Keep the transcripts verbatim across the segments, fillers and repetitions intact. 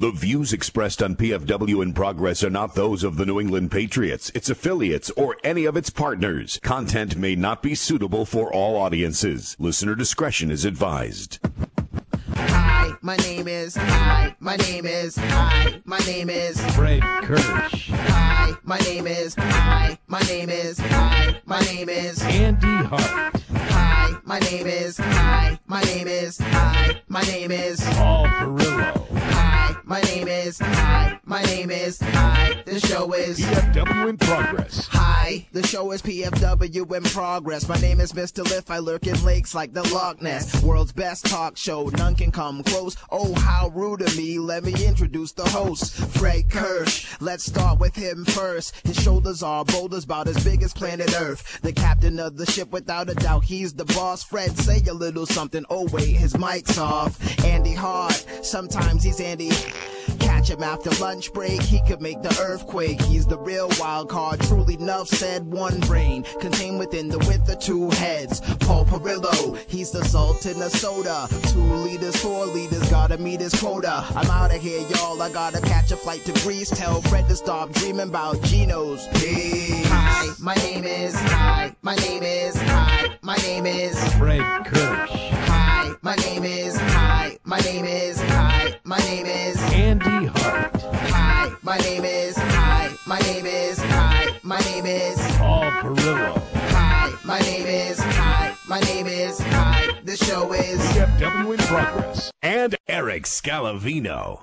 The views expressed on P F W in Progress are not those of the New England Patriots, its affiliates, or any of its partners. Content may not be suitable for all audiences. Listener discretion is advised. Hi, my name is, hi, my name is, hi, my name is Fred Kirsch. Hi, my name is, hi, my name is, hi, my name is Andy Hart. Hi, my name is, hi, my name is, hi, my name is Paul Perillo. Hi, my name is, hi, my name is, hi, the show is P F W in Progress. Hi, the show is P F W in Progress. My name is Mister Liff, I lurk in lakes like the Loch Ness. World's best talk show, none can come close. Oh, how rude of me, let me introduce the host, Fred Kirsch. Let's start with him first. His shoulders are boulders about as big as planet Earth. The captain of the ship, without a doubt, he's the boss. Fred, say a little something. Oh wait, his mic's off. Andy Hart, sometimes he's Andy. Catch him after lunch break, he could make the earthquake. He's the real wild card, truly enough said. One brain, contained within the width of two heads. Paul Perillo, he's the salt in the soda. Two liters, four liters, gotta meet his quota. I'm out of here, y'all, I gotta catch a flight to Greece. Tell Fred to stop dreaming about Geno's peace. Hi, my name is, hi, my name is, hi, my name is Fred Kirsch. Hi, my name is, hi, my name is, hi, my name is Andy Hart. Hi, my name is, hi, my name is, hi, my name is Paul Perillo. Hi, my name is, hi, my name is, hi, the show is P F W in Progress. And Eric Scalavino.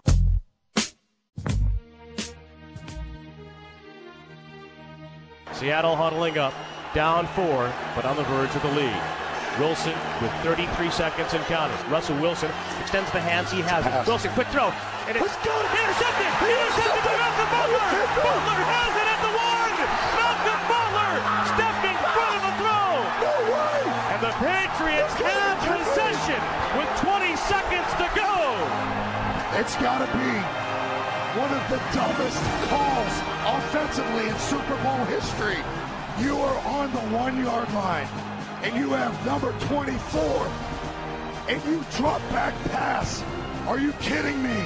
Seattle huddling up, down four, but on the verge of the lead. Wilson with thirty-three seconds and counting. Russell Wilson extends the hands he has. Wilson, quick throw. And it's intercepted! Intercepted by Malcolm Butler! Butler has it at the one! Malcolm Butler stepped in front of the throw! No way! And the Patriots have possession with twenty seconds to go! It's got to be one of the dumbest calls offensively in Super Bowl history. You are on the one-yard line, and you have number twenty-four, and you drop back pass. Are you kidding me?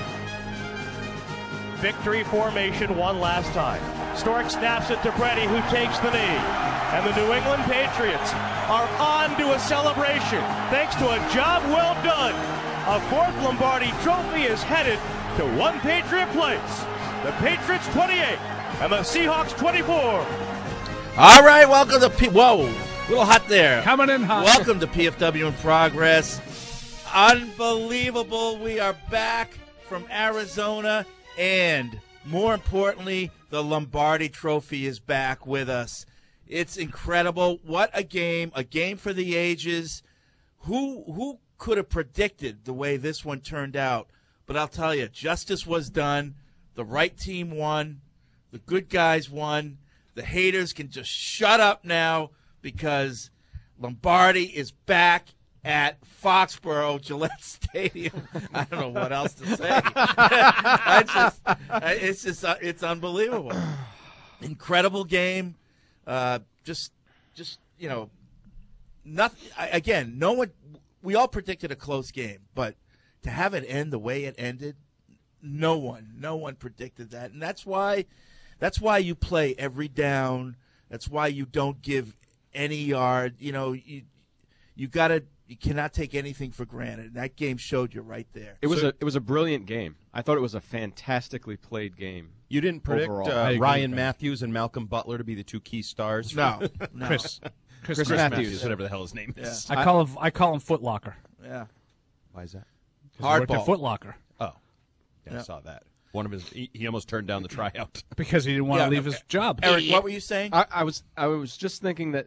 Victory formation one last time. Stork snaps it to Brady, who takes the knee. And the New England Patriots are on to a celebration thanks to a job well done. A fourth Lombardi trophy is headed to one Patriot place. The Patriots twenty-eight and the Seahawks twenty-four. All right, welcome to P. Whoa, a little hot there. Coming in hot. Welcome to P F W in Progress. Unbelievable. We are back from Arizona, and more importantly, the Lombardi Trophy is back with us. It's incredible. What a game, a game for the ages. Who who could have predicted the way this one turned out? But I'll tell you, justice was done. The right team won. The good guys won. The haters can just shut up now because Lombardi is back at Foxborough Gillette Stadium. I don't know what else to say. I just, it's just, uh, it's unbelievable. Incredible game. Uh, just, just you know, nothing. Again, no one. We all predicted a close game, but to have it end the way it ended, no one, no one predicted that, and that's why. That's why you play every down. That's why you don't give any yard. You know, you you gotta you cannot take anything for granted. And that game showed you right there. It was so, a it was a brilliant game. I thought it was a fantastically played game. You didn't predict uh, uh, Ryan Matthews and Malcolm Butler to be the two key stars? No, no. Chris, Chris, Chris Chris Matthews. Matthews, whatever the hell his name Yeah. is. I call him I call him Foot Locker. Yeah, Why is that? hardball. Foot Locker Oh, yeah, Yeah. I saw that. One of his, he, he almost turned down the tryout. because he didn't want to Yeah, leave okay. his job. Eric, what were you saying? I, I was I was just thinking that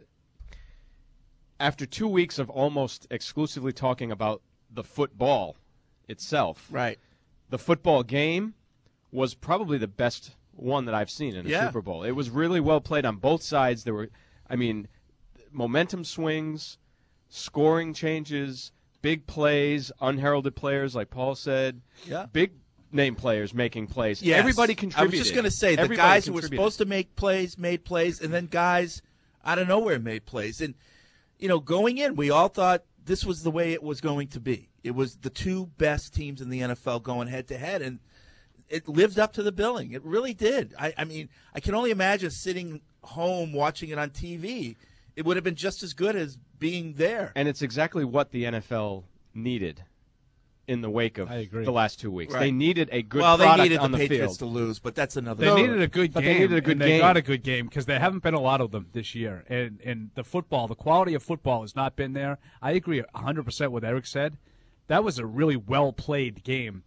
after two weeks of almost exclusively talking about the football itself, Right. the football game was probably the best one that I've seen in a Yeah. Super Bowl. It was really well played on both sides. There were, I mean, momentum swings, scoring changes, big plays, unheralded players, like Paul said. Yeah. Big name players making plays. Yes. Everybody I contributed. was just going to say, the Everybody guys who were contributed. supposed to make plays made plays, and then guys out of nowhere made plays. And, you know, going in, we all thought this was the way it was going to be. It was the two best teams in the N F L going head-to-head, and it lived up to the billing. It really did. I, I mean, I can only imagine sitting home watching it on T V. It would have been just as good as being there. And it's exactly what the N F L needed in the wake of I agree. the last two weeks. Right. They needed a good well, they product needed on the the Patriots field. to lose, but that's another. They story. needed a good But game. they needed a good and they game. got a good game because there haven't been a lot of them this year. And and the football, the quality of football has not been there. I agree one hundred percent with Eric said. That was a really well-played game.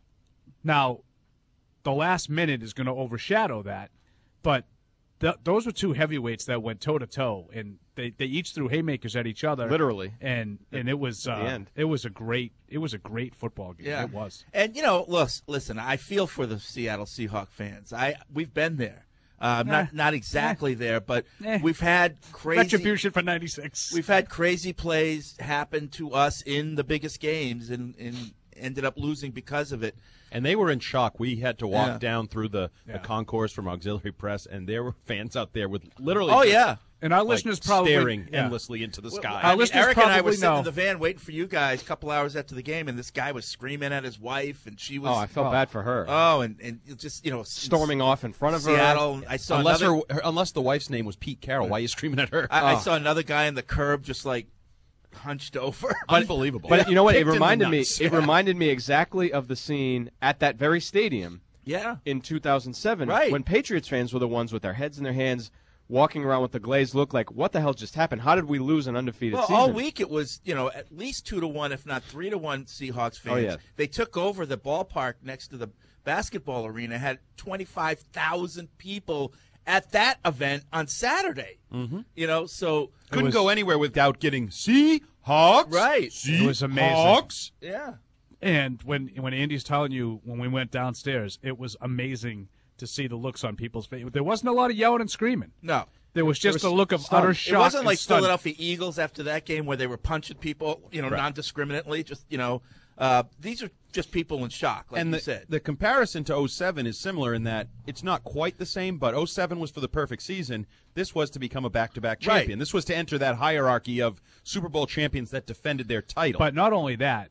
Now, the last minute is going to overshadow that, but th- those were two heavyweights that went toe-to-toe, and they, they each threw haymakers at each other. Literally. And and it was uh, the end. it was a great it was a great football game. Yeah, It was. And you know, look, listen, I feel for the Seattle Seahawks fans. I we've been there. Uh, Eh. not not exactly there, but Eh. we've had crazy Retribution for ninety-six. We've had crazy plays happen to us in the biggest games, and, and ended up losing because of it. And they were in shock. We had to walk Yeah. down through the, Yeah. the concourse from auxiliary press, and there were fans out there with literally Oh just, yeah. And our like, listeners probably staring yeah. endlessly into the sky. Our I mean, listeners Eric and I were probably sitting know. in the van waiting for you guys a couple hours after the game, and this guy was screaming at his wife, and she was Oh, I felt bad for her. oh, and and it just you know Storming off in front of her. Seattle. I saw unless another, her, her, unless the wife's name was Pete Carroll, why are you screaming at her? I, I Oh. saw another guy in the curb just like hunched over. Unbelievable. But you know what? It Kicked in the reminded me. nuts. It reminded me exactly of the scene at that very stadium yeah. in two thousand seven, Right. when Patriots fans were the ones with their heads in their hands, walking around with the glazed look, like, "What the hell just happened? How did we lose an undefeated Well, season?" all week it was, you know, at least two to one, if not three to one Seahawks fans. Oh, yeah. They took over the ballpark next to the basketball arena, had twenty-five thousand people at that event on Saturday. Mm-hmm. You know, so Couldn't was- go anywhere without getting Seahawks. Right. Seahawks. It was amazing. Hawks. yeah. And when when Andy's telling you when we went downstairs, it was amazing to see the looks on people's face. There wasn't a lot of yelling and screaming. No. There was just was a look of stunned. utter It shock. It wasn't and like stun. Philadelphia Eagles after that game where they were punching people, you know, Right. non-discriminately. Just, you know, uh, these are just people in shock, like and you the, said. the comparison to oh seven is similar in that it's not quite the same, but oh seven was for the perfect season. This was to become a back-to-back Right. champion. This was to enter that hierarchy of Super Bowl champions that defended their title. But not only that,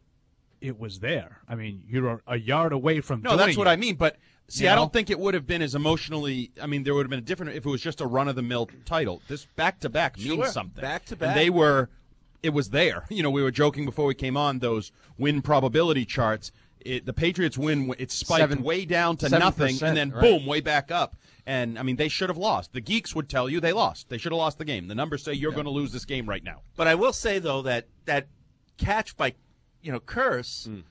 it was there. I mean, you're a yard away from no, doing that's what it. I mean. But see, You I know? don't think it would have been as emotionally. I mean, there would have been a different if it was just a run-of-the-mill title. This back-to-back Sure. means something. Back-to-back. And they were. It was there. You know, we were joking before we came on those win probability charts. It, the Patriots win. It spiked Seven- way down to seven nothing, percent, and then right. boom, way back up. And I mean, they should have lost. The geeks would tell you they lost. They should have lost the game. The numbers say you're going to lose this game right now. But I will say, though, that that catch by, you know, Curse, Hmm.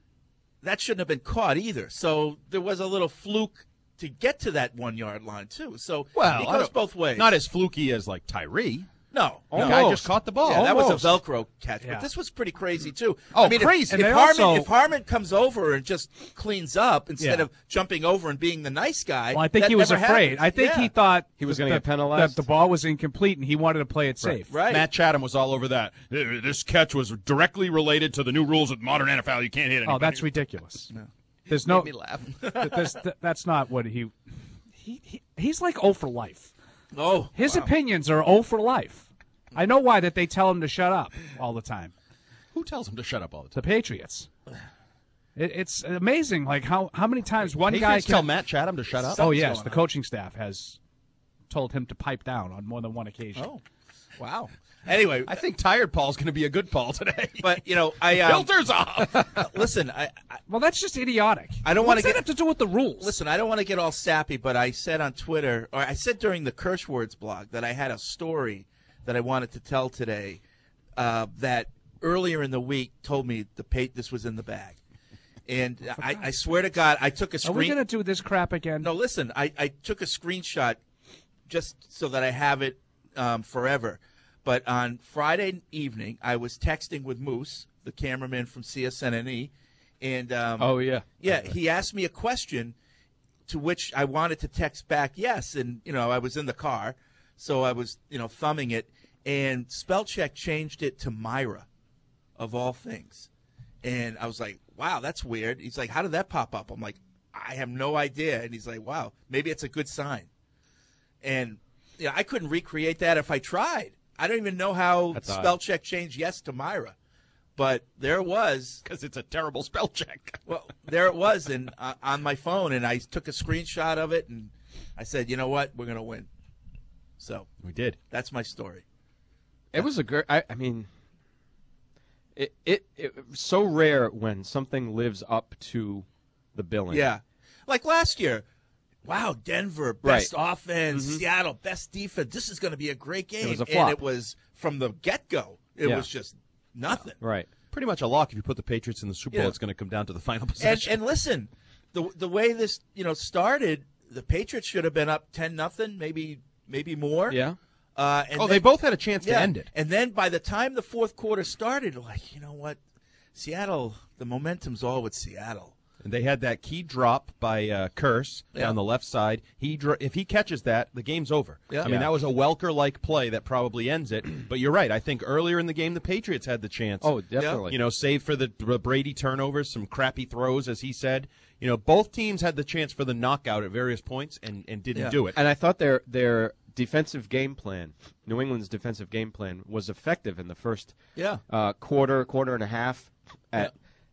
that shouldn't have been caught either. So there was a little fluke to get to that one-yard line, too. So it I goes don't- both ways. Not as fluky as like Tyree. No. The no. guy just caught the ball. Yeah, that was Almost. a Velcro catch, Yeah. but this was pretty crazy too. Oh, I mean, crazy. If, And if they Harmon, also- if Harmon comes over and just cleans up instead Yeah. of jumping over and being the nice guy, Well, I think that he was never afraid. happens. I think Yeah. he thought He was that- gonna get penalized? That the ball was incomplete, and he wanted to play it safe. Right. Matt Chatham was all over that. Uh, This catch was directly related to the new rules of modern N F L. You can't hit anybody. Oh, that's ridiculous. There's no. Made me laugh. there's, th- that's not what he, he, he. He's like oh for life. Oh, His wow. opinions are oh for life. I know why that they tell him to shut up all the time. Who tells him to shut up all the The time? Patriots. It, it's amazing, like how, how many times one guy Patriots can. tell Matt Chatham to shut up. oh Something's yes, going the on. coaching staff has told him to pipe down on more than one occasion. Oh, wow. Anyway, I think tired Paul's going to be a good Paul today. but you know, I um, Filters off. listen. I, I Well, that's just idiotic. I don't What wanna does that get- have to do with the rules. listen. I don't want to get all sappy, but I said on Twitter, or I said during the Curse Words blog, that I had a story that I wanted to tell today. Uh, that earlier in the week told me the pa- this was in the bag, and I, I swear to God, I took a Are screen. we going to do this crap again? No, listen, I, I took a screenshot just so that I have it um, forever. But on Friday evening, I was texting with Moose, the cameraman from C S N N E, and um, Oh, yeah. yeah, he asked me a question to which I wanted to text back yes, and you know I was in the car, so I was you know thumbing it, and Spellcheck changed it to Myra, of all things, and I was like, wow, that's weird. He's like, how did that pop up? I'm like, I have no idea, and he's like, wow, maybe it's a good sign, and yeah, I couldn't recreate that if I tried. I don't even know how That's odd. Spellcheck changed yes to Myra. But there it was. Because it's a terrible spell check. Well, there it was in, uh, on my phone, and I took a screenshot of it, and I said, you know what? We're going to win. So we did. That's my story. It was a great. I, I mean, it, it it was so rare when something lives up to the billing. Yeah, like last year. Wow, Denver best Right. offense, Mhm. Seattle best defense. This is going to be a great game. It was a And flop. it was from the get go. It Yeah. was just nothing. Right. Pretty much a lock. If you put the Patriots in the Super Bowl, Yeah. it's going to come down to the final And, possession. and listen, the the way this you know started, the Patriots should have been up ten nothing, maybe maybe more. Yeah. Uh, and oh, then- they both had a chance yeah, to end it. And then by the time the fourth quarter started, like you know what, Seattle, the momentum's all with Seattle. And they had that key drop by uh, Curse Yeah. down the left side. He dr- if he catches that, the game's over. Yeah. I mean, Yeah. that was a Welker-like play that probably ends it. But you're right. I think earlier in the game, the Patriots had the chance. Oh, definitely. You know, save for the the Brady turnovers, some crappy throws, as he said. You know, both teams had the chance for the knockout at various points and, and didn't Yeah. do it. And I thought their their defensive game plan, New England's defensive game plan, was effective in the first Yeah. uh, quarter, quarter and a half at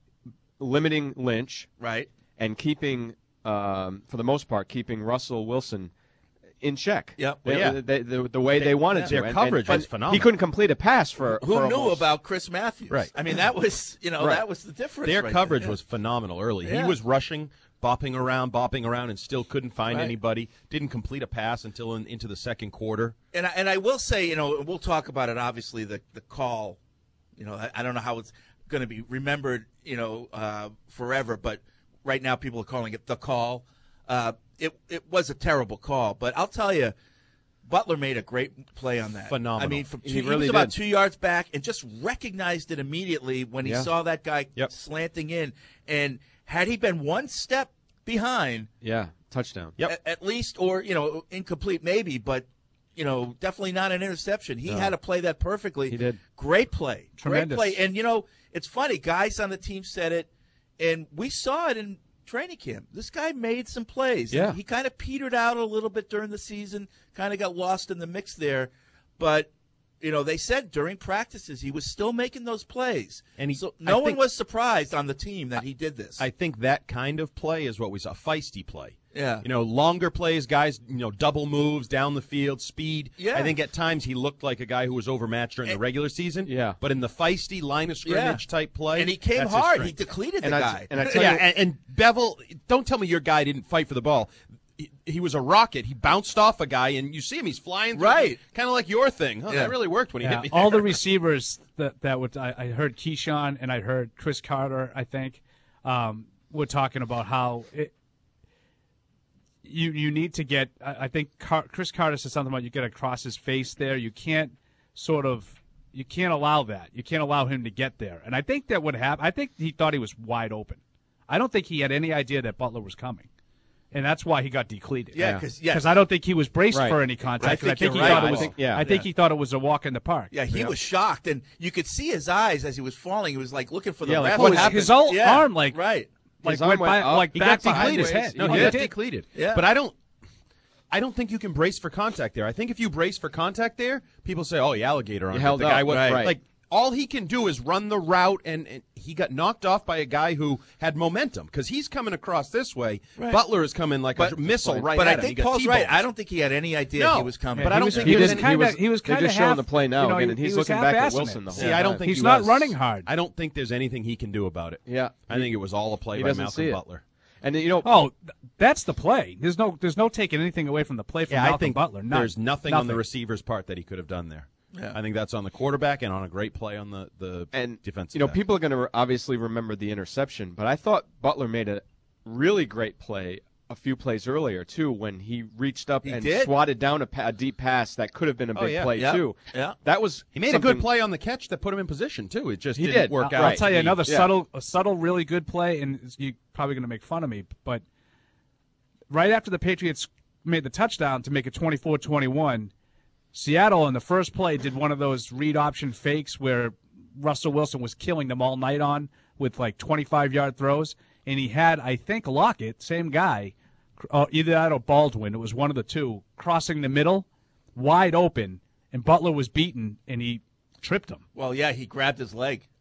limiting Lynch Right. and keeping, um, for the most part, keeping Russell Wilson in check. Yep. They- Yeah. they- the, the way they wanted to. Their And- coverage and- was but phenomenal. He couldn't complete a pass for Who for knew almost- about Chris Matthews? Right. I mean, that was you know Right. that was the difference. Their right coverage there. was phenomenal early. Yeah. He was rushing, bopping around, bopping around, and still couldn't find Right. anybody. Didn't complete a pass until in, into the second quarter. And I, and I will say, you know, we'll talk about it. Obviously, the the call, you know, I, I don't know how it's going to be remembered, you know, uh, forever. But right now, people are calling it the call. Uh, it it was a terrible call, but I'll tell you, Butler made a great play on that. Phenomenal. I mean, from two, He he, really was about did. two yards back and just recognized it immediately when he Yeah. saw that guy Yep. slanting in. And had he been one step behind, Yeah, touchdown. Yep. at, at least, or you know, incomplete maybe, but you know, definitely not an interception. He No. had to play that perfectly. He did. Great play, Tremendous. great play. And you know, it's funny. Guys on the team said it, and we saw it in training camp. This guy made some plays. Yeah. He kind of petered out a little bit during the season. Kind of got lost in the mix there, but. You know, they said during practices he was still making those plays. And he- so I no one think- was surprised on the team that he did this. I think that kind of play is what we saw, feisty play. Yeah. You know, longer plays, guys, you know, double moves down the field, speed. Yeah. I think at times he looked like a guy who was overmatched during the regular season. Yeah. But in the feisty line of scrimmage type play. and he came that's his hard. He strength. depleted And the I- guy. and I tell Yeah, you- and, and Bevel, don't tell me your guy didn't fight for the ball. He, he was a rocket. He bounced off a guy, and you see him, he's flying through. Right. Kind of like your thing. Huh, Yeah. That really worked when he Yeah, hit me. all there. the receivers that that would I, I heard Keyshawn and I heard Chris Carter. I think um, were talking about how it, you you need to get. I, I think Car- Chris Carter said something about you get across his face there. You can't sort of you can't allow that. You can't allow him to get there. And I think that would happen. I think he thought he was wide open. I don't think he had any idea that Butler was coming. And that's why he got decleated. Yeah, 'cause- yeah. I don't think he was braced Right. for any contact. I 'cause think I think you're he right. thought it I was. think- yeah. I think Yeah. he thought it was a walk in the park. Yeah, he was shocked, and you could see his eyes as he was falling. He was like looking for the Yeah, like, ref. what his, happened? his whole Yeah, arm, like right. like His arm went went by, up. like He back got behind his decleated. head. No, Oh, he he got did. decleated. Yeah. But I don't. I don't think you can brace for contact there. I think if you brace for contact there, people say, "Oh, he alligator on You it." held the guy up, was right. like all he can do is run the route, and, and he got knocked off by a guy who had momentum because he's coming across this way. Right. Butler is coming like But- a missile right But at I him. He think got Paul's right. T-boned. I don't think he had any idea No, he was coming. but I don't was- think he there's was any- kinda- was- he was they're kinda just showing half- the play now you know, again, he- and he's he was looking back at half-assing Wilson it. the whole See, time. I don't think He's he not was. running hard. I don't think there's anything he can do about it. Yeah. I think it was all a play He by doesn't Malcolm see it. Butler. And you know, Oh, th- that's the play. There's no, there's no taking anything away from the play from Yeah, Malcolm I think Butler. None. there's nothing, on the receiver's part that he could have done there. Yeah. I think that's on the quarterback and on a great play on the the and defensive. you know, back. people are going to re- obviously remember the interception, but I thought Butler made a really great play a few plays earlier too when he reached up He and did. swatted down a, pa- a deep pass that could have been a Oh, big yeah. play Yeah. too. Yeah. That was He made a something- good play on the catch that put him in position too. It just He didn't did. work I'll, out. I'll tell you to be- another yeah. subtle, a subtle, really good play, and you're probably going to make fun of me, but right after the Patriots made the touchdown to make it twenty-four twenty-one, Seattle in the first play did one of those read option fakes where Russell Wilson was killing them all night on with like twenty-five yard throws, and he had, I think, Lockett, same guy, uh, either that or Baldwin, it was one of the two, crossing the middle, wide open, and Butler was beaten, and he tripped him. Well, yeah, he grabbed his leg.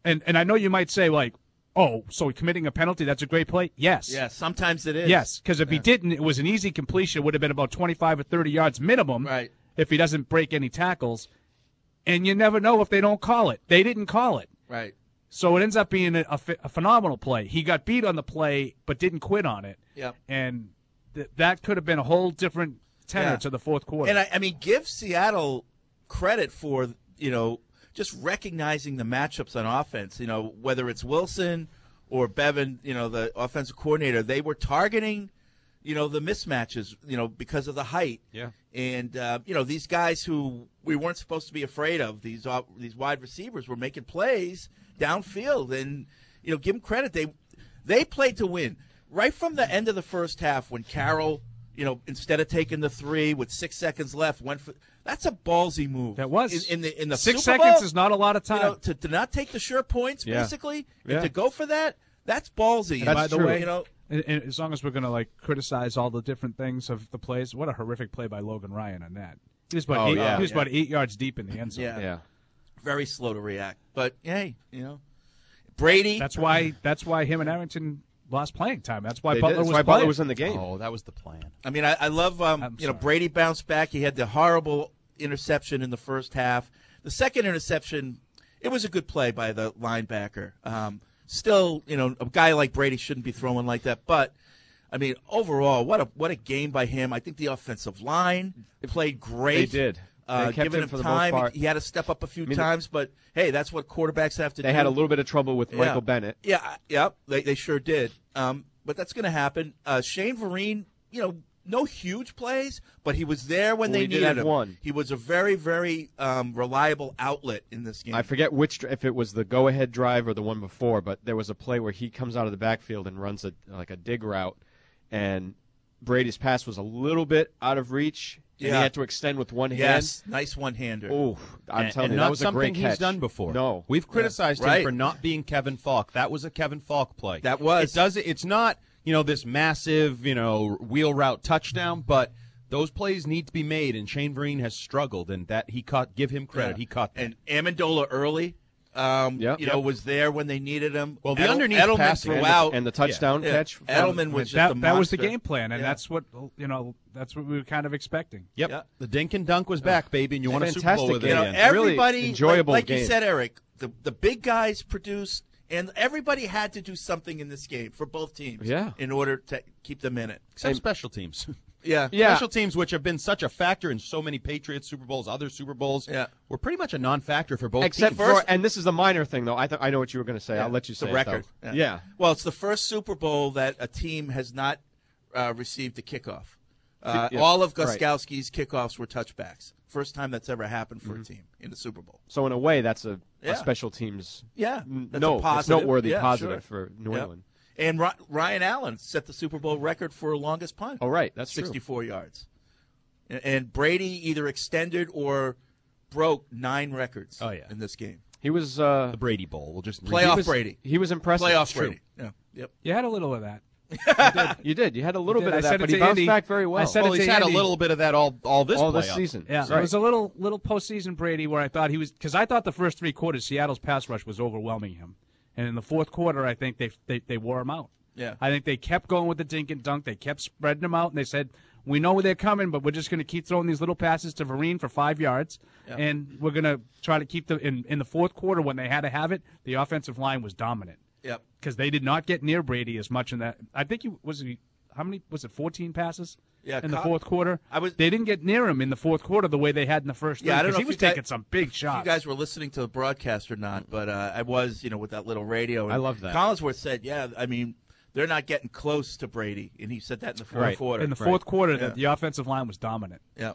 and and I know you might say like, oh, so committing a penalty, that's a great play. Yes. Yeah, sometimes it is. Yes, because if yeah. he didn't, it was an easy completion. It would have been about twenty-five or thirty yards minimum. Right. If he doesn't break any tackles, and you never know if they don't call it. They didn't call it. Right. So it ends up being a, a, a phenomenal play. He got beat on the play, but didn't quit on it. Yep. And th- that could have been a whole different tenor Yeah. to the fourth quarter. And I, I mean, give Seattle credit for, you know, just recognizing the matchups on offense. You know, whether it's Wilson or Bevan, you know, the offensive coordinator, they were targeting, you know, the mismatches, you know, because of the height. Yeah. And, uh, you know, these guys who we weren't supposed to be afraid of, these uh, these wide receivers were making plays downfield. And, you know, give them credit. They, they played to win. Right from the end of the first half when Carroll, you know, instead of taking the three with six seconds left, went for – that's a ballsy move. That was. In, in the, in the Six Super seconds Bowl, is not a lot of time. You know, to, to not take the sure points, Yeah. basically, Yeah. and to go for that, that's ballsy. And And by the true. way, you know, and, and as long as we're going to like criticize all the different things of the plays, what a horrific play by Logan Ryan on that. He was about, Oh, eight, yeah. he was Yeah. about eight yards deep in the end zone. Yeah. Yeah. very slow to react. But, hey, you know, Brady. That's why. That's why him and Arrington lost playing time. That's why They Butler did. That's was why playing. Butler was in the game. Oh, that was the plan. I mean, I, I love, um, I'm you know, sorry. Brady bounced back. He had the horrible interception in the first half. The second interception, it was a good play by the linebacker. Um, still, you know, a guy like Brady shouldn't be throwing like that. But, I mean, overall, what a what a game by him. I think the offensive line played great. They did. Uh, They kept giving him him for the time. most part. He, he had to step up a few mean, times, but, hey, that's what quarterbacks have to They do. had a little bit of trouble with Yeah. Michael Bennett. Yeah, yeah, they they sure did. Um, but that's going to happen. Uh, Shane Vereen, you know, no huge plays, but he was there when Well, they he did needed have him. one. He was a very, very um, reliable outlet in this game. I forget which dr- if it was the go-ahead drive or the one before, but there was a play where he comes out of the backfield and runs a like a dig route, and Brady's pass was a little bit out of reach, and Yeah. he had to extend with one yes, nice one-hander. hand. Oh, I'm and, telling and you, not that was a something great he's catch. done before. No, We've criticized Right. him for not being Kevin Falk. That was a Kevin Falk play. That was. It does. It's not, you know, this massive, you know, wheel route touchdown, but those plays need to be made, and Shane Vereen has struggled, and that he caught. Give him credit. Yeah. He caught that. And Amendola early, um, Yep. you know, Yep. was there when they needed him. Well, the Edel- underneath Edelman passing threw and and, out. the, and the touchdown Yeah. catch. from- Edelman was just that, a that was the monster. game plan, and Yeah. that's what you know. That's what we were kind of expecting. Yep. Yeah. The dink and dunk was back, baby, and you won a Super Bowl Fantastic with game. You know, it. Yeah. Really everybody, enjoyable like, like you game. said, Eric, the the big guys produced, and everybody had to do something in this game for both teams. Yeah. In order to keep them in it. Except special teams. Yeah. Yeah. Special teams, which have been such a factor in so many Patriots Super Bowls, other Super Bowls, Yeah. were pretty much a non-factor for both Except teams. for, and this is a minor thing though. I th- I know what you were going to say. Yeah. I'll let you say the it, record. though. Yeah. Well, it's the first Super Bowl that a team has not uh, received a kickoff. Uh, Yeah, all of right. Gostkowski's kickoffs were touchbacks. First time that's ever happened for a team in the Super Bowl. So in a way, that's a, Yeah. a special teams. Yeah, n- that's no, a it's positive. noteworthy Yeah, positive sure. for New Yep. England. And Ry- Ryan Allen set the Super Bowl record for longest punt. Oh right, that's true. sixty-four yards. And- And Brady either extended or broke nine records Oh, yeah. in this game. He was uh, the Brady Bowl. We'll just Playoff he was, Brady. He was impressive. Playoff It's true. Brady. Yeah. Yep. You had a little of that. You did. You had a little did. bit I of said that, it but to he bounced Andy. back very well. I said Well, it he's to had a Andy. little bit of that all all this all this playoff. season. Yeah, Right. there was a little little postseason Brady where I thought he was because I thought the first three quarters Seattle's pass rush was overwhelming him, and in the fourth quarter I think they they, they wore him out. Yeah. I think they kept going with the dink and dunk. They kept spreading them out, and they said, "We know they're coming, but we're just going to keep throwing these little passes to Vereen for five yards, Yeah. and we're going to try to keep them in in the fourth quarter when they had to have it. The offensive line was dominant Yep. because they did not get near Brady as much in that. I think he was he. How many was it? Fourteen passes. Yeah, in the Con- fourth quarter. I was- They didn't get near him in the fourth quarter the way they had in the first. Yeah, I three, don't 'cause know he if was you guys- taking some big If shots. you guys were listening to the broadcast or not, but uh, I was, you know, with that little radio. And I love that. Collinsworth said, yeah, I mean, they're not getting close to Brady, and he said that in the fourth Right. quarter. in the fourth quarter, Yeah. the, the offensive line was dominant. Yeah.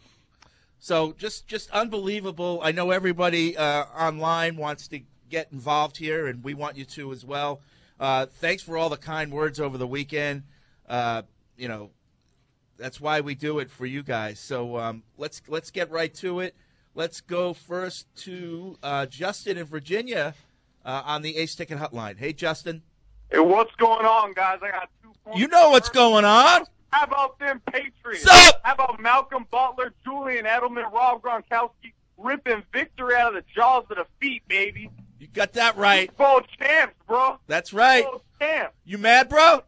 So just just unbelievable. I know everybody uh, online wants to get involved here, and we want you to as well. Uh, thanks for all the kind words over the weekend. Uh, you know, that's why we do it for you guys. So um, let's let's get right to it. Let's go first to uh, Justin in Virginia uh, on the Ace Ticket Hotline. Hey, Justin. Hey, what's going on, guys? I got two points. You know what's going on. How about them Patriots? Sup? How about Malcolm Butler, Julian Edelman, Rob Gronkowski ripping victory out of the jaws of defeat, baby? You Got that right. Super Bowl champs, bro. That's right. Super Bowl champs. You mad, bro?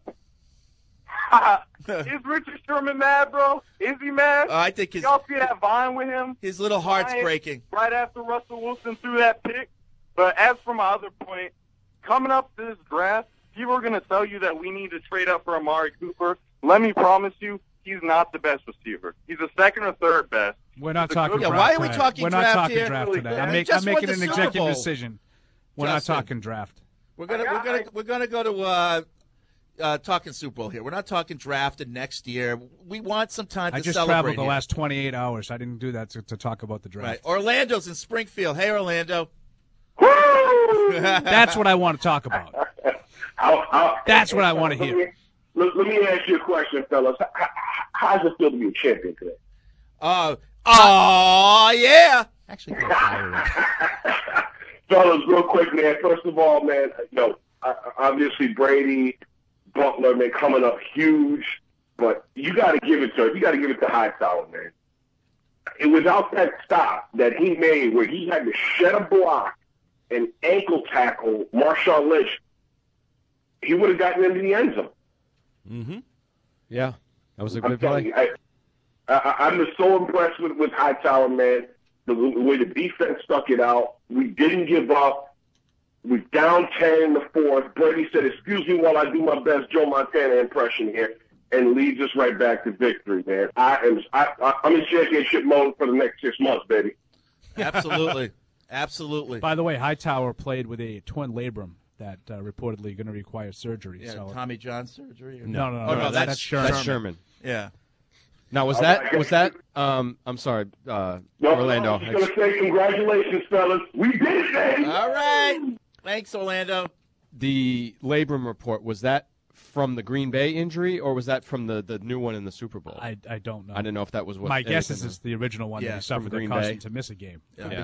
Is Richard Sherman mad, bro? Is he mad? Uh, I think his Y'all see that Vine with him? his little heart's Vine breaking. Right after Russell Wilson threw that pick. But as for my other point, coming up to this draft, people are going to tell you that we need to trade up for Amari Cooper. Let me promise you, he's not the best receiver. He's the second or third best. We're not He's a talking good Yeah, draft why are we today. talking We're draft not talking here? draft Really, today. man. I'm, make, Just I'm won making the an Super executive Bowl. decision. We're Justin. not talking draft. We're gonna we're gonna we're gonna go to uh, uh, talking Super Bowl here. We're not talking draft and next year. We want some time I to just celebrate traveled the here. last twenty-eight hours. I didn't do that to, to talk about the draft. Right. Orlando's in Springfield. Hey, Orlando. That's what I want to talk about. I'll, I'll, That's what I want to let hear. Me, let, let me ask you a question, fellas. How, how does it feel to be a champion today? Uh, oh, yeah. Actually, go Pirates. Fellas, real quick, man. First of all, man, you know, obviously Brady, Butler, man, coming up huge, but you got to give it to you got to give it to Hightower, man. And without that stop that he made, where he had to shed a block and ankle tackle Marshawn Lynch, he would have gotten into the end zone. Mm-hmm. Yeah, that was a I'm good telling play. you, I, I, I'm just so impressed with, with Hightower, man. The, the way the defense stuck it out. We didn't give up. We're down ten in the fourth. Brady said, excuse me while I do my best Joe Montana impression here, and leads us right back to victory, man. I am, I, I, I'm in championship mode for the next six months, baby. Absolutely. Absolutely. By the way, Hightower played with a twin labrum that uh, reportedly going to require surgery. Yeah, so Tommy John surgery? Or... no, no, no, Oh, no, no, that's, that's Sherman. That's Sherman. Yeah. Now, was All that right. was that? Um, I'm sorry, uh, No, Orlando. I'm just going to say congratulations, fellas. We did it, baby. All right. Thanks, Orlando. The labrum report, was that from the Green Bay injury, or was that from the, the new one in the Super Bowl? I, I don't know. I didn't know if that was what. My guess is anything- it's the original one Yeah, that he suffered from that Green caused Bay. him to miss a game. Yeah.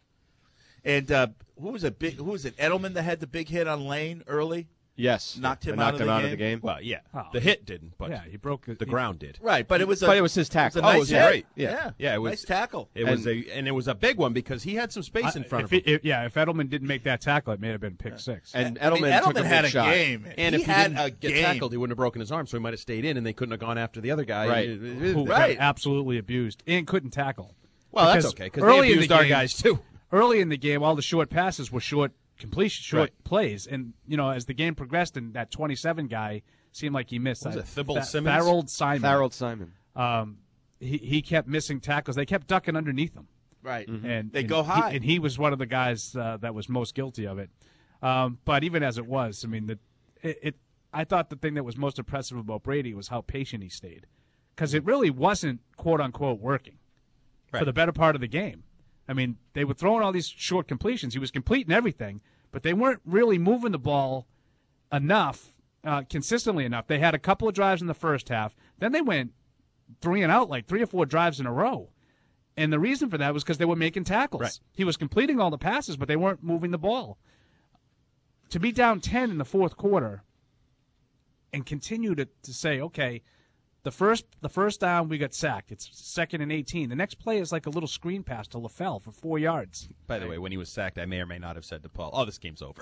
And uh, who was a big? Who was it? Edelman that had the big hit on Lane early. Yes. Knocked him Knocked out of him the out game? of the game. Well, yeah. Oh. The hit didn't, but yeah, he broke the he- ground did. Right, but it was a. But it was his tackle. It was Oh, a it nice was hit. great. Yeah. yeah, Yeah, it was- nice tackle. It was a, and it was a big one because he had some space in I- front if of him. he- if- yeah, if Edelman didn't make that tackle, it may have been pick six. And I mean, Edelman, took Edelman a had big a shot. game. And he if he had didn't a get game. tackled, he wouldn't have broken his arm, so he might have stayed in, and they couldn't have gone after the other guy. Right. It- it- Who it- got Right. absolutely abused and couldn't tackle. Well, that's Because okay because early they in the abused our game- guys too. Early in the game, all the short passes were short completion, short Right. plays, and you know as the game progressed, and that twenty-seven guy seemed like he missed. What was uh, it, Thibault Tha- Simmons? Tharold Simon. Tharold Simon. Um, he he kept missing tackles. They kept ducking underneath him. Right. And They and go he- high. and he was one of the guys uh, that was most guilty of it. Um, but even as it was, I mean, the, it, it. I thought the thing that was most impressive about Brady was how patient he stayed, because it really wasn't quote unquote working for Right. the better part of the game. I mean, they were throwing all these short completions. He was completing everything, but they weren't really moving the ball enough, uh, consistently enough. They had a couple of drives in the first half. Then they went three and out, like three or four drives in a row. And the reason for that was because they were making tackles. Right. He was completing all the passes, but they weren't moving the ball. To be down ten in the fourth quarter and continue to, to say, okay, the first the first down we got sacked. It's second and eighteen. The next play is like a little screen pass to LaFell for four yards. By the way, when he was sacked, I may or may not have said to Paul, "Oh, this game's over."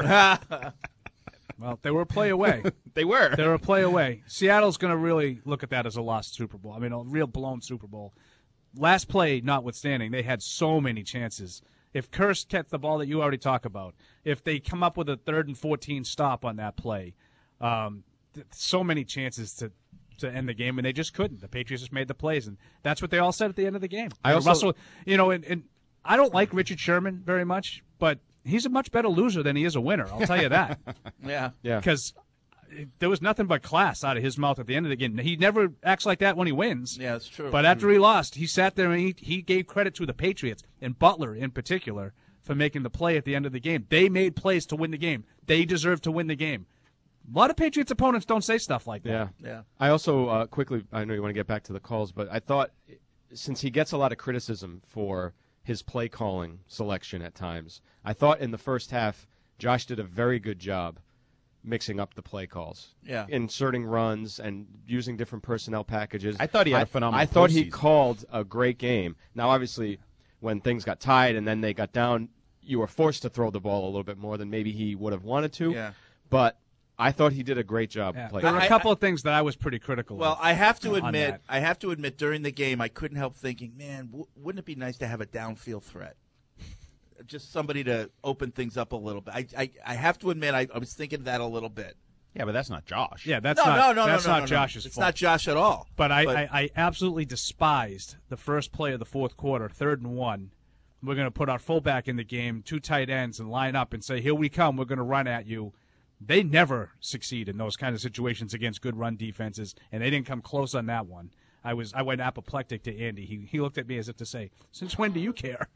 Well, they were a play away. They were. They were a play away. Seattle's going to really look at that as a lost Super Bowl. I mean, a real blown Super Bowl. Last play notwithstanding, they had so many chances. If Kearse kept the ball that you already talked about, if they come up with a third and fourteen stop on that play, um, th- so many chances to, to end the game, and they just couldn't. The Patriots just made the plays, and that's what they all said at the end of the game. I You know, also- Russell, you know, and, and I don't like Richard Sherman very much, but he's a much better loser than he is a winner. I'll tell you that. Yeah. Yeah. Because there was nothing but class out of his mouth at the end of the game. He never acts like that when he wins. Yeah, that's true. But after he lost, he sat there and he, he gave credit to the Patriots, and Butler in particular, for making the play at the end of the game. They made plays to win the game. They deserve to win the game. A lot of Patriots opponents don't say stuff like that. Yeah. Yeah. I also uh, quickly, I know you want to get back to the calls, but I thought since he gets a lot of criticism for his play calling selection at times, I thought in the first half Josh did a very good job mixing up the play calls. Yeah. Inserting runs and using different personnel packages. I thought he had a I- phenomenal I thought he postseason. called a great game. Now, obviously, when things got tied and then they got down, you were forced to throw the ball a little bit more than maybe he would have wanted to. Yeah. But I thought he did a great job Yeah. playing. There were I- a couple I- of things that I was pretty critical Well, of. I have to on admit, that. I have to admit, during the game, I couldn't help thinking, man, w- wouldn't it be nice to have a downfield threat? Just somebody to open things up a little bit. I, I, I have to admit, I, I was thinking that a little bit. Yeah, but that's not Josh. Yeah, that's no, not no, no, that's no, no, not no, Josh's no. It's fault. not Josh at all. But I, But- I, I absolutely despised the first play of the fourth quarter, third and one. We're going to put our fullback in the game, two tight ends, and line up and say, here we come, we're going to run at you. They never succeed in those kind of situations against good run defenses, and they didn't come close on that one. I was I went apoplectic to Andy. He he looked at me as if to say, since when do you care?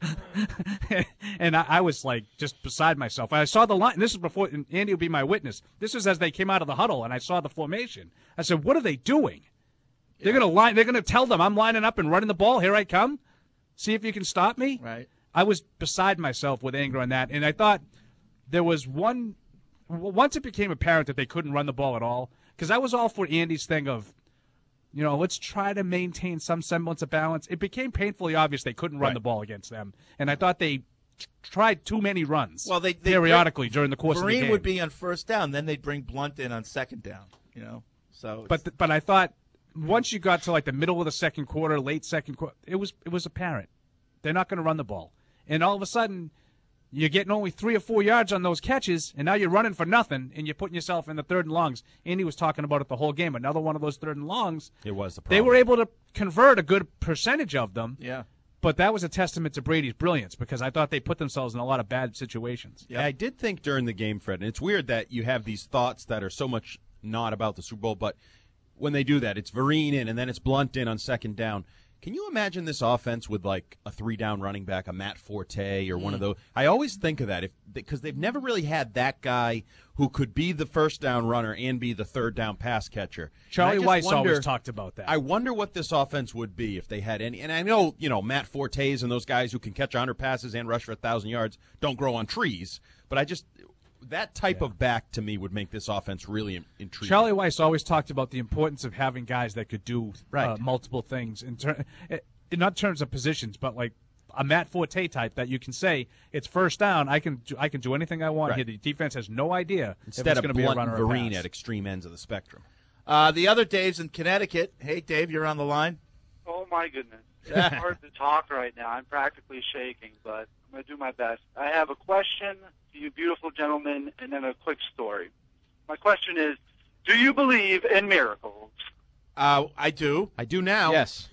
And I, I was like just beside myself. I saw the line. And this is before, and Andy will be my witness. This was as they came out of the huddle, and I saw the formation. I said, what are they doing? They're going to line. They're going to tell them I'm lining up and running the ball. Here I come. See if you can stop me. Right. I was beside myself with anger on that, and I thought there was one. Once it became apparent that they couldn't run the ball at all, because I was all for Andy's thing of, you know, let's try to maintain some semblance of balance. It became painfully obvious they couldn't run Right. the ball against them, and I thought they t- tried too many runs. Well, they, they periodically bring, during the course of the Vereen game. would be on first down, then they'd bring Blunt in on second down. You know, so But th- but I thought once you got to like the middle of the second quarter, late second quarter, it was it was apparent they're not going to run the ball, and all of a sudden you're getting only three or four yards on those catches, and now you're running for nothing, and you're putting yourself in the third and longs. Andy was talking about it the whole game. Another one of those third and longs. It was the They problem. were able to convert a good percentage of them. yeah. But that was a testament to Brady's brilliance because I thought they put themselves in a lot of bad situations. Yeah, I did think during the game, Fred, and it's weird that you have these thoughts that are so much not about the Super Bowl, but when they do that, it's Vereen in, and then it's Blunt in on second down. Can you imagine this offense with like a three-down running back, a Matt Forte, or one of those? I always think of that if because they've never really had that guy who could be the first down runner and be the third down pass catcher. Charlie And I Weiss just wonder- always talked about that. I wonder what this offense would be if they had any. And I know, you know, Matt Fortes and those guys who can catch one hundred passes and rush for one thousand yards don't grow on trees. But I just, that type of back to me would make this offense really in- intriguing. Charlie Weiss always talked about the importance of having guys that could do uh, Right. multiple things in ter- in not terms of positions, but like a Matt Forte type that you can say it's first down. I can do, I can do anything I want Right. here. The defense has no idea Instead if it's of going to be a Blunt runner and or a Vereen pass. at extreme ends of the spectrum. Uh, the other Dave's in Connecticut. Hey, Dave, you're on the line. Oh, my goodness. It's hard to talk right now. I'm practically shaking, but I'm going to do my best. I have a question to you beautiful gentlemen and then a quick story. My question is, do you believe in miracles? Uh, I do. I do now. Yes.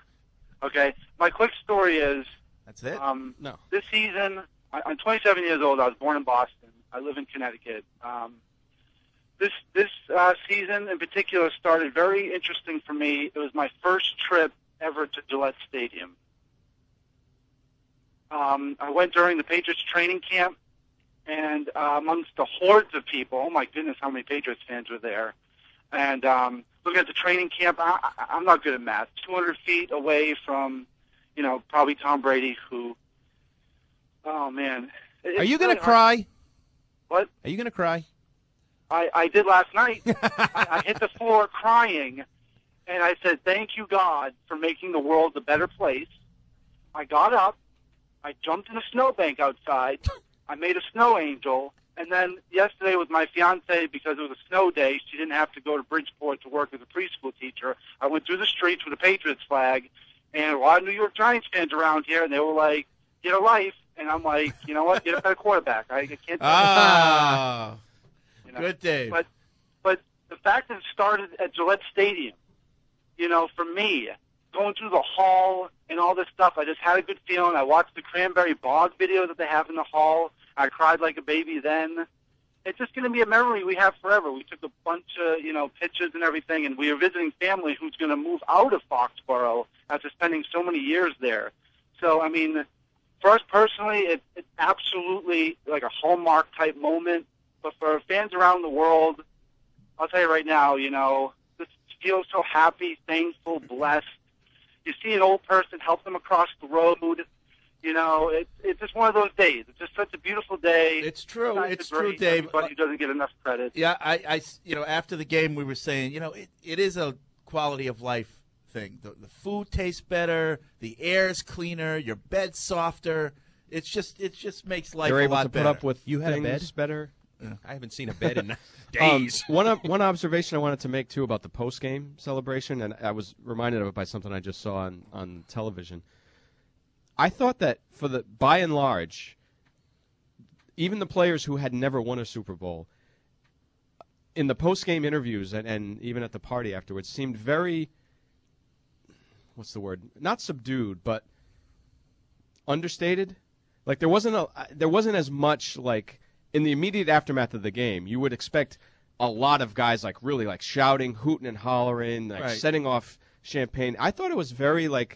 Okay. My quick story is, That's it. um, No. this season, I- I'm twenty-seven years old. I was born in Boston. I live in Connecticut. Um, this this uh, season in particular started very interesting for me. It was my first trip ever to Gillette Stadium. Um, I went during the Patriots training camp, and uh, amongst the hordes of people, oh my goodness, how many Patriots fans were there. And um, looking at the training camp, I, I, I'm not good at math, two hundred feet away from, you know, probably Tom Brady, who, oh, man. It's Are you going really to hard- cry? What? Are you going to cry? I, I did last night. I, I hit the floor crying, and I said, thank you, God, for making the world a better place. I got up. I jumped in a snowbank outside. I made a snow angel. And then yesterday with my fiance, because it was a snow day, she didn't have to go to Bridgeport to work as a preschool teacher. I went through the streets with a Patriots flag, and a lot of New York Giants fans around here, and they were like, get a life. And I'm like, you know what, get a better quarterback. I, I can't Ah, you know? good, Dave. But but the fact that it started at Gillette Stadium, you know, for me, going through the hall and all this stuff, I just had a good feeling. I watched the Cranberry Bog video that they have in the hall. I cried like a baby then. It's just going to be a memory we have forever. We took a bunch of, you know, pictures and everything, and we are visiting family who's going to move out of Foxborough after spending so many years there. So, I mean, for us personally, it, it's absolutely like a hallmark-type moment. But for fans around the world, I'll tell you right now, you know, just feel so happy, thankful, blessed. You see an old person, help them across the road. You know, it's it's just one of those days. It's just such a beautiful day. It's true. Nice It's to greet true, Dave. Everybody who doesn't get enough credit. Yeah, I, I, you know, after the game, we were saying, you know, it, it is a quality of life thing. The, the food tastes better, the air is cleaner, your bed's softer. It's just it just makes life They're a able lot to better. put up with You had a things bed? better. Yeah. I haven't seen a bed in Um, days. one ob- one observation I wanted to make too about the post game celebration, and I was reminded of it by something I just saw on, on television. I thought that for the by and large, even the players who had never won a Super Bowl, in the post game interviews and, and even at the party afterwards, seemed very what's the word? Not subdued, but understated. Like there wasn't a there wasn't as much like. In the immediate aftermath of the game, you would expect a lot of guys like really like shouting, hooting and hollering, like Right. setting off champagne. I thought it was very like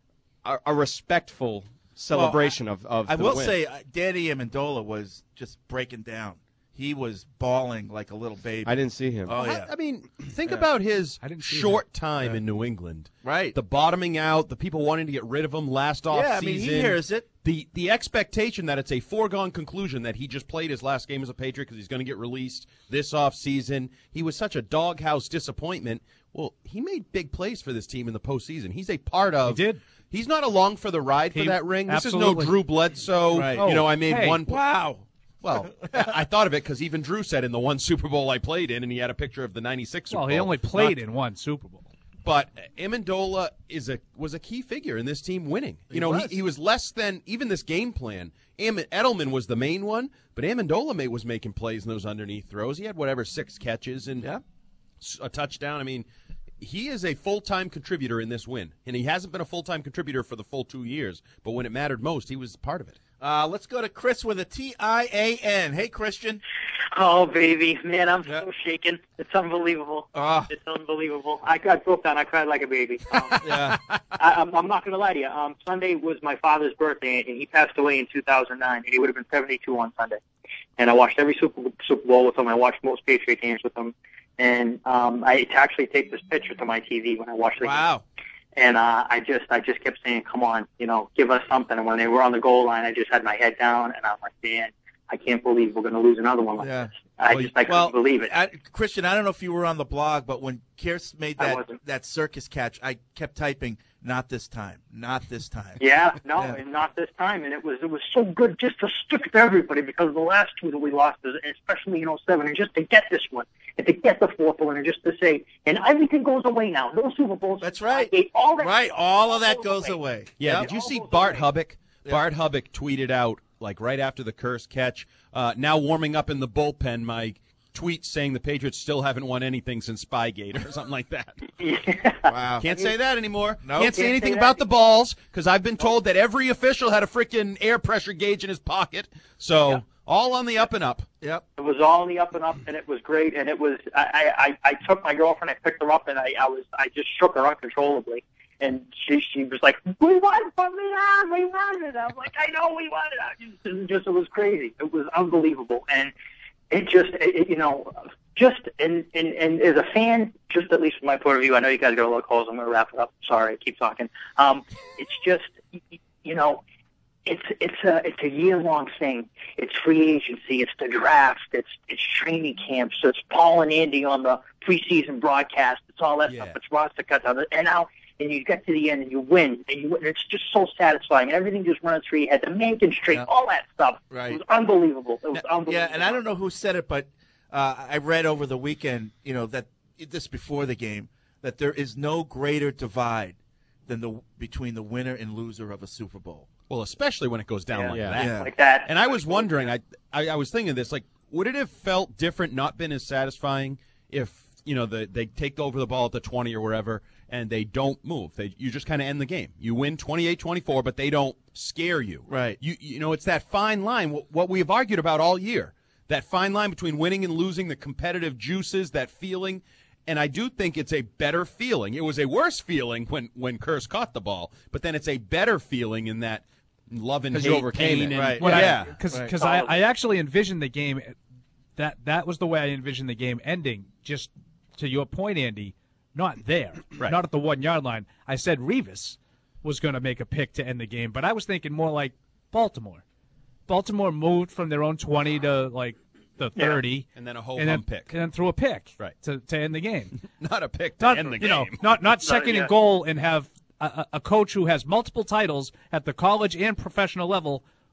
a, a respectful celebration Well, of, of I the will win. say, uh, Danny Amendola was just breaking down. He was bawling like a little baby. I didn't see him. Oh, I- yeah. I mean, think Yeah. about his I didn't see short time in New England. Right. The bottoming out, the people wanting to get rid of him last off Yeah, I season. mean, he hears it. The the expectation that it's a foregone conclusion that he just played his last game as a Patriot because he's going to get released this off season. He was such a doghouse disappointment. Well, he made big plays for this team in the postseason. He's a part of. He did. He's not along for the ride for He- that ring. This absolutely. is no Drew Bledsoe. Right. You know, I made Hey, one. Wow. Well, I thought of it because even Drew said in the one Super Bowl I played in, and he had a picture of the ninety-six Super Well, Bowl. he only played Not- in one Super Bowl. But Amendola is a was a key figure in this team winning. You He know, was. he, he was less than even this game plan. Am- Edelman was the main one, but Amendola may, was making plays in those underneath throws. He had whatever six catches and Yeah. s- a touchdown. I mean, he is a full time contributor in this win, and he hasn't been a full time contributor for the full two years. But when it mattered most, he was part of it. Uh, let's go to Chris with a T I A N. Hey, Christian. Oh, baby. Man, I'm Yeah. so shaken. It's unbelievable. Ah. It's unbelievable. I, I broke down. I cried like a baby. Um, Yeah. I, I'm, I'm not going to lie to you. Um, Sunday was my father's birthday, and he passed away in two thousand nine, and he would have been seventy-two on Sunday. And I watched every Super, Super Bowl with him. I watched most Patriot games with him. And um, I actually taped this picture to my T V when I watched the game. Wow. And uh, I just, I just kept saying, "Come on, you know, give us something." And when they were on the goal line, I just had my head down, and I'm like, "Man, I can't believe we're going to lose another one like Yeah. this." I Well, just, I couldn't Well, believe it. I, Christian, I don't know if you were on the blog, but when Kears made I that wasn't. that circus catch, I kept typing, "Not this time, not this time." Yeah, no, Yeah. and not this time. And it was, it was so good just to stick to everybody because the last two that we lost, especially in oh seven, and just to get this one, and to get the fourth one, and just to say, and everything goes away now. Those Super Bowls. That's right. I- all that, Right, all of that goes away. Yeah, Yep. did you see All goes Bart away. Hubbock? Bart Hubbock tweeted out, like right after the curse catch, uh, now warming up in the bullpen, my tweet saying the Patriots still haven't won anything since Spygate or something like that. Yeah. Wow. Can't say that anymore. Nope. Can't say Can't anything say about that. the balls because I've been told that every official had a freaking air pressure gauge in his pocket. So Yeah. all on the up and up. Yep. It was all in the up and up, and it was great. And it was, I, I, I took my girlfriend, I picked her up, and I, I was, I just shook her uncontrollably. And she, she was like, "We won from the arm, we won it." I'm like, "I know we won it." It was just, it was crazy. It was unbelievable, and it just, it, it, you know, just and, and and as a fan, just at least from my point of view, I know you guys got a lot of calls. I'm going to wrap it up. Sorry, I keep talking. Um, it's just, you know. It's it's a it's a year long thing. It's free agency. It's the draft. It's it's training camps. It's Paul and Andy on the preseason broadcast. It's all that Yeah. stuff. It's roster cuts out. And now and you get to the end and you win and you win. It's just so satisfying. And everything just runs through your head. The Macon Street, Yeah. all that stuff. Right. It was unbelievable. It was Now- unbelievable. Yeah, and I don't know who said it, but uh, I read over the weekend, you know, that this before the game, that there is no greater divide than the between the winner and loser of a Super Bowl. Well, especially when it goes down Yeah. like Yeah. that. Yeah. like that. And I was wondering, I, I I was thinking this, like, would it have felt different, not been as satisfying if, you know, the, they take over the ball at the twenty or wherever and they don't move? They You just kind of end the game. You win twenty-eight twenty-four, but they don't scare you. Right. You you know, it's that fine line, what, what we have argued about all year, that fine line between winning and losing, the competitive juices, that feeling. And I do think it's a better feeling. It was a worse feeling when, when Curse caught the ball, but then it's a better feeling in that love and 'Cause hate, you overcame pain, it. and, Right. What I- yeah. Because Right. I, I actually envisioned the game that that was the way I envisioned the game ending. Just to your point, Andy, not there, Right. not at the one yard line. I said Revis was going to make a pick to end the game, but I was thinking more like Baltimore. Baltimore moved from their own twenty to like the thirty, And then a whole and bum then, pick. and then threw a pick Right. to, to end the game. Not a pick to Not end the you game. know, not not second yeah. and goal, and have a, a a coach who has multiple titles at the college and professional level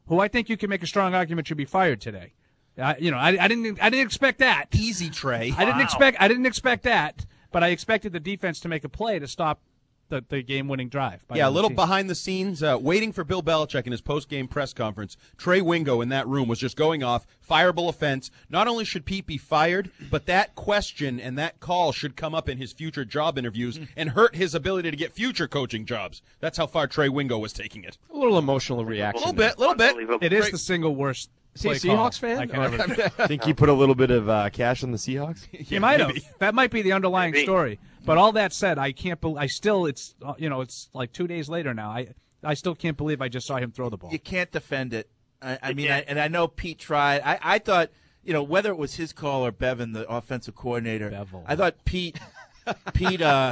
who I think you can make a strong argument should be fired today. I, you know, I, I didn't, I didn't expect that. Easy, Trey. I didn't Wow. expect, I didn't expect that, but I expected the defense to make a play to stop the, the game-winning drive. By Yeah, a the little team. behind the scenes, uh, waiting for Bill Belichick in his post-game press conference. Trey Wingo in that room was just going off, fireable offense. Not only should Pete be fired, but that question and that call should come up in his future job interviews and hurt his ability to get future coaching jobs. That's how far Trey Wingo was taking it. A little emotional reaction. A little bit, a little bit. It is the single worst. Is he a play call Seahawks fan? I can ever- Think he put a little bit of uh, cash on the Seahawks? He might have. That might be the underlying Maybe. story. But all that said, I can't. Be- I still. It's uh, you know. It's like two days later now. I I still can't believe I just saw him throw the ball. You can't defend it. I, I mean, I, and I know Pete tried. I, I thought, you know, whether it was his call or Bevan, the offensive coordinator, Bevel. I thought Pete, Pete, uh,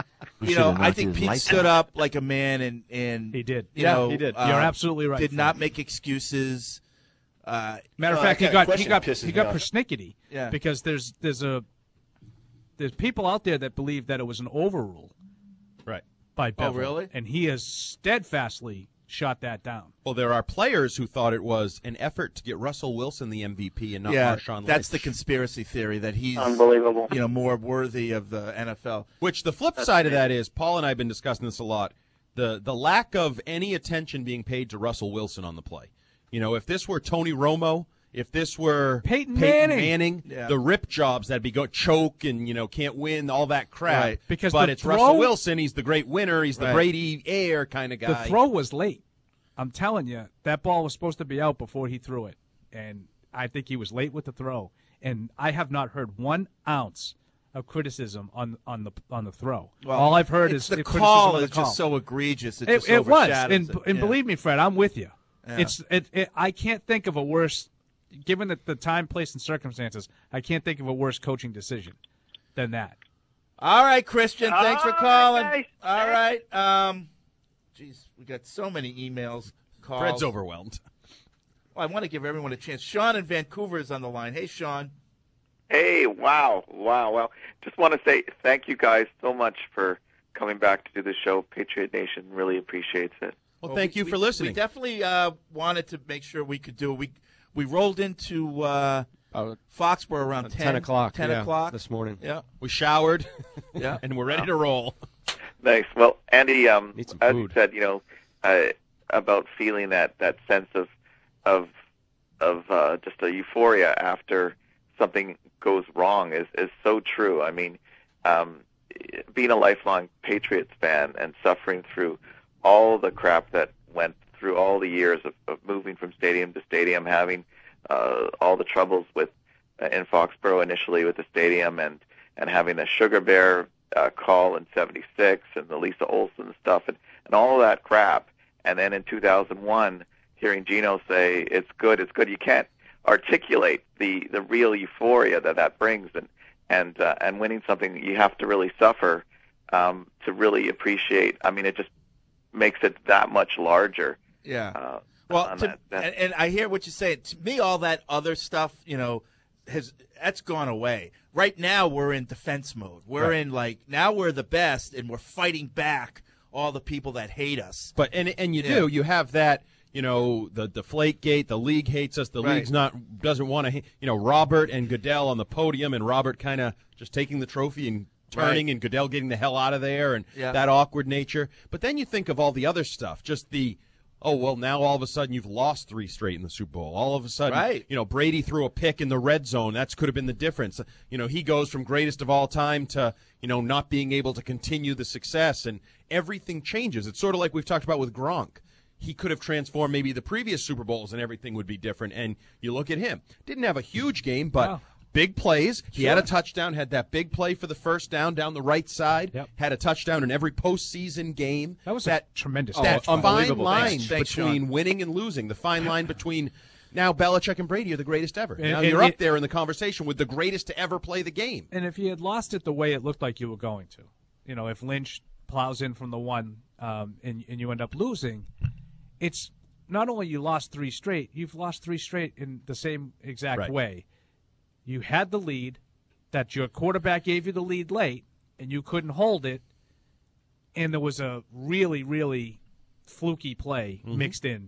We you should've know, I knocked think his Pete lights stood out. up like a man and and He did. You Yeah, know, he did. uh, You're absolutely right, Did Fred. not make excuses. Uh, Matter of uh, fact, he that got he question got pisses he me got off. persnickety. Yeah. Because there's there's a there's people out there that believe that it was an overrule. Right. By Oh, Bevel. really? And he has steadfastly shot that down. Well, there are players who thought it was an effort to get Russell Wilson the M V P and not yeah, Marshawn that's the Lynch. conspiracy theory that he's Unbelievable. You know, more worthy of the N F L. Which the flip side of that is, Paul and I have been discussing this a lot, the the lack of any attention being paid to Russell Wilson on the play. You know, if this were Tony Romo, if this were Peyton Manning. Manning, Yeah. the rip jobs that'd be go choke and, you know, can't win, all that crap. Right. Because but the it's throw- Russell Wilson. He's the great winner. He's the Right. Brady Air kind of guy. The throw was late. I'm telling you, that ball was supposed to be out before he threw it. And I think he was late with the throw. And I have not heard one ounce of criticism on on the on the throw. Well, All I've heard it's is the criticism call of the is call. just so egregious. It, It, just it was, overshadows and, it. and Yeah. believe me, Fred, I'm with you. Yeah. It's it, it. I can't think of a worse, given the, the time, place, and circumstances. I can't think of a worse coaching decision than that. All right, Christian. Thanks for All right, calling. guys. All right. Um, geez, we got so many emails, calls. Fred's overwhelmed. Well, I want to give everyone a chance. Sean in Vancouver is on the line. Hey, Sean. Hey, wow, wow, wow. Just want to say thank you guys so much for coming back to do the show. Patriot Nation really appreciates it. Well, Well, thank we- you we- for listening. We definitely uh, wanted to make sure we could do it. We we rolled into uh, Oh, Foxborough around uh, ten, ten o'clock. Ten yeah, o'clock this morning. Yeah, We showered, yeah. and we're ready to roll. Nice. Well, Andy, um, Need some as food. you said, you know, uh, about feeling that, that sense of of of uh, just a euphoria after something goes wrong is, is so true. I mean, um, being a lifelong Patriots fan and suffering through all the crap that went through all the years of, of moving from stadium to stadium, having uh, all the troubles with uh, in Foxborough initially with the stadium, and and having a Sugar Bear uh, call in seventy-six and the Lisa Olson stuff and, and all of that crap. And then in two thousand one, hearing Gino say, it's good, it's good. You can't articulate the, the real euphoria that that brings. And and uh, and winning something, you have to really suffer um, to really appreciate. I mean, it just makes it that much larger. Yeah. Uh, Well, on to, that- that- and, and I hear what you say. To me, all that other stuff, you know, has that's gone away. Right now, we're in defense mode. We're Right. in like now we're the best, and we're fighting back all the people that hate us. But and and you Yeah. do you have that, you know, the Deflate Gate, the league hates us, the Right. league's not doesn't want to, you know, Robert and Goodell on the podium, and Robert kind of just taking the trophy and turning, Right. and Goodell getting the hell out of there, and Yeah. that awkward nature. But then you think of all the other stuff, just the. Oh, well, now all of a sudden you've lost three straight in the Super Bowl. All of a sudden, Right. you know, Brady threw a pick in the red zone. That could have been the difference. You know, he goes from greatest of all time to, you know, not being able to continue the success, and everything changes. It's sort of like we've talked about with Gronk. He could have transformed maybe the previous Super Bowls and everything would be different. And you look at him. Didn't have a huge game, but Wow. big plays. He Sure. had a touchdown, had that big play for the first down down the right side, Yep. had a touchdown in every postseason game. That was that a tremendous that catch. fine unbelievable. line Thanks. Thanks, between Sean. winning and losing, the fine line between now Belichick and Brady are the greatest ever. And- now and you're up it- there in the conversation with the greatest to ever play the game. And if you had lost it the way it looked like you were going to, you know, if Lynch plows in from the one um, and, and you end up losing, it's not only you lost three straight, you've lost three straight in the same exact Right. way. You had the lead, that your quarterback gave you the lead late, and you couldn't hold it, and there was a really, really fluky play Mm-hmm. mixed in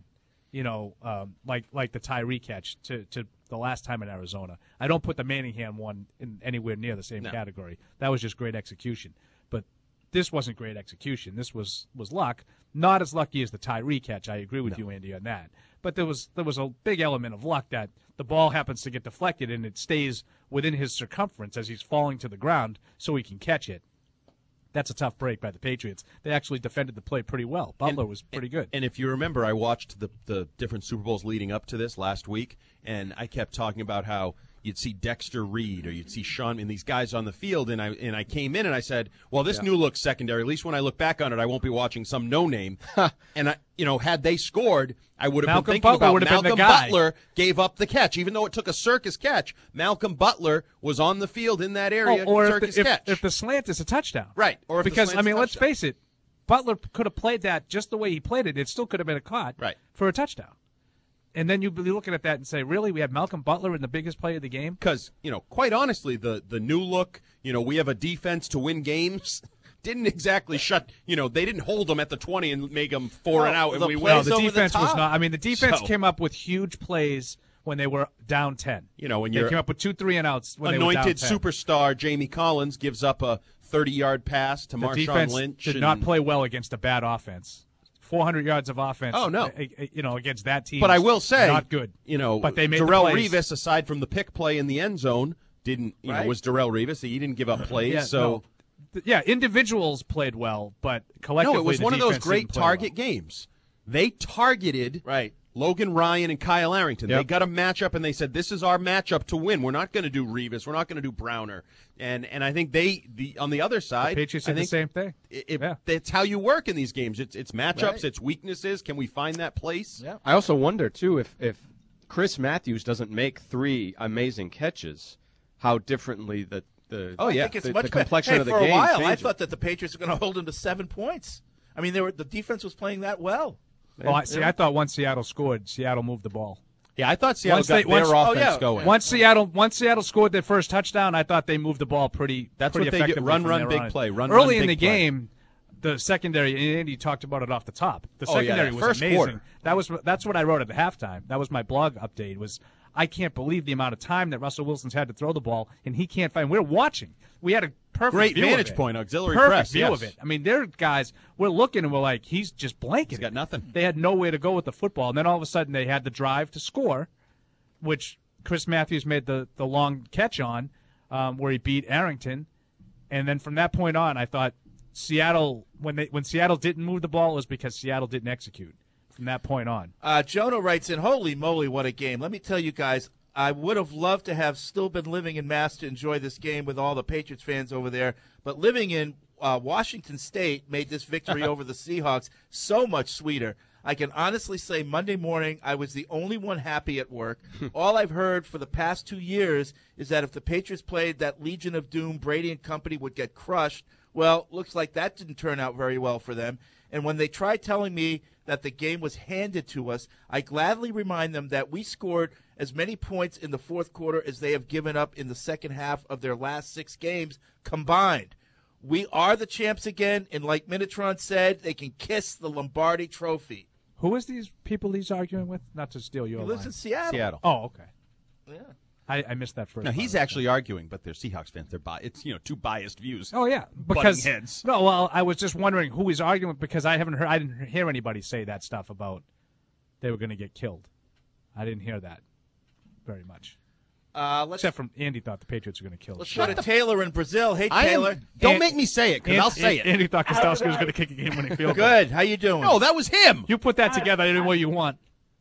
you know, um, like like the Tyree catch to, to the last time in Arizona. I don't put the Manningham one in anywhere near the same No. category. That was just great execution. But this wasn't great execution. This was, was luck. Not as lucky as the Tyree catch. I agree with No. you, Andy, on that. But there was there was a big element of luck that the ball happens to get deflected and it stays within his circumference as he's falling to the ground so he can catch it. That's a tough break by the Patriots. They actually defended the play pretty well. Butler was pretty good. And if you remember, I watched the the different Super Bowls leading up to this last week, and I kept talking about how you'd see Dexter Reed or you'd see Sean and these guys on the field, and I and I came in and I said, well, this Yeah. new look secondary. At least when I look back on it, I won't be watching some no name. And I, you know, had they scored, I would have Malcolm been thinking Butler about would have been the Malcolm guy. Butler gave up the catch, even though it took a circus catch. Malcolm Butler was on the field in that area. Oh, or if circus the, if, catch. if the slant is a touchdown. Right. Or if the because, I slant's a mean, let's touchdown. face it, Butler could have played that just the way he played it. It still could have been a caught Right. for a touchdown. And then you'd be looking at that and say, really, we have Malcolm Butler in the biggest play of the game? Because, you know, quite honestly, the, the new look, you know, we have a defense to win games, didn't exactly shut, you know, they didn't hold them at the twenty and make them four and out, and the we plays win. No, the over the defense was top. not. I mean, the defense So- came up with huge plays when they were down ten. You know, when They you're came up with two, three and outs when they were down anointed ten. superstar Jamie Collins gives up a thirty-yard pass to The Marshawn defense Lynch. did and- not play well against a bad offense. four hundred yards of offense. Oh, no. uh, uh, You know, against that team. But I will say, not good. You know, but they made the Darrell plays. Revis, aside from the pick play in the end zone, didn't, you Right. know, was Darrell Revis. He didn't give up plays. Yeah, so, no. Th- yeah, individuals played well, but collectively, no, it was the one of those defense great didn't play target well. games. They targeted Right. Logan Ryan and Kyle Arrington. Yep. They got a matchup, and they said, "This is our matchup to win. We're not going to do Revis. We're not going to do Browner." And and I think they the on the other side, The Patriots I did the think same thing. It, it- Yeah. That's how you work in these games. It's it's matchups, Right. it's weaknesses. Can we find that place? Yeah. I also wonder, too, if, if Chris Matthews doesn't make three amazing catches, how differently the, the, Oh, yeah. I think it's the, much the better. complexion Hey, of the for game a while, I changes. thought that the Patriots were going to hold him to seven points. I mean, they were the defense was playing that well. Well, I, see, I thought once Seattle scored, Seattle moved the ball. Yeah, I thought Seattle Once got they- their once- offense oh, yeah. going. Once Seattle, once Seattle scored their first touchdown, I thought they moved the ball pretty. That's pretty what they get. effectively Run, from run, there big on. play. Run, Early run, in the big play. game, the secondary, and Andy talked about it off the top. The Oh, yeah, secondary that was first amazing. quarter. That was that's what I wrote at the halftime. That was my blog update. Was I can't believe the amount of time that Russell Wilson's had to throw the ball, and he can't find. We're watching. We had a perfect Great view of vantage it. point, auxiliary perfect press, view yes. of it. I mean, there are guys. We're looking and we're like, he's just blanking. He's got nothing. They had nowhere to go with the football, and then all of a sudden they had the drive to score, which Chris Matthews made the, the long catch on, um, where he beat Arrington, and then from that point on, I thought Seattle when they when Seattle didn't move the ball it was because Seattle didn't execute. From that point on, Uh, Jonah writes in, holy moly, what a game. Let me tell you guys, I would have loved to have still been living in Mass to enjoy this game with all the Patriots fans over there, but living in uh, Washington State made this victory over the Seahawks so much sweeter. I can honestly say Monday morning I was the only one happy at work. All I've heard for the past two years is that if the Patriots played that Legion of Doom, Brady and company would get crushed. Well, looks like that didn't turn out very well for them. And when they tried telling me that the game was handed to us, I gladly remind them that we scored as many points in the fourth quarter as they have given up in the second half of their last six games combined. We are the champs again, and like Minitron said, they can kiss the Lombardi Trophy. who is these people he's arguing with? Not to steal your He lives line. in Seattle. Seattle. Oh, okay. Yeah. I, I missed that first. No, part. he's actually arguing, but they're Seahawks fans. They're bi- It's you know two biased views. Oh yeah, butting because heads. no. Well, I was just wondering who he's arguing with because I haven't heard. I didn't hear anybody say that stuff about they were going to get killed. I didn't hear that very much. Uh, let's Except from Andy thought the Patriots were going to kill. let's us. go to Taylor in Brazil. Hey, I am- Taylor. don't An- make me say it because An- I'll say An- it. Andy thought Kostowski was going to kick a game-winning field goal. Good. How you doing? No, that was him. You put that together. I didn't know what you want.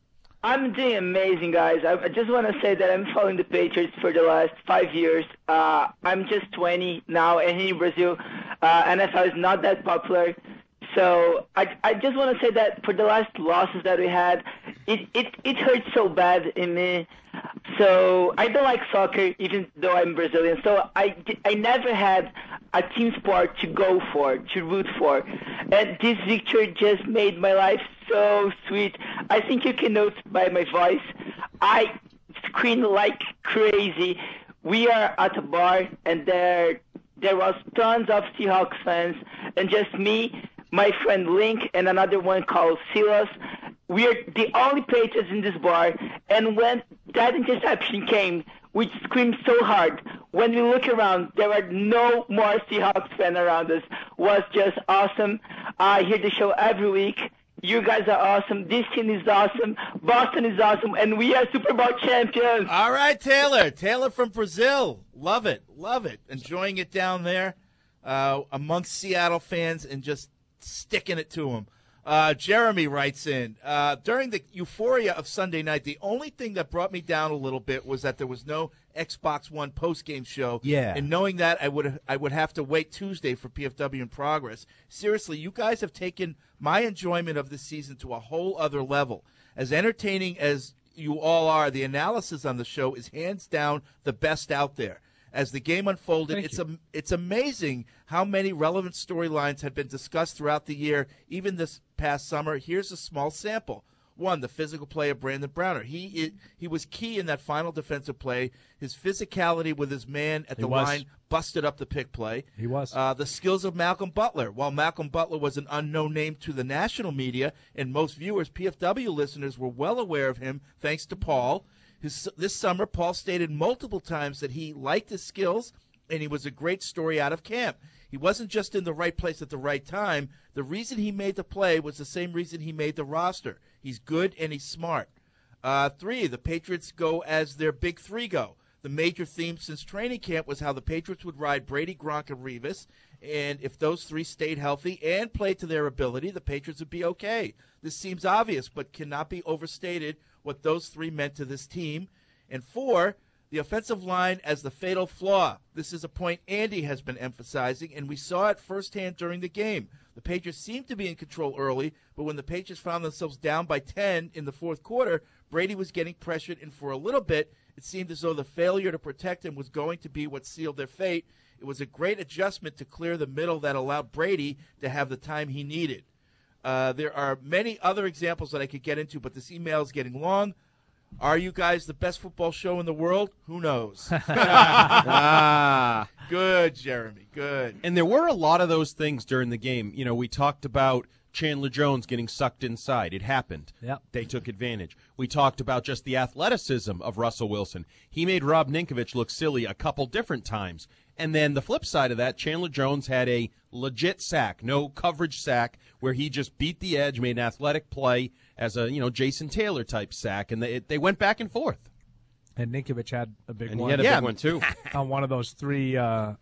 I'm doing amazing, guys. I I just want to say that I'm following the Patriots for the last five years. Uh, I'm just twenty now, and in Brazil, uh, N F L is not that popular. So I I just want to say that for the last losses that we had, it, it, it hurts so bad in me. So I don't like soccer, even though I'm Brazilian. So I, I never had a team sport to go for, to root for. And this victory just made my life so sweet. I think you can note by my voice, I screamed like crazy. We are at a bar, and there there was tons of Seahawks fans, and just me, my friend Link, and another one called Silas. We are the only Patriots in this bar, and when that interception came, we screamed so hard. When we look around, there are no more Seahawks fans around us. Was just awesome. I hear the show every week. You guys are awesome. This team is awesome. Boston is awesome, and we are Super Bowl champions. All right, Taylor. Taylor from Brazil. Love it. Love it. Enjoying it down there uh, amongst Seattle fans and just sticking it to them. Uh, Jeremy writes in, uh, during the euphoria of Sunday night, the only thing that brought me down a little bit was that there was no Xbox One post-game show. Yeah. And knowing that, I would I would have to wait Tuesday for P F W in progress. Seriously, you guys have taken my enjoyment of this season to a whole other level. As entertaining as you all are, the analysis on the show is hands down the best out there. As the game unfolded, Thank it's you. am- it's amazing how many relevant storylines had been discussed throughout the year, even this past summer. Here's a small sample. One, the physical play of Brandon Browner. He i- he was key in that final defensive play. His physicality with his man at He the was. line busted up the pick play. He was. Uh, the skills of Malcolm Butler. While Malcolm Butler was an unknown name to the national media and most viewers, P F W listeners were well aware of him thanks to Paul. His, this summer, Paul stated multiple times that he liked his skills and he was a great story out of camp. He wasn't just in the right place at the right time. The reason he made the play was the same reason he made the roster. He's good and he's smart. Uh, three, the Patriots go as their big three go. The major theme since training camp was how the Patriots would ride Brady, Gronk, and Revis, and if those three stayed healthy and played to their ability, the Patriots would be okay. This seems obvious, but cannot be overstated what those three meant to this team. And four, the offensive line as the fatal flaw. This is a point Andy has been emphasizing, and we saw it firsthand during the game. The Patriots seemed to be in control early, but when the Patriots found themselves down by ten in the fourth quarter, Brady was getting pressured, and for a little bit, it seemed as though the failure to protect him was going to be what sealed their fate. It was a great adjustment to clear the middle that allowed Brady to have the time he needed. Uh, there are many other examples that I could get into, but this email is getting long. Are you guys the best football show in the world? Who knows? Ah. Good, Jeremy. Good. And there were a lot of those things during the game. You know, we talked about Chandler Jones getting sucked inside. It happened. Yep. They took advantage. We talked about just the athleticism of Russell Wilson. He made Rob Ninkovich look silly a couple different times. And then the flip side of that, Chandler Jones had a legit sack, no coverage sack, where he just beat the edge, made an athletic play as a, you know, Jason Taylor type sack, and they they went back and forth. And Ninkovich had a big And one. he had a Yeah. big one, too. On one of those three. Uh,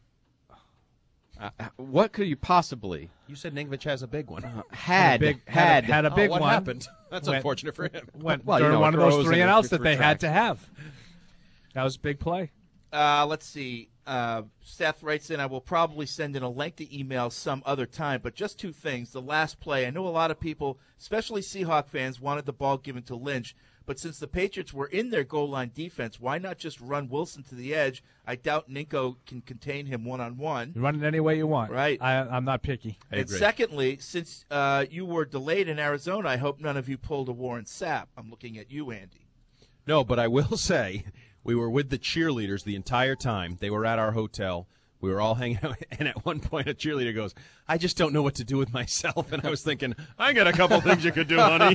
Uh, what could you possibly You said Ninkovich has a big one. had big, had, had a, had a big oh, what one. happened? That's Went- unfortunate for him. Went Well, you during know, one it of those grows three and and it outs that they had retracts. to have. That was a big play. Uh, let's see. Uh, Seth writes in, I will probably send in a lengthy email some other time, but just two things. The last play, I know a lot of people, especially Seahawk fans, wanted the ball given to Lynch, but since the Patriots were in their goal line defense, why not just run Wilson to the edge? I doubt Ninko can contain him one-on-one. You run it any way you want. Right. I, I'm not picky. I And agree. secondly, since uh, you were delayed in Arizona, I hope none of you pulled a Warren Sapp. I'm looking at you, Andy. No, but I will say we were with the cheerleaders the entire time. They were at our hotel. We were all hanging out, and at one point a cheerleader goes, I just don't know what to do with myself. And I was thinking, I got a couple things you could do, honey.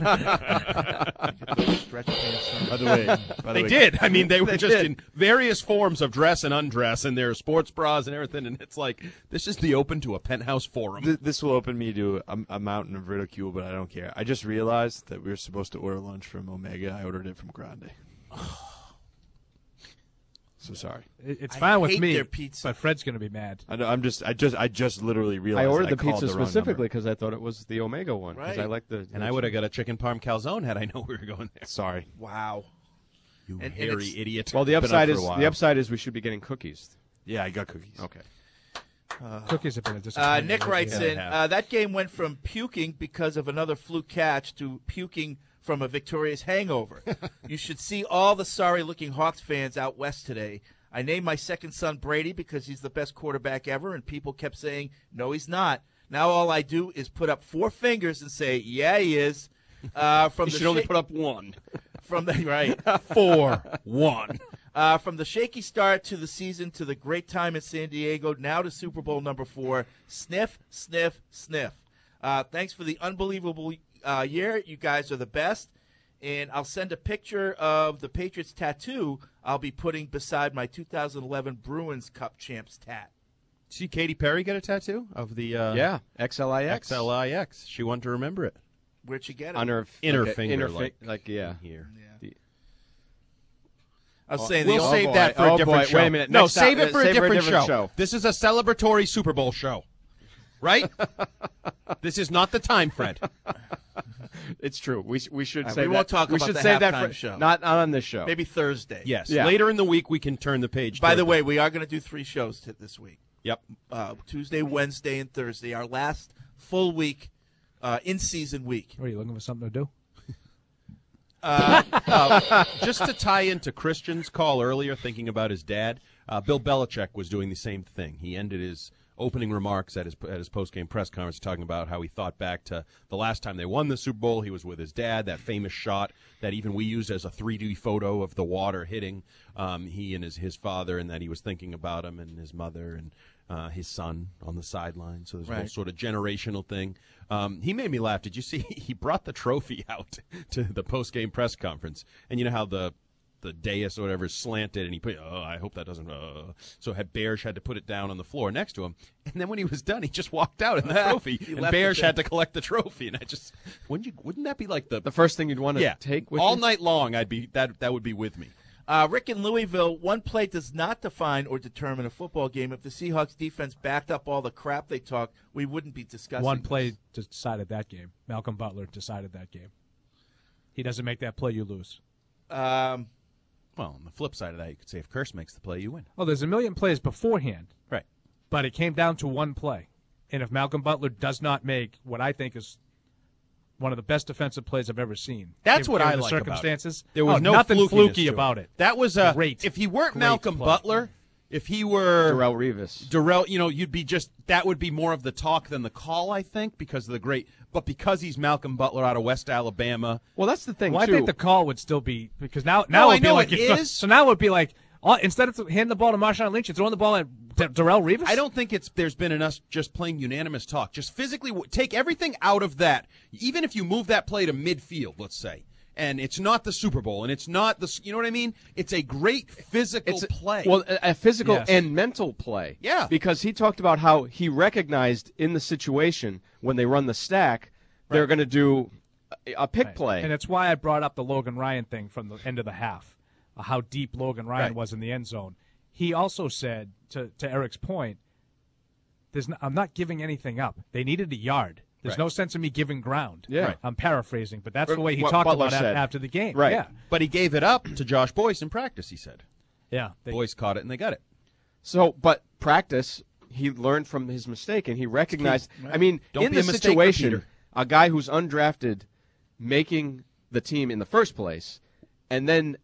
Stretch pants on. By the way, by the They way, did. I mean, they were They just did. in various forms of dress and undress, and their sports bras and everything. And it's like, this is the open to a penthouse forum. th- this will open me to a, a mountain of ridicule, but I don't care. I just realized that we were supposed to order lunch from Omega. I ordered it from Grande. So sorry. It, it's I fine with hate me, their pizza. but Fred's going to be mad. I know, I'm just, I just, I just literally realized I ordered the called pizza the wrong specifically number. because I thought it was the Omega one. Because I Right. like the. And I would have got a chicken parm calzone had I known we were going there. Sorry. Wow. You And- and hairy it's- idiot. Well, the Been up upside for a is while. the upside is we should be getting cookies. Yeah, I got cookies. Okay. Cookies have been a Uh, disappointment. Nick writes Yeah, in, they have. uh, that game went from puking because of another fluke catch to puking from a victorious hangover. You should see all the sorry-looking Hawks fans out west today. I named my second son Brady because he's the best quarterback ever, and people kept saying, no, he's not. Now all I do is put up four fingers and say, yeah, he is. Uh, from You the should only sha- put up one. from the right. Four, one. Uh, from the shaky start to the season to the great time in San Diego, now to Super Bowl number four, sniff, sniff, sniff. Uh, thanks for the unbelievable uh, year. You guys are the best. And I'll send a picture of the Patriots tattoo I'll be putting beside my two thousand eleven Bruins Cup champs tat. See Katy Perry get a tattoo of the uh, yeah X L I X X L I X. She wanted to remember it. Where'd she get it? On her inner like finger, inner like, fi- like yeah. here. Yeah. The- I was Oh, saying we'll the save boy. that for Oh, a different boy. show. Wait a minute. No, Next save time- it for save a different, show. show. This is a celebratory Super Bowl show, right? This is not the time, Fred. It's true. We we should All right, say we won't talk we about should the save that halftime for show. not not on this show. Maybe Thursday. Yes. Yeah. Later in the week, we can turn the page. By toward the that. way, we are going to do three shows t- this week. Yep. Uh, Tuesday, Wednesday, and Thursday. Our last full week, uh, in-season week. What, are you looking for something to do? Uh, uh, just to tie into Christian's call earlier, thinking about his dad, uh, Bill Belichick was doing the same thing. He ended his opening remarks at his at his post-game press conference talking about how he thought back to the last time they won the Super Bowl. He was with his dad, that famous shot that even we used as a three D photo of the water hitting um, he and his, his father, and that he was thinking about him and his mother and uh, his son on the sideline. So there's a whole Right. sort of generational thing. Um, he made me laugh. Did you see he brought the trophy out to the post-game press conference? And you know how the the dais or whatever is slanted, and he put, oh, I hope that doesn't, uh. so had Bearish had to put it down on the floor next to him. And then when he was done, he just walked out in the trophy, He and left Bearish it had there. to collect the trophy. And I just, wouldn't you, wouldn't that be like the, the first thing you'd want to yeah, take with all you? night long, I'd be, that that would be with me. Uh, Rick in Louisville, one play does not define or determine a football game. If the Seahawks defense backed up all the crap they talk, we wouldn't be discussing One this. play decided that game. Malcolm Butler decided that game. He doesn't make that play, you lose. Um, Well, on the flip side of that, you could say if Curse makes the play, you win. Oh, there's a million plays beforehand. Right. But it came down to one play. And if Malcolm Butler does not make what I think is one of the best defensive plays I've ever seen. That's in- what in I the like circumstances. about it. There was Oh, no nothing flukiness fluky to about it. That was a Great. If he weren't Great Malcolm play. Butler, if he were Darrelle Revis. Darrell, you know, you'd be just that would be more of the talk than the call, I think, because of the great. But because he's Malcolm Butler out of West Alabama, Well, that's the thing Well, I too. think the call would still be because now now No, it I would be know like it you're- is. So now it would be like oh, instead of handing the ball to Marshawn Lynch, you're throwing the ball at D- Darrelle Revis. I don't think it's there's been enough just plain unanimous talk. Just physically w- take everything out of that. Even if you move that play to midfield, let's say, and it's not the Super Bowl, and it's not the you know what I mean. It's a great physical It's a- play. Well, a, a physical Yes. and mental play. Yeah. Because he talked about how he recognized in the situation when they run the stack, they're going to do a, a pick Right. play. And it's why I brought up the Logan Ryan thing from the end of the half, uh, how deep Logan Ryan Right. was in the end zone. He also said, to, to Eric's point, There's no, I'm not giving anything up. They needed a yard. There's Right. no sense in me giving ground. Yeah. Right. I'm paraphrasing, but that's Or the way he what talked Butler about it said. after the game. Right. Yeah. but he gave it up to Josh Boyce in practice. He said, Yeah. They- Boyce caught it and they got it. So, but practice, he learned from his mistake, and he recognized. I mean, Don't in be a the mistake situation, repeater. a guy who's undrafted making the team in the first place, and then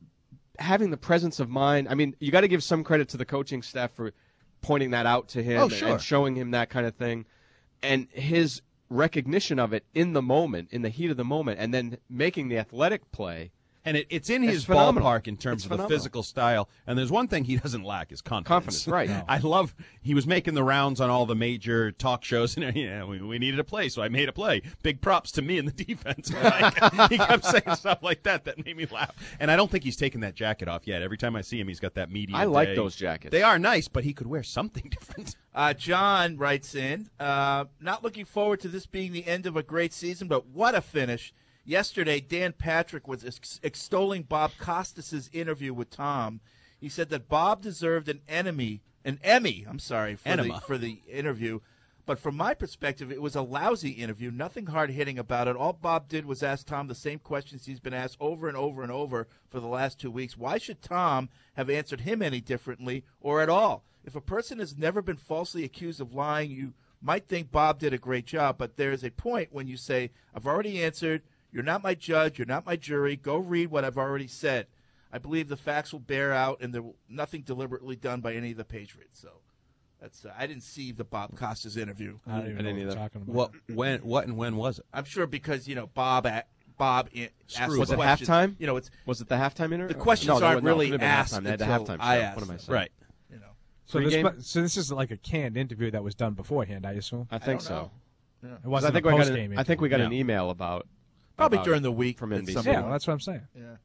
having the presence of mind. I mean, you got to give some credit to the coaching staff for pointing that out to him Oh, and- sure. and showing him that kind of thing, and his recognition of it in the moment, in the heat of the moment, and then making the athletic play. And it, it's in It's his phenomenal. ballpark in terms It's of the phenomenal. physical style. And there's one thing he doesn't lack is confidence. Confidence, right. No. I love he was making the rounds on all the major talk shows, and yeah, we, we needed a play, so I made a play. Big props to me and the defense. Like, he kept saying stuff like that that made me laugh. And I don't think he's taken that jacket off yet. Every time I see him, he's got that media. I like day. those jackets. They are nice, but he could wear something different. Uh, John writes in, uh, not looking forward to this being the end of a great season, but what a finish. Yesterday, Dan Patrick was ex- extolling Bob Costas' interview with Tom. He said that Bob deserved an enemy, an Emmy, I'm sorry, for the, Enema. for the interview. But from my perspective, it was a lousy interview, nothing hard-hitting about it. All Bob did was ask Tom the same questions he's been asked over and over and over for the last two weeks. Why should Tom have answered him any differently or at all? If a person has never been falsely accused of lying, you might think Bob did a great job, but there is a point when you say, I've already answered, you're not my judge, you're not my jury, go read what I've already said. I believe the facts will bear out, and there will nothing deliberately done by any of the Patriots. So that's uh, I didn't see the Bob Costas interview. I don't even I know didn't what you're either. talking about. What, when, what, and when was it? I'm sure because, you know, Bob at, Bob in, asked Screw the Was it questions. halftime? You know, it's Was it the halftime interview? The questions no, no, aren't no, really it could've been asked halftime. They had the until halftime I show. asked What am I them. saying? Right. you know. So this, Pre-game? mu- so this is like a canned interview that was done beforehand, I assume. I think don't so. know. It 'Cause wasn't I think a we got post-game an, I think we got interview. an email about Probably about during it the week from at N B C. some Yeah, point. that's what I'm saying. Yeah.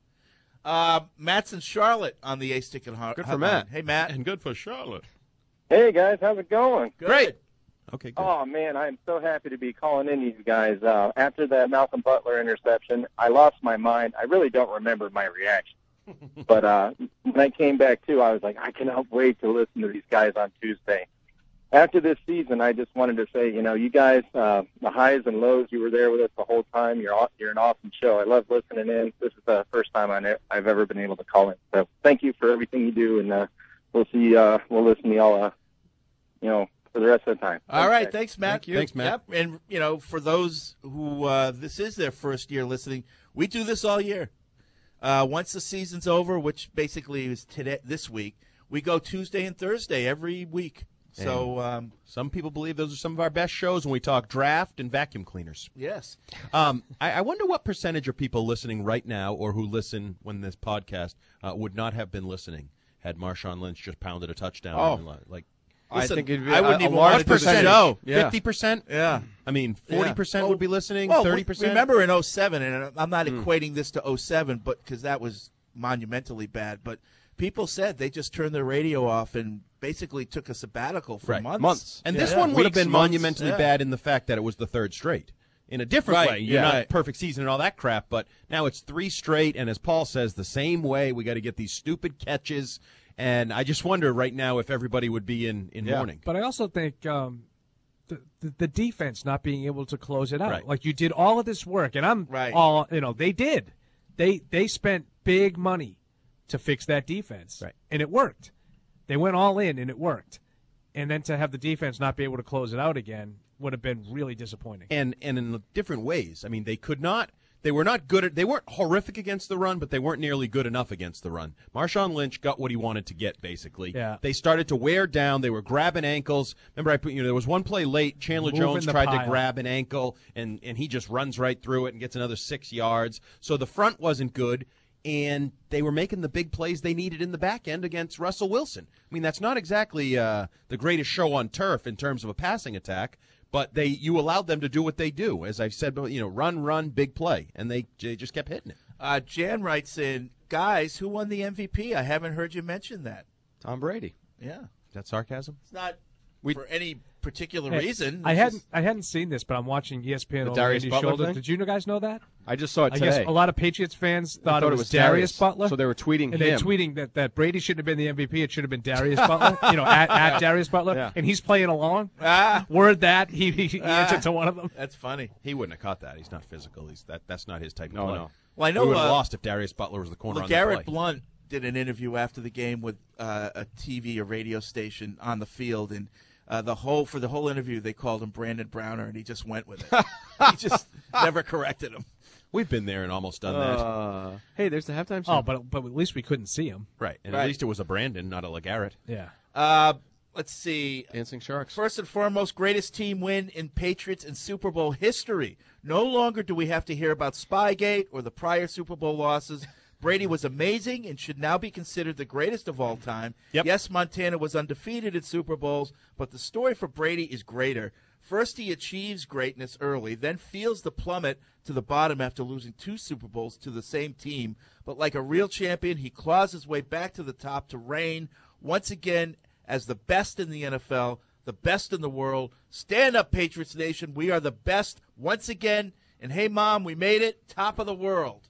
Uh, Matt's in Charlotte on the Ace Ticket Hot. Good for hotline. Matt. Hey, Matt. And good for Charlotte. Hey guys, how's it going? Great. Okay, good. Oh man, I'm so happy to be calling in these guys. Uh, after that Malcolm Butler interception, I lost my mind. I really don't remember my reaction. But uh, when I came back to, I was like, I cannot wait to listen to these guys on Tuesday. After this season, I just wanted to say, you know, you guys, uh, the highs and lows, you were there with us the whole time. You're aw- you're an awesome show. I love listening in. This is the first time I ne- I've ever been able to call in. So thank you for everything you do, and uh, we'll see. Uh, we'll listen to y'all, uh, you know, for the rest of the time. All Thanks, right, guys. thanks, Matt. Thank you. Thanks, Matt. Yep. And, you know, for those who uh, this is their first year listening, we do this all year. Uh, once the season's over, which basically is today, this week, we go Tuesday and Thursday every week. So um, some people believe those are some of our best shows when we talk draft and vacuum cleaners. Yes. Um, I, I wonder what percentage of people listening right now or who listen when this podcast uh, would not have been listening had Marshawn Lynch just pounded a touchdown. Oh. And, like, I Listen, think it'd be I wouldn't a, even a large want to do the percentage. show. Yeah. fifty percent? Yeah. I mean, forty percent Yeah. would be listening, Well, thirty percent? Remember in oh seven, and I'm not Mm. equating this to oh seven, but because that was monumentally bad, but people said they just turned their radio off and basically took a sabbatical for Right. months. Months. And this Yeah. one would have Weeks, been months, monumentally yeah. bad in the fact that it was the third straight. In a different Right, way. You're yeah. not Right. perfect season and all that crap, but now it's three straight, and as Paul says, the same way. We got to get these stupid catches, and I just wonder right now if everybody would be in, in mourning. But I also think um, the, the the defense not being able to close it out. Right. Like you did all of this work, and I'm Right. all you know. They did. They they spent big money to fix that defense, Right. and it worked. They went all in, and it worked. And then to have the defense not be able to close it out again would have been really disappointing. and and in different ways. I mean, they could not. They were not good at. They weren't horrific against the run, but they weren't nearly good enough against the run. Marshawn Lynch got what he wanted to get. Basically, Yeah. They started to wear down. They were grabbing ankles. Remember, I put you know there was one play late. Chandler Moving Jones the tried pile. to grab an ankle, and and he just runs right through it and gets another six yards. So the front wasn't good. And they were making the big plays they needed in the back end against Russell Wilson. I mean, that's not exactly uh, the greatest show on turf in terms of a passing attack, but they you allowed them to do what they do. As I've said, you know, run, run, big play, and they, they just kept hitting it. Uh, Jan writes in, guys, who won the M V P? I haven't heard you mention that. Tom Brady. Yeah. Is that sarcasm? It's not We- for any particular Hey, reason. I It's hadn't just- I hadn't seen this, but I'm watching E S P N The over Darius Randy's Butler shoulder. thing? Did you guys know that? I just saw it I today. guess a lot of Patriots fans thought, thought it was Darius, Butler. So they were tweeting and him. they're tweeting that, that Brady shouldn't have been the M V P. It should have been Darius Butler. You know, at, at Darius Butler, Yeah. and he's playing along. Ah. Word that he, he, he Ah. answered to one of them. That's funny. He wouldn't have caught that. He's not physical. He's that. That's not his type No, of play. no. Well, I know we would have uh, lost if Darius Butler was the corner on the LeGarrette play. Blunt did an interview after the game with uh, a T V or radio station on the field, and uh, the whole for the whole interview they called him Brandon Browner, and he just went with it. he just never corrected him. We've been there and almost done that. Uh, hey, there's the halftime show. Oh, but but at least we couldn't see him. Right, and Right. at least it was a Brandon, not a LeGarrette. Yeah. Uh, let's see. Dancing Sharks. First and foremost, greatest team win in Patriots and Super Bowl history. No longer do we have to hear about Spygate or the prior Super Bowl losses. Brady was amazing and should now be considered the greatest of all time. Yep. Yes, Montana was undefeated in Super Bowls, but the story for Brady is greater. First, he achieves greatness early, then feels the plummet to the bottom after losing two Super Bowls to the same team. But like a real champion, he claws his way back to the top to reign once again as the best in the N F L, the best in the world. Stand up, Patriots Nation. We are the best once again. And hey, Mom, we made it. Top of the world.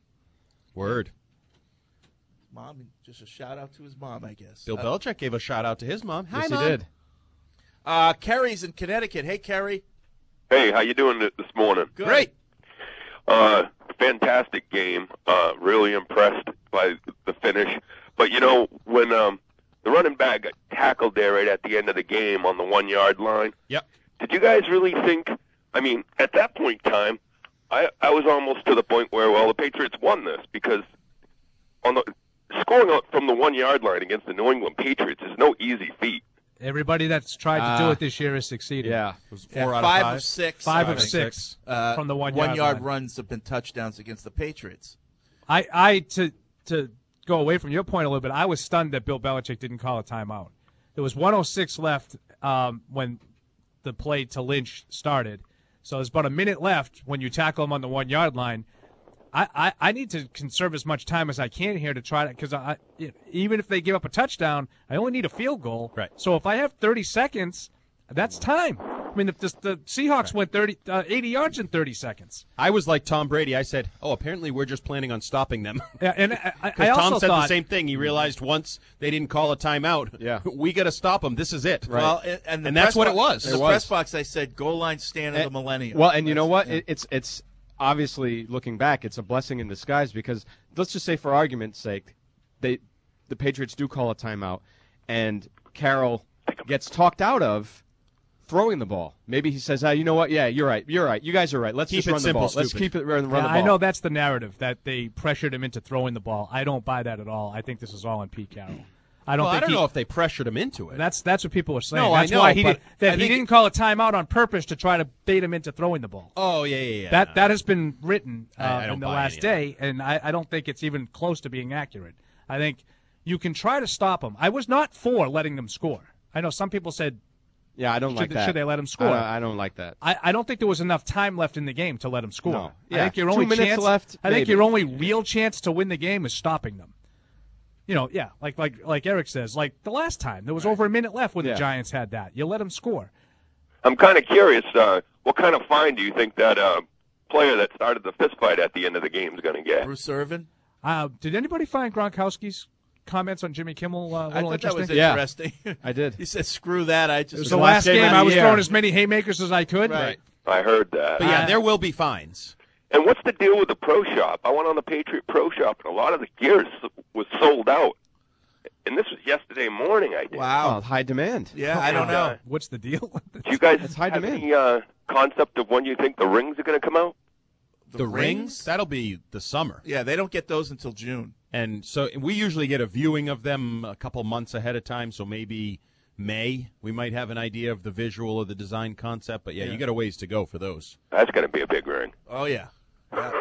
Word. Mom, just a shout out to his mom, I guess. Bill Uh, Belichick gave a shout out to his mom. Hi, yes, Mom. he did. Uh, Kerry's in Connecticut. Hey, Kerry. Hey, how you doing th- this morning? Good. Great. Uh, fantastic game. Uh, really impressed by the finish. But you know, when um, the running back got tackled there right at the end of the game on the one yard line. Yep. Did you guys really think? I mean, at that point in time, I I was almost to the point where well, the Patriots won this because on the scoring out from the one yard line against the New England Patriots is no easy feat. Everybody that's tried to do Ah. it this year has succeeded. Yeah. It was Yeah, four out five of five. of six. Five uh, of six uh, from the one one yard yard line. runs have been touchdowns against the Patriots. I, I to to go away from your point a little bit, I was stunned that Bill Belichick didn't call a timeout. There was one oh six left um, when the play to Lynch started. So there's about a minute left when you tackle them on the one-yard line. I, I, I need to conserve as much time as I can here to try to, because I, even if they give up a touchdown, I only need a field goal. Right. So if I have thirty seconds, that's time. I mean, if the, the Seahawks right. went thirty, uh, eighty yards in thirty seconds. I was like Tom Brady. I said, oh, apparently we're just planning on stopping them. Yeah, and I, I, Because I Tom also said thought, the same thing. He realized once they didn't call a timeout, yeah. we got to stop them. This is it. Right. Well, and, and, and that's what bo- it was. In the it was. press box, I said, goal line stand of and, the millennium. Well, and you that's, know what? Yeah. It, it's it's obviously, looking back, it's a blessing in disguise because let's just say, for argument's sake, they the Patriots do call a timeout, and Carroll gets talked out of throwing the ball. Maybe he says, "Ah, you know what? Yeah, you're right. You're right. You guys are right. Let's keep just it run simple, the ball. Let's stupid. keep it run, run yeah, the ball." I know that's the narrative, that they pressured him into throwing the ball. I don't buy that at all. I think this is all on Pete Carroll. I don't well, think I don't he, know if they pressured him into it. That's that's what people are saying. No, that's I know, why he but did, that I he think didn't call a timeout on purpose to try to bait him into throwing the ball. Oh yeah, yeah, yeah. That no. that has been written uh, I, I don't in the buy last any day, and I, I don't think it's even close to being accurate. I think you can try to stop them. I was not for letting them score. I know some people said, "Yeah, I don't should, like that." Should they let him score? I, I don't like that. I, I don't think there was enough time left in the game to let him score. No. I Yeah, think your two only minutes chance, left, I think maybe. your only real chance to win the game is stopping them. You know, yeah, like like like Eric says, like the last time there was over a minute left when Yeah. the Giants had that. You let them score. I'm kind of curious. Uh, what kind of fine do you think that uh, player that started the fist fight at the end of the game is going to get? Bruce Irvin. Uh, did anybody find Gronkowski's comments on Jimmy Kimmel uh, a I little thought that was interesting? Yeah. interesting. I did. He said, "Screw that." I just It was the last game. game I of was the throwing year. as many haymakers as I could. Right. I heard that. But yeah, Uh, there will be fines. And what's the deal with the pro shop? I went on the Patriot Pro Shop, and a lot of the gear s- was sold out. And this was yesterday morning, I did. Wow. Oh, high demand. Yeah, I don't And, know. uh, What's the deal? Do you guys It's high have demand. any uh, concept of when you think the rings are going to come out? The, rings? That'll be the summer. Yeah, they don't get those until June. And so we usually get a viewing of them a couple months ahead of time, so maybe May we might have an idea of the visual or the design concept. But yeah, Yeah. you got a ways to go for those. That's going to be a big ring. Oh yeah. Yeah.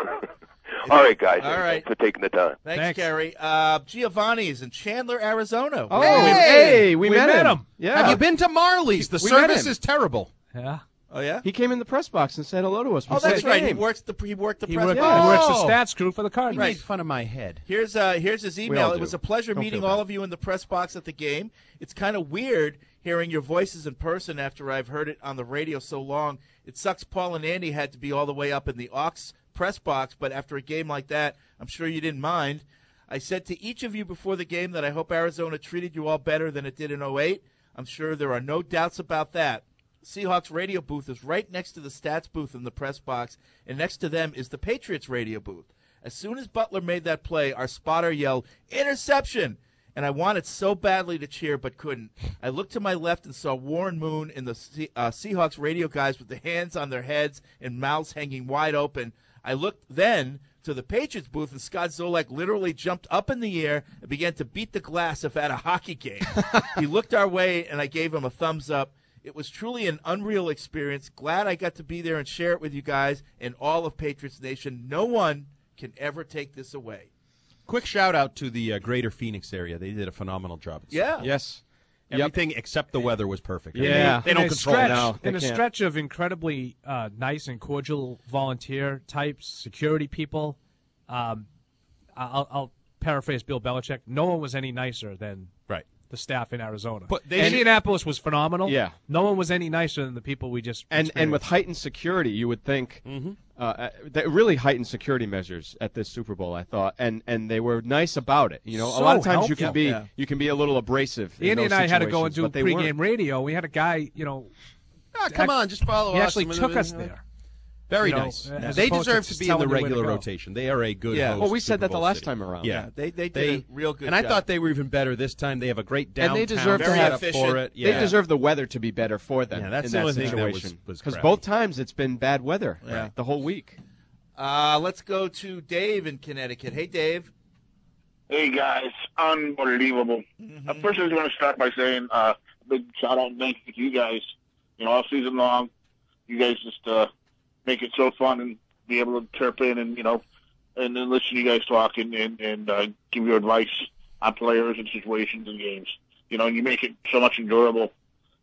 All right, guys. All right. Thanks for taking the time. Thanks, Thanks. Gary. Uh, Giovanni's in Chandler, Arizona. Oh, Hey! hey, we, we met, met him. him. Yeah. Have you been to Marley's? The We met service him. is terrible. Yeah. Oh yeah. He came in the press box and said hello to us. Oh, before that's the right. He game. works the he worked the He press works, box. he works the Oh. stats crew for the He Cardinals. made fun of my head. Here's uh here's his all email. It do. was a pleasure Don't meeting feel all bad. of you in the press box at the game. It's kind of weird hearing your voices in person after I've heard it on the radio so long. It sucks Paul and Andy had to be all the way up in the Ox press box, but after a game like that, I'm sure you didn't mind. I said to each of you before the game that I hope Arizona treated you all better than it did in oh eight. I'm sure there are no doubts about that. Seahawks radio booth is right next to the stats booth in the press box, and next to them is the Patriots radio booth. As soon as Butler made that play, our spotter yelled, "Interception!" And I wanted so badly to cheer but couldn't. I looked to my left and saw Warren Moon and the Se- uh, Seahawks radio guys with the hands on their heads and mouths hanging wide open. I looked then to the Patriots booth, and Scott Zolak literally jumped up in the air and began to beat the glass if at a hockey game. He looked our way, and I gave him a thumbs up. It was truly an unreal experience. Glad I got to be there and share it with you guys and all of Patriots Nation. No one can ever take this away. Quick shout out to the uh, greater Phoenix area. They did a phenomenal job. Yeah. Yes. Everything except the weather was perfect. I mean, Yeah. they, they in don't a control stretch, it. No, they in a can't. stretch of incredibly uh, nice and cordial volunteer types, security people. Um, I'll, I'll paraphrase Bill Belichick. No one was any nicer than Right. the staff in Arizona. But they- Indianapolis was phenomenal. Yeah. No one was any nicer than the people we just And and experienced. with heightened security, you would think Mm-hmm. uh, uh, that really heightened security measures at this Super Bowl. I thought, and and they were nice about it. You know, a So lot of times you helpful. can be Yeah. you can be a little abrasive. in Andy and those I had to go and situations, do but they pregame weren't. radio. We had a guy, you know, Ah, come on, just follow he us. actually I mean, took uh, us there. Very You know, nice. as They opposed to deserve to, just be in the telling you where to regular go. rotation. They are a good Yeah. host. Well, we said Super that the Bowl last city. time around. Yeah, Yeah, they they did They- a real good and I job. thought they were even better this time. They have a great downtown And they deserve to Very have efficient. for it. Yeah. They deserve the weather to be better for them. Yeah, that's in the that only thing that was- situation. was Because crappy. both times it's been bad weather Yeah. the whole week. Uh, let's go to Dave in Connecticut. Hey, Dave. Hey guys, unbelievable. Mm-hmm. Uh, first, I just want to start by saying uh, big shout out and thank you to you guys. You know, all season long, you guys just uh, make it so fun and be able to chirp in and you know, and then listen to you guys talk and and, and uh, give your advice on players and situations and games. You know, and you make it so much enjoyable.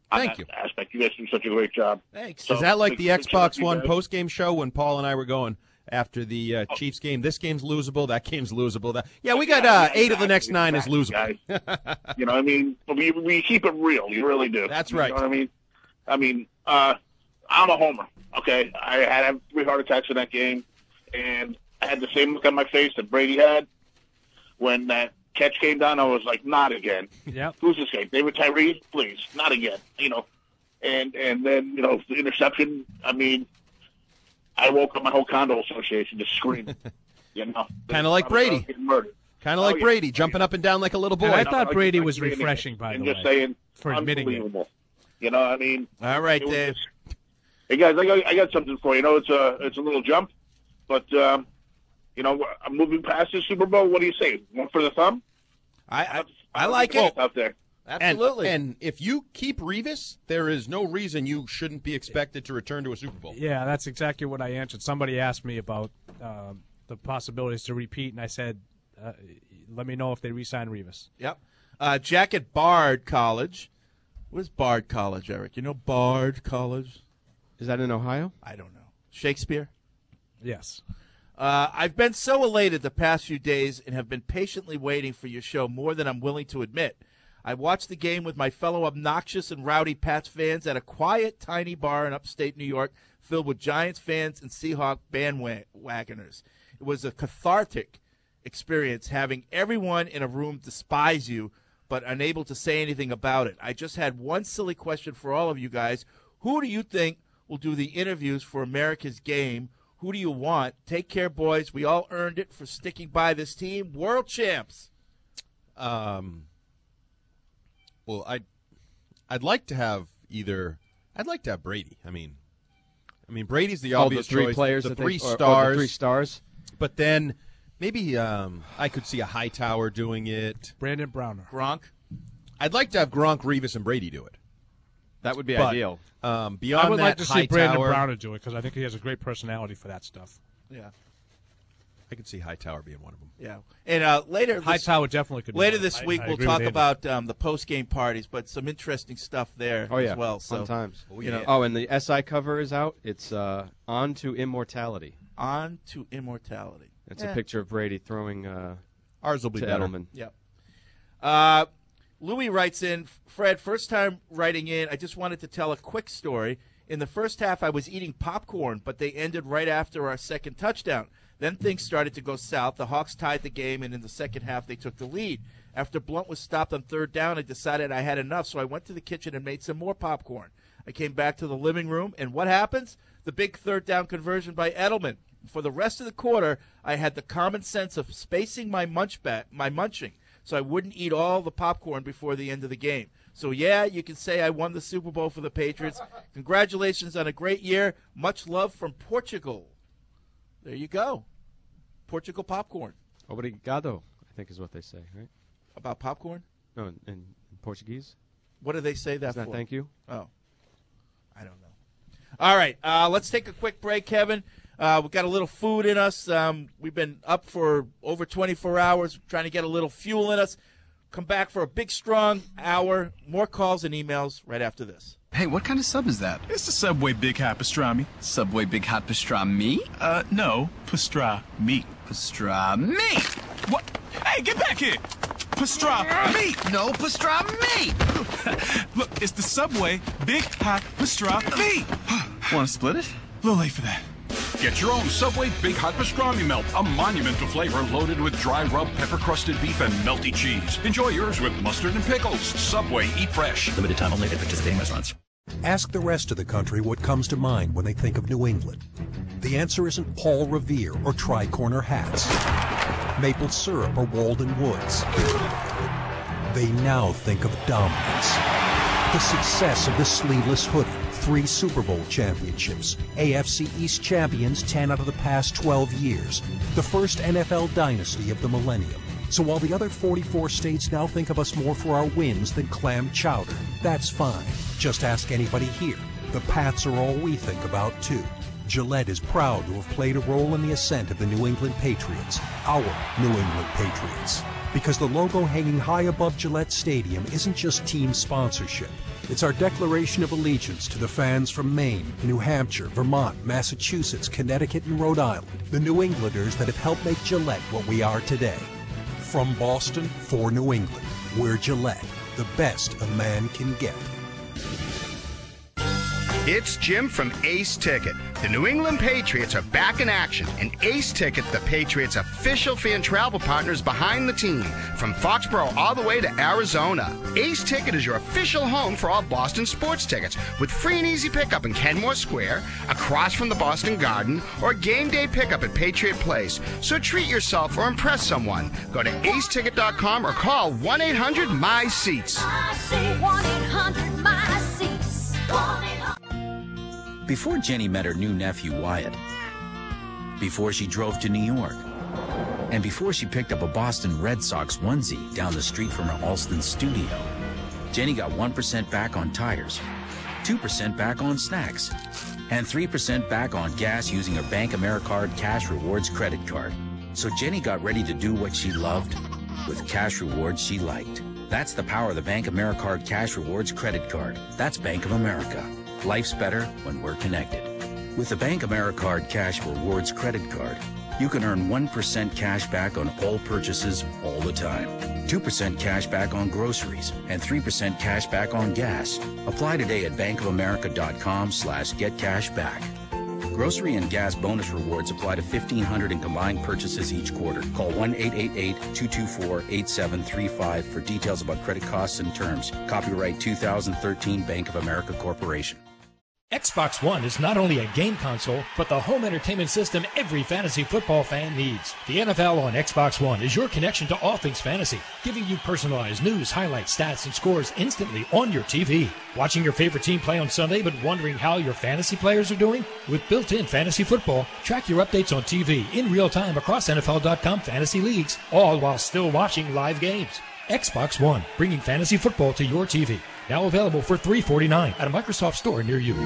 on Thank that you. aspect. You guys do such a great job. Thanks. So, Is that like the thanks- thanks Xbox you One guys. post-game show when Paul and I were going after the uh, Chiefs game? This game's losable. That game's losable. That yeah, we got uh, eight of the next nine is losable. You know, what I mean, we we keep it real. You really do. That's You right. know what I mean? I mean, uh, I'm a homer. Okay, I had three heart attacks in that game, and I had the same look on my face that Brady had when that catch came down. I was like, not again. Yep. Who's this guy? David Tyree? Please, not again. You know, and and then you know the interception. I mean, I woke up my whole condo association just screaming. You know, Kind of like I was- I was Brady. getting murdered. Kind of Oh, like yeah. Brady, jumping up and down like a little boy. And I thought Brady was Like, refreshing, by the and way, just saying, for admitting it. unbelievable. You know, I mean, All right, it was Dave. just- hey guys, I got I got something for you. I know it's a it's a little jump, but um, you know, I'm moving past the Super Bowl. What do you say? One for the thumb? I I, I like it. Out there. Absolutely. And, and if you keep Revis, there is no reason you shouldn't be expected to return to a Super Bowl. Yeah, that's exactly what I answered. Somebody asked me about um, the possibilities to repeat, and I said, uh, let me know if they re-sign Revis. Yep. Uh, Jack at Bard College. Where's Bard College, Eric? You know Bard College? Is that in Ohio? I don't know. Shakespeare? Yes. Uh, I've been so elated the past few days and have been patiently waiting for your show more than I'm willing to admit. I watched the game with my fellow obnoxious and rowdy Pats fans at a quiet, tiny bar in upstate New York filled with Giants fans and Seahawk bandwagoners. It was a cathartic experience having everyone in a room despise you but unable to say anything about it. I just had one silly question for all of you guys. Who do you think will do the interviews for America's Game? Who do you want? Take care, boys. We all earned it for sticking by this team. World champs. Um, well, I'd I'd like to have either. I'd like to have Brady. I mean, I mean Brady's the Oh, the obvious three choice. players the that they- three or- or the stars, three stars. But then maybe um, I could see a Hightower doing it. Brandon Browner. Gronk. I'd like to have Gronk, Revis, and Brady do it. That would be But, ideal. Um, beyond I would that, like to see Brandon Hightower- Browner do it because I think he has a great personality for that stuff. Yeah. I could see Hightower being one of them. Yeah. And uh, later, this, Hightower definitely could be Later one. this I- week, I we'll agree with talk Andy. about um, the post-game parties, but some interesting stuff there Oh yeah, as well. So, fun times. you know, Oh, and the S I cover is out. It's uh, On to Immortality. on to immortality. It's Yeah. a picture of Brady throwing uh, Ours will be to better. Edelman. Yep. Uh, Louis writes in, Fred, first time writing in, I just wanted to tell a quick story. In the first half, I was eating popcorn, but they ended right after our second touchdown. Then things started to go south. The Hawks tied the game, and in the second half, they took the lead. After Blunt was stopped on third down, I decided I had enough, so I went to the kitchen and made some more popcorn. I came back to the living room, and what happens? The big third down conversion by Edelman. For the rest of the quarter, I had the common sense of spacing my munch back, my munching, so I wouldn't eat all the popcorn before the end of the game. So, yeah, you can say I won the Super Bowl for the Patriots. Congratulations on a great year. Much love from Portugal. There you go. Portugal popcorn. Obrigado, I think is what they say, right? About popcorn? No, in, in Portuguese. What do they say that Isn't that for? thank you? Oh. I don't know. All right, uh, let's take a quick break, Kevin. Uh, we've got a little food in us. Um, we've been up for over twenty-four hours trying to get a little fuel in us. Come back for a big, strong hour. More calls and emails right after this. Hey, what kind of sub is that? It's the Subway Big Hot Pastrami. Subway Big Hot Pastrami? Uh, no. Pastrami. Pastrami. What? Hey, get back here! Pastrami! No, pastrami! Look, it's the Subway Big Hot Pastrami. Want to split it? A little late for that. Get your own Subway Big Hot Pastrami Melt, a monumental flavor loaded with dry rub, pepper-crusted beef, and melty cheese. Enjoy yours with mustard and pickles. Subway, eat fresh. Limited time only at participating restaurants. Ask the rest of the country what comes to mind when they think of New England. The answer isn't Paul Revere or tri-corner hats, maple syrup or Walden Woods. They now think of dominance. The success of the sleeveless hoodie, three Super Bowl championships, A F C East champions ten out of the past twelve years, the first N F L dynasty of the millennium. So while the other forty-four states now think of us more for our wins than clam chowder, that's fine. Just ask anybody here. The Pats are all we think about, too. Gillette is proud to have played a role in the ascent of the New England Patriots, our New England Patriots. Because the logo hanging high above Gillette Stadium isn't just team sponsorship. It's our declaration of allegiance to the fans from Maine, New Hampshire, Vermont, Massachusetts, Connecticut, and Rhode Island. The New Englanders that have helped make Gillette what we are today. From Boston for New England, we're Gillette, the best a man can get. It's Jim from Ace Ticket. The New England Patriots are back in action, and Ace Ticket, the Patriots' official fan travel partner, is behind the team from Foxborough all the way to Arizona. Ace Ticket is your official home for all Boston sports tickets, with free and easy pickup in Kenmore Square, across from the Boston Garden, or game day pickup at Patriot Place. So treat yourself or impress someone. Go to ace ticket dot com or call one eight hundred M Y SEATS. I say one eight hundred M Y SEATS. Before Jenny met her new nephew, Wyatt, before she drove to New York, and before she picked up a Boston Red Sox onesie down the street from her Alston studio, Jenny got one percent back on tires, two percent back on snacks, and three percent back on gas using her Bank AmeriCard Cash Rewards credit card. So Jenny got ready to do what she loved with cash rewards she liked. That's the power of the Bank AmeriCard Cash Rewards credit card. That's Bank of America. Life's better when we're connected. With the Bank AmeriCard Cash Rewards credit card, you can earn one percent cash back on all purchases all the time, two percent cash back on groceries, and three percent cash back on gas. Apply today at bankofamerica.com slash get cash back. Grocery and gas bonus rewards apply to fifteen hundred in combined purchases each quarter. Call one eight eight eight, two two four, eight seven three five for details about credit costs and terms. Copyright two thousand thirteen Bank of America Corporation. Xbox One is not only a game console, but the home entertainment system every fantasy football fan needs. The N F L on Xbox One is your connection to all things fantasy, giving you personalized news, highlights, stats, and scores instantly on your T V. Watching your favorite team play on Sunday but wondering how your fantasy players are doing? With built-in fantasy football, track your updates on T V in real time across N F L dot com fantasy leagues, all while still watching live games. Xbox One, bringing fantasy football to your T V. Now available for three dollars and forty-nine cents at a Microsoft store near you.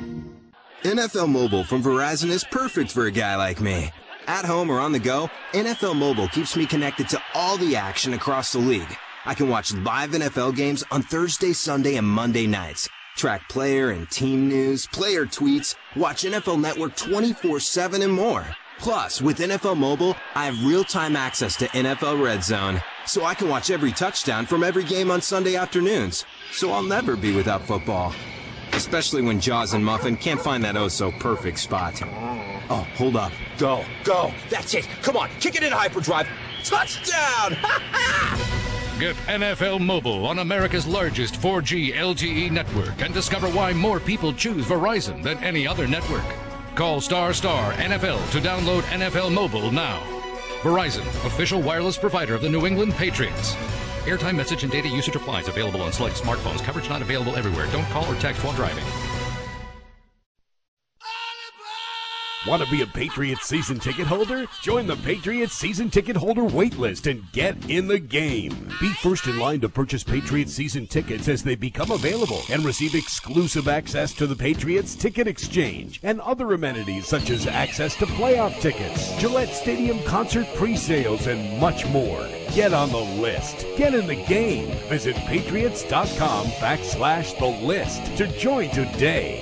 N F L Mobile from Verizon is perfect for a guy like me. At home or on the go, N F L Mobile keeps me connected to all the action across the league. I can watch live N F L games on Thursday, Sunday, and Monday nights. Track player and team news, player tweets, watch N F L Network twenty-four seven, and more. Plus, with N F L Mobile, I have real-time access to N F L Red Zone, so I can watch every touchdown from every game on Sunday afternoons. So I'll never be without football. Especially when Jaws and Muffin can't find that oh-so-perfect spot. Oh, hold up. Go. Go. That's it. Come on. Kick it in hyperdrive. Touchdown! Get N F L Mobile on America's largest four G L T E network and discover why more people choose Verizon than any other network. Call star star N F L to download N F L Mobile now. Verizon, official wireless provider of the New England Patriots. Airtime, message, and data usage applies. Available on select smartphones. Coverage not available everywhere. Don't call or text while driving. Want to be a Patriots season ticket holder? Join the Patriots season ticket holder waitlist and get in the game. Be first in line to purchase Patriots season tickets as they become available and receive exclusive access to the Patriots Ticket Exchange and other amenities such as access to playoff tickets, Gillette Stadium concert pre-sales, and much more. Get on the list. Get in the game. Visit patriots.com backslash the list to join today.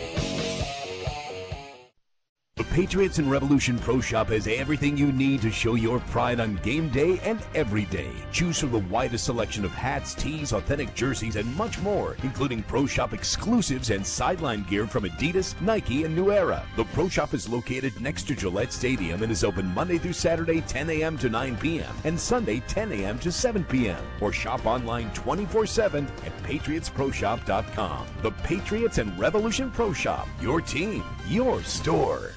The Patriots and Revolution Pro Shop has everything you need to show your pride on game day and every day. Choose from the widest selection of hats, tees, authentic jerseys, and much more, including Pro Shop exclusives and sideline gear from Adidas, Nike, and New Era. The Pro Shop is located next to Gillette Stadium and is open Monday through Saturday, ten a.m. to nine p.m. and Sunday, ten a.m. to seven p.m. Or shop online twenty-four seven at patriots pro shop dot com. The Patriots and Revolution Pro Shop. Your team, your store.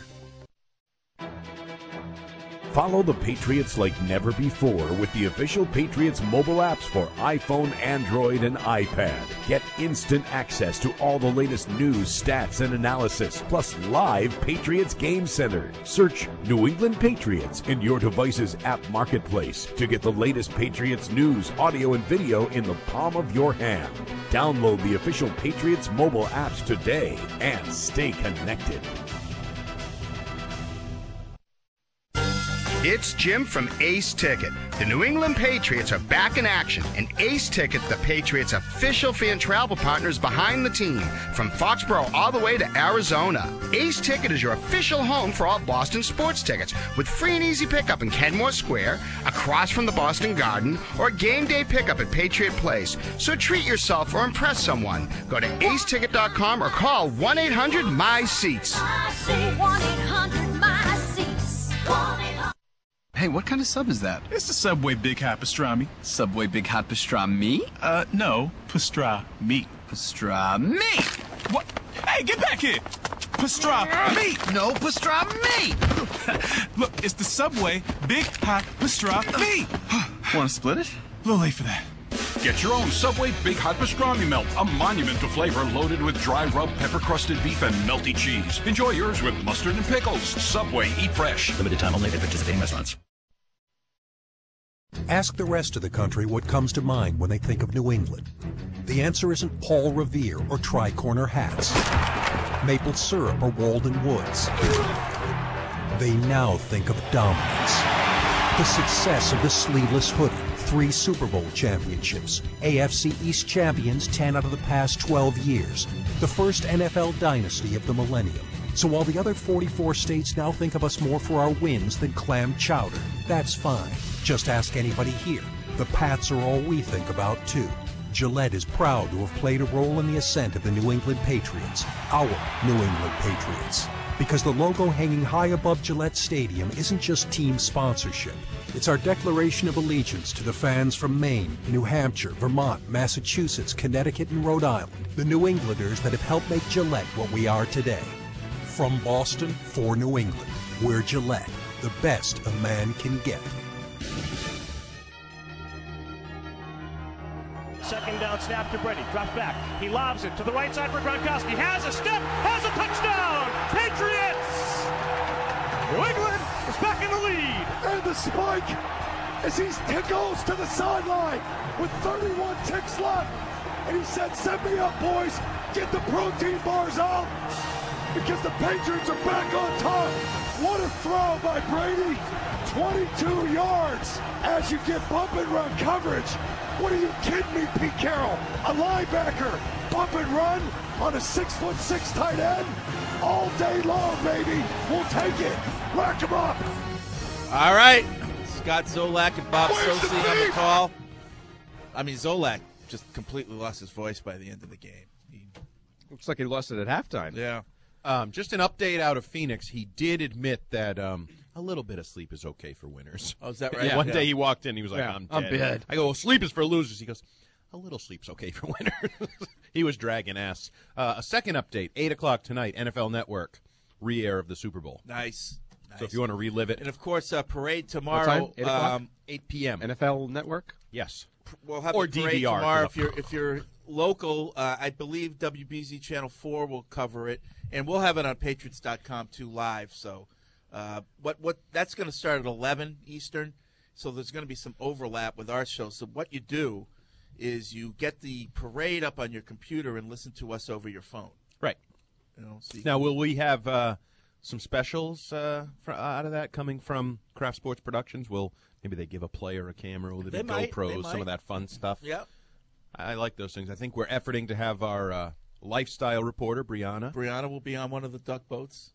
Follow the Patriots like never before with the official Patriots mobile apps for iPhone, Android, and iPad. Get instant access to all the latest news, stats, and analysis, plus live Patriots Game Center. Search New England Patriots in your device's app marketplace to get the latest Patriots news, audio, and video in the palm of your hand. Download the official Patriots mobile apps today and stay connected. It's Jim from Ace Ticket. The New England Patriots are back in action, and Ace Ticket, the Patriots' official fan travel partners behind the team, from Foxborough all the way to Arizona. Ace Ticket is your official home for all Boston sports tickets, with free and easy pickup in Kenmore Square, across from the Boston Garden, or game day pickup at Patriot Place. So treat yourself or impress someone. Go to ace ticket dot com or call one eight hundred M Y SEATS. I say one eight hundred M Y SEATS. Hey, what kind of sub is that? It's the Subway Big Hot Pastrami. Subway Big Hot Pastrami? Uh, no. Pastrami. Pastrami. What? Hey, get back here! Pastrami! No, pastrami! Look, it's the Subway Big Hot Pastrami. Want to split it? A little late for that. Get your own Subway Big Hot Pastrami Melt, a monumental flavor loaded with dry rub, pepper-crusted beef, and melty cheese. Enjoy yours with mustard and pickles. Subway, eat fresh. Limited time only at participating restaurants. Ask the rest of the country what comes to mind when they think of New England. The answer isn't Paul Revere or tri-corner hats, maple syrup or Walden Woods. They now think of dominance. The success of the sleeveless hoodie, three Super Bowl championships, A F C East champions ten out of the past twelve years, the first N F L dynasty of the millennium. So while the other forty-four states now think of us more for our wins than clam chowder, that's fine. Just ask anybody here. The Pats are all we think about, too. Gillette is proud to have played a role in the ascent of the New England Patriots, our New England Patriots. Because the logo hanging high above Gillette Stadium isn't just team sponsorship. It's our declaration of allegiance to the fans from Maine, New Hampshire, Vermont, Massachusetts, Connecticut, and Rhode Island, the New Englanders that have helped make Gillette what we are today. From Boston for New England, we're Gillette, the best a man can get. Second down snap to Brady. Drops back. He lobs it to the right side for Gronkowski. Has a step. Has a touchdown. Patriots! New England is back in the lead. And the spike as he goes to the sideline with thirty-one ticks left. And he said, "Set me up, boys. Get the protein bars out because the Patriots are back on top." What a throw by Brady. twenty-two yards as you get bump and run coverage. What are you kidding me, Pete Carroll? A linebacker, bump and run on a six foot six tight end all day long, baby. We'll take it. Rack him up. All right. Scott Zolak and Bob Where's the Socey on the beef? call. I mean, Zolak just completely lost his voice by the end of the game. He, Looks like he lost it at halftime. Yeah. Um, just an update out of Phoenix. He did admit that um, a little bit of sleep is okay for winners. Oh, is that right? Yeah, One Yeah. day he walked in, he was like, Yeah, I'm dead. I'm dead. I go, well, sleep is for losers. He goes, a little sleep's okay for winners. He was dragging ass. Uh, a second update, eight o'clock tonight, N F L Network, re-air of the Super Bowl. Nice. So if you want to relive it. And, of course, uh, parade What time? tomorrow. eight o'clock? Um, eight p.m. N F L Network? Yes. We'll have Or a parade D V R. tomorrow if you're if you're local. Uh, I believe W B Z Channel four will cover it, and we'll have it on Patriots dot com too live. So, uh, what what that's going to start at eleven Eastern. So there's going to be some overlap with our show. So what you do is you get the parade up on your computer and listen to us over your phone. Right. You know, so you Now, will we have uh, some specials uh, for, out of that coming from Craft Sports Productions? Will maybe they give a player a camera with They the might, they GoPros, some might. of that fun stuff? Yep. I, I like those things. I think we're efforting to have our uh, lifestyle reporter, Brianna. Brianna will be on one of the duck boats.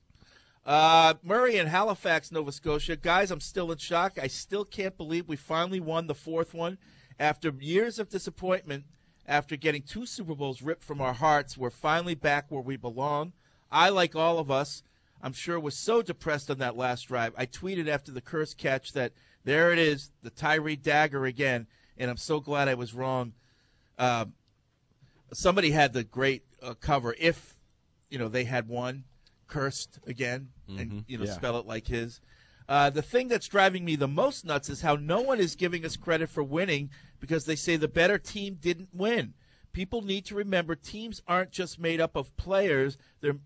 Uh, Murray in Halifax, Nova Scotia. Guys, I'm still in shock. I still can't believe we finally won the fourth one. After years of disappointment, after getting two Super Bowls ripped from our hearts, we're finally back where we belong. I, like all of us, I'm sure was so depressed on that last drive. I tweeted after the curse catch that there it is, the Tyree dagger again, and I'm so glad I was wrong. Uh, somebody had the great uh, cover. If, you know, they had won, cursed again, Mhm. and, you know, Yeah. spell it like his. Uh, the thing that's driving me the most nuts is how no one is giving us credit for winning because they say the better team didn't win. People need to remember teams aren't just made up of players. They're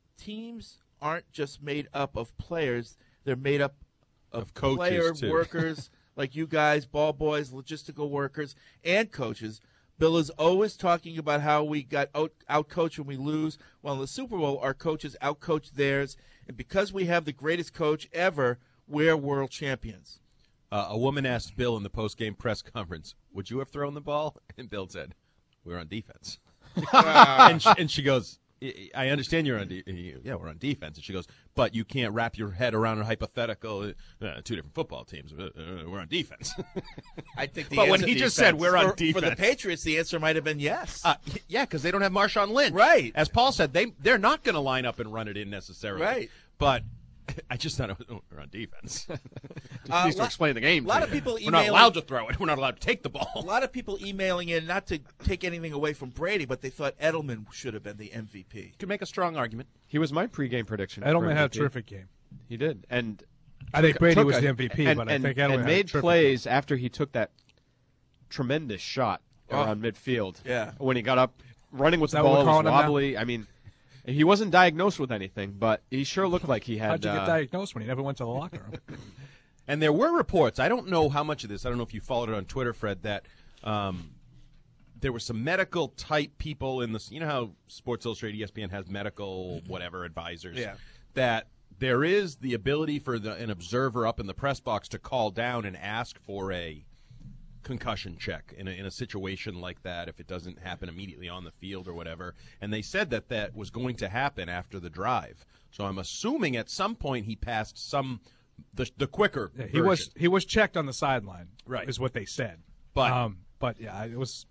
teams aren't just made up of players. They're made up of, Of coaches, player too. workers like you guys, ball boys, logistical workers, and coaches. Bill is always talking about how we got out, out-coached when we lose. Well, in the Super Bowl, our coaches out-coached theirs. And because we have the greatest coach ever, we're world champions. Uh, a woman asked Bill in the post-game press conference, "Would you have thrown the ball?" And Bill said, "We're on defense." and, she, and she goes, "I understand you're on de- yeah, we're on defense." And she goes, "But you can't wrap your head around a hypothetical. Uh, two different football teams. Uh, uh, we're on defense." I think the but when answer- he just defense. said we're on for, defense for the Patriots, the answer might have been yes. Uh, yeah, because they don't have Marshawn Lynch. Right. As Paul said, they they're not going to line up and run it in necessarily. Right. But I just thought it was, oh, we're on defense. Uh, needs to lot- explain the game. A lot to of you. people We're emailing. not allowed to throw it. We're not allowed to take the A ball. lot of people emailing in, not to take anything away from Brady, but they thought Edelman should have been the M V P. Could make a strong argument. He was my pregame prediction. for Edelman had a M V P. terrific game. He did, and I think took- Brady took was a- the M V P, and, but I and, think Edelman and had a made terrific plays after he took that tremendous shot Oh. around midfield. Yeah. when he got up, running with Is the that what ball, we're it was calling him now? wobbly. I mean, he wasn't diagnosed with anything, but he sure looked like he had. How'd you get uh, diagnosed when he never went to the locker room? And there were reports. I don't know how much of this. I don't know if you followed it on Twitter, Fred. That um, there were some medical type people in this. You know how Sports Illustrated, E S P N has medical whatever advisors. Yeah. That there is the ability for the, an observer up in the press box to call down and ask for a concussion check in a, in a situation like that if it doesn't happen immediately on the field or whatever. And they said that that was going to happen after the drive. So I'm assuming at some point he passed some the the quicker. Yeah, he was version. he was checked on the sideline. Right. is what they said. But- um, but yeah, it was.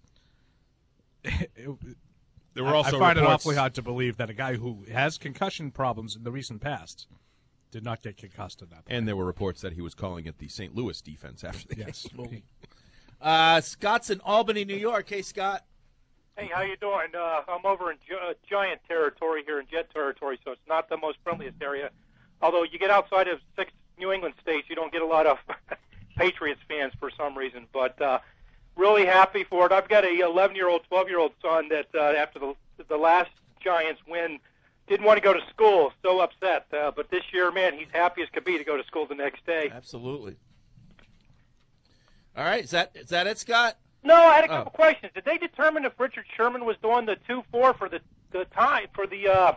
It, There were I- also I find reports- it awfully hard to believe that a guy who has concussion problems in the recent past did not get concussed in that. And there were reports that he was calling it the Saint Louis defense after the Yes. game. Uh, Scott's in Albany, New York. Hey, Scott. Hey, how you doing? Uh, I'm over in Gi- uh, Giant territory here in Jet territory, so it's not the most friendliest area. Although you get outside of six New England states, you don't get a lot of Patriots fans for some reason. But uh, really happy for it. I've got a eleven-year-old, twelve-year-old son that uh, after the the last Giants win didn't want to go to school, so upset. Uh, but this year, man, he's happy as could be to go to school the next day. Absolutely. All right, is that is that it, Scott? No, I had a couple Oh. questions. Did they determine if Richard Sherman was doing the two four for the the time for the uh,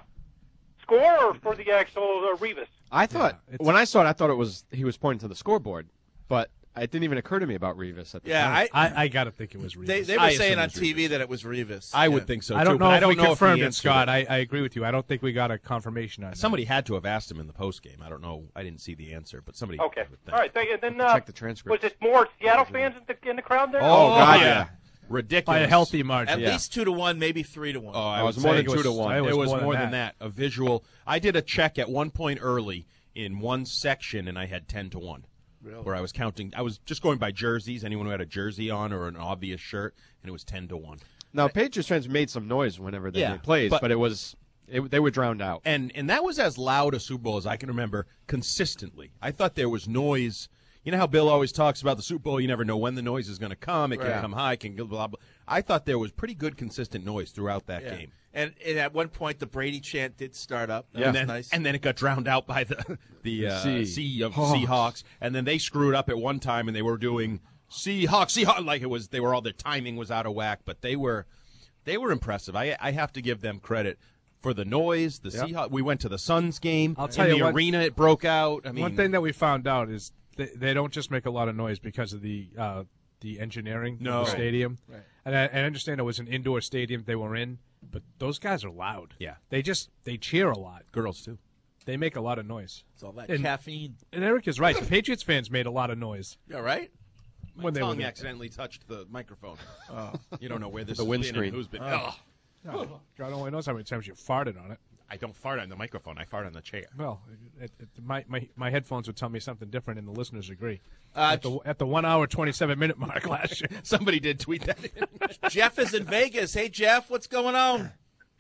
score or for the actual uh, Revis? I thought when I saw it, I thought it was he was pointing to the scoreboard, but it didn't even occur to me about Revis at the Yeah, time. I- I, I got to think it was Revis. They, they were I saying assume it on was T V Revis. that it was Revis. I Yeah. would think so, I don't too, know but if I don't we know if he confirmed it, answered Scott. it. I, I agree with you. I don't think we got a confirmation on Somebody had to have asked him in the post game. I don't know. I didn't see the answer, but somebody. Okay. would think. All right. Thank you. And then uh, Check the transcripts. was it more Seattle fans in the, in the crowd there? Oh, God, yeah. Ridiculous. By a healthy margin. At Yeah. least two to one, maybe three to one. Oh, I Oh, it was was more saying than it two to was- one. It It was, was more than that. A visual. I did a check at one point early in one section, and I had ten to one. Really? Where I was counting. I was just going by jerseys. Anyone who had a jersey on or an obvious shirt, and it was ten to one. Now, Patriots fans made some noise whenever they Yeah, made plays, but- but, it was it, they were drowned out. And and that was as loud a Super Bowl as I can remember consistently. I thought there was noise. You know how Bill always talks about the Super Bowl? You never know when the noise is going to come. It can Right. come high, it can go blah, blah. I thought there was pretty good, consistent noise throughout that Yeah. game. And, and at one point, the Brady chant did start up. That And was then, nice. and then it got drowned out by the the uh, Sea. sea of Hawks. Seahawks. And then they screwed up at one time, and they were doing Seahawks, Seahawks, like it was. They were all their timing was out of whack, but they were they were impressive. I I have to give them credit for the noise. The Yep. Seahawks. We went to the Suns game. I'll tell in you the what- arena. It broke out. I mean, One thing that we found out is they, they don't just make a lot of noise because of the uh, the engineering No. of the Right. stadium. Right. And I, I understand it was an indoor stadium they were in, but those guys are loud. Yeah. They just they cheer a lot. girls too. They make a lot of noise. It's all that And- caffeine. And Eric is right. The Patriots fans made a lot of noise. Yeah, right? My When they tongue were there. accidentally touched the microphone. Oh. You don't know where this The has windscreen. been and who's been. Oh. Oh. God only knows how many times you farted on it. I don't fart on the microphone. I fart on the chair. Well, it, it, my, my my headphones would tell me something different, and the listeners agree. Uh, at, the, at the one hour twenty seven minute mark last year, Somebody did tweet that in. Jeff is in Vegas. Hey, Jeff, what's going on?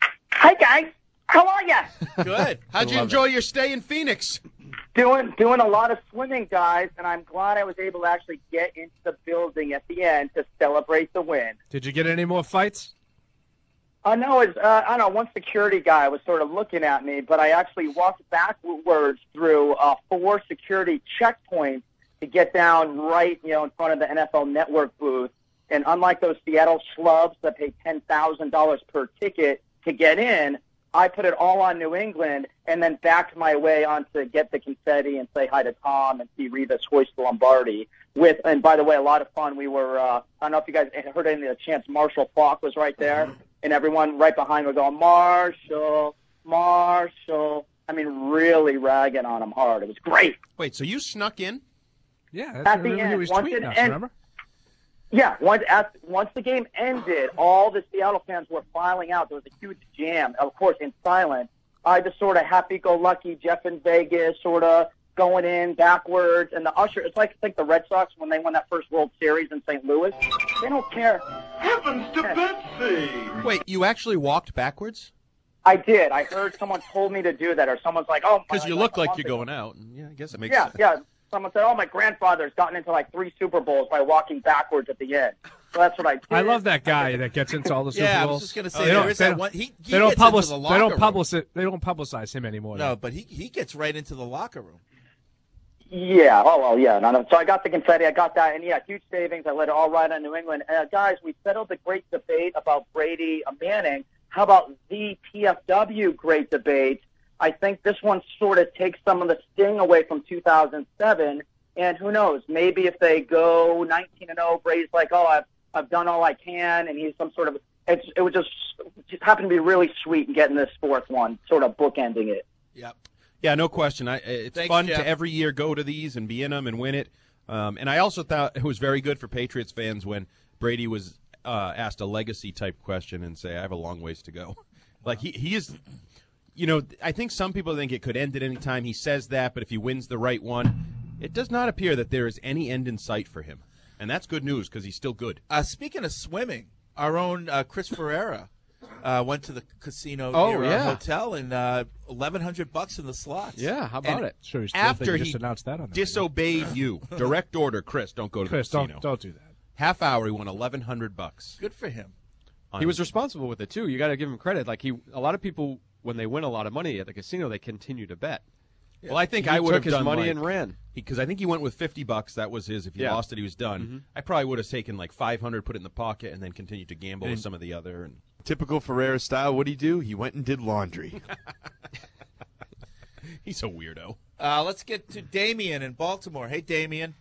Hi guys, how are ya? Good. How'd you enjoy your stay in Phoenix? Doing doing a lot of swimming, guys, and I'm glad I was able to actually get into the building at the end to celebrate the win. did you get any more fights? I know it's uh, I don't know. One security guy was sort of looking at me, but I actually walked backwards through uh, four security checkpoints to get down right, you know, in front of the N F L Network booth. And unlike those Seattle schlubs that pay ten thousand dollars per ticket to get in, I put it all on New England and then backed my way on to get the confetti and say hi to Tom and see Rivas hoist the Lombardi. With, and by the way, a lot of fun. We were, uh, I don't know if you guys heard any of the chants. Marshall Faulk was right there, and everyone right behind was going, Marshall, Marshall. I mean, really ragging on him hard. It was great. Wait, so you snuck in? Yeah, At the end, was once tweeting it us, end- remember? Yeah, once at, once the game ended, all the Seattle fans were filing out. There was a huge jam, of course, in silence. I just sort of happy-go-lucky Jeff in Vegas, sort of going in backwards, and the usher. It's like it's like the Red Sox when they won that first World Series in Saint Louis. They don't care. Heavens to Betsy! Wait, you actually walked backwards? I did. I heard someone told me to do that, or someone's like, "Oh," Because you like, look a like month you're ago. going out. And yeah, I guess it makes Yeah, sense. yeah. Someone said, "Oh, my grandfather's gotten into like three Super Bowls by walking backwards at the end." So that's what I did. I love that guy that gets into all the Super Yeah, I was Bowls. just gonna say, They there don't- is they that don't- one- he- he they don't gets publish. into the They don't locker room. publish it. They don't publicize him anymore. No, but he he gets right into the locker room. Yeah. Oh well. Yeah. No, no. So I got the confetti. I got that, and yeah, huge savings. I let it all ride on New England. Uh, guys, we settled the great debate about Brady uh, Manning. How about the P F W great debate? I think this one sort of takes some of the sting away from two thousand seven. And who knows? Maybe if they go nineteen and oh, Brady's like, oh, I've I've done all I can, and he's some sort of. It's, it would just just happen to be really sweet in getting this fourth one, sort of bookending it. Yep. Yeah, no question. I, it's Thanks, fun Jeff. to every year go to these and be in them and win it. Um, and I also thought it was very good for Patriots fans when Brady was uh, asked a legacy-type question and say, I have a long ways to go. Like, he, he is, you know, I think some people think it could end at any time. He says that, but if he wins the right one, it does not appear that there is any end in sight for him. And that's good news because he's still good. Uh, speaking of swimming, our own uh, Chris Ferreira uh, went to the casino Oh, near yeah. our hotel and uh, eleven hundred bucks in the slots. Yeah, how about And it? Sure, he's After he he just announced that on the disobeyed you, direct order, Chris, don't go to Chris, the don't casino. don't do that. Half hour, he won eleven hundred bucks. Good for him. He was responsible with it too. You got to give him credit. Like he, a lot of people when they win a lot of money at the casino, they continue to bet. Well, I think He I would took have his done money like- and ran. because I think he went with fifty bucks. That was his. If he Yeah. lost it, he was done. Mhm. I probably would have taken like five hundred, put it in the pocket, and then continued to gamble with And- some of the other. And Typical Ferreira style. What'd he do? He went and did laundry. he's a weirdo. Uh, let's get to Damien in Baltimore. Hey, Damien.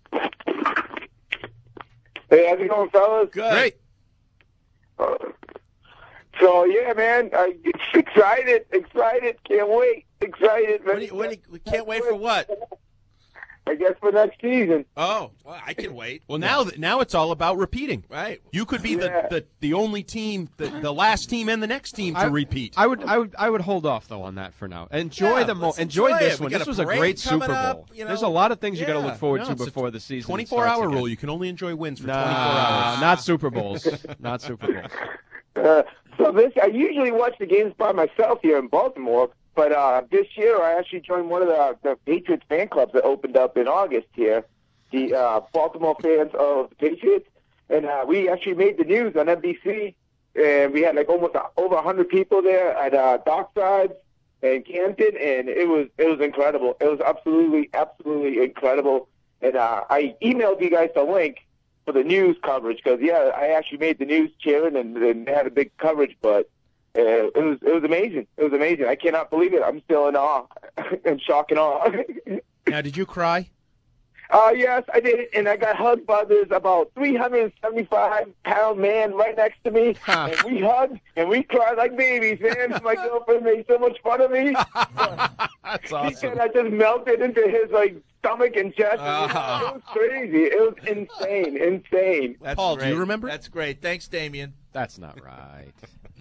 Hey, how's it going, fellas? Good. Great. Uh, so, yeah, man, I excited, excited, can't wait, excited. When do you, when do you, we can't wait for what? I guess for next season. Oh, well, I can wait. Well, now th- now it's all about repeating. Right. You could be Yeah. the, the, the only team, the, the last team, and the next team to I, repeat. I would, I would, I would hold off though on that for now. Enjoy Yeah, the mo- let's enjoy, enjoy this it. We one. got This a was a parade great coming Super up, Bowl. you There's know? a lot of things you got to Yeah. look forward No, to it's a before the season. twenty-four starts hour again. rule. You can only enjoy wins for Nah, twenty-four hours. not Super Bowls. Not Super Bowls. Uh, so this, I usually watch the games by myself here in Baltimore, but uh, this year I actually joined one of the, the Patriots fan clubs that opened up in August here, the uh, Baltimore fans of the Patriots, and uh, we actually made the news on N B C, and we had like almost uh, over one hundred people there at uh, Docksides and Camden, and it was it was incredible. It was absolutely, absolutely incredible. And uh, I emailed you guys the link for the news coverage because, yeah, I actually made the news, cheering, and, and they had a big coverage, but uh, it was it was amazing. It was amazing. I cannot believe it. I'm still in awe, in shock and awe. Now, did you cry? Uh, yes, I did, and I got hugged by this about three hundred seventy-five pound man right next to me, and we hugged, and we cried like babies, man. My girlfriend made so much fun of me. That's He awesome. said I just melted into his, like, stomach and chest. Oh. It was crazy. It was insane, insane. That's Paul, do you great. remember? That's great. Thanks, Damien. That's not right.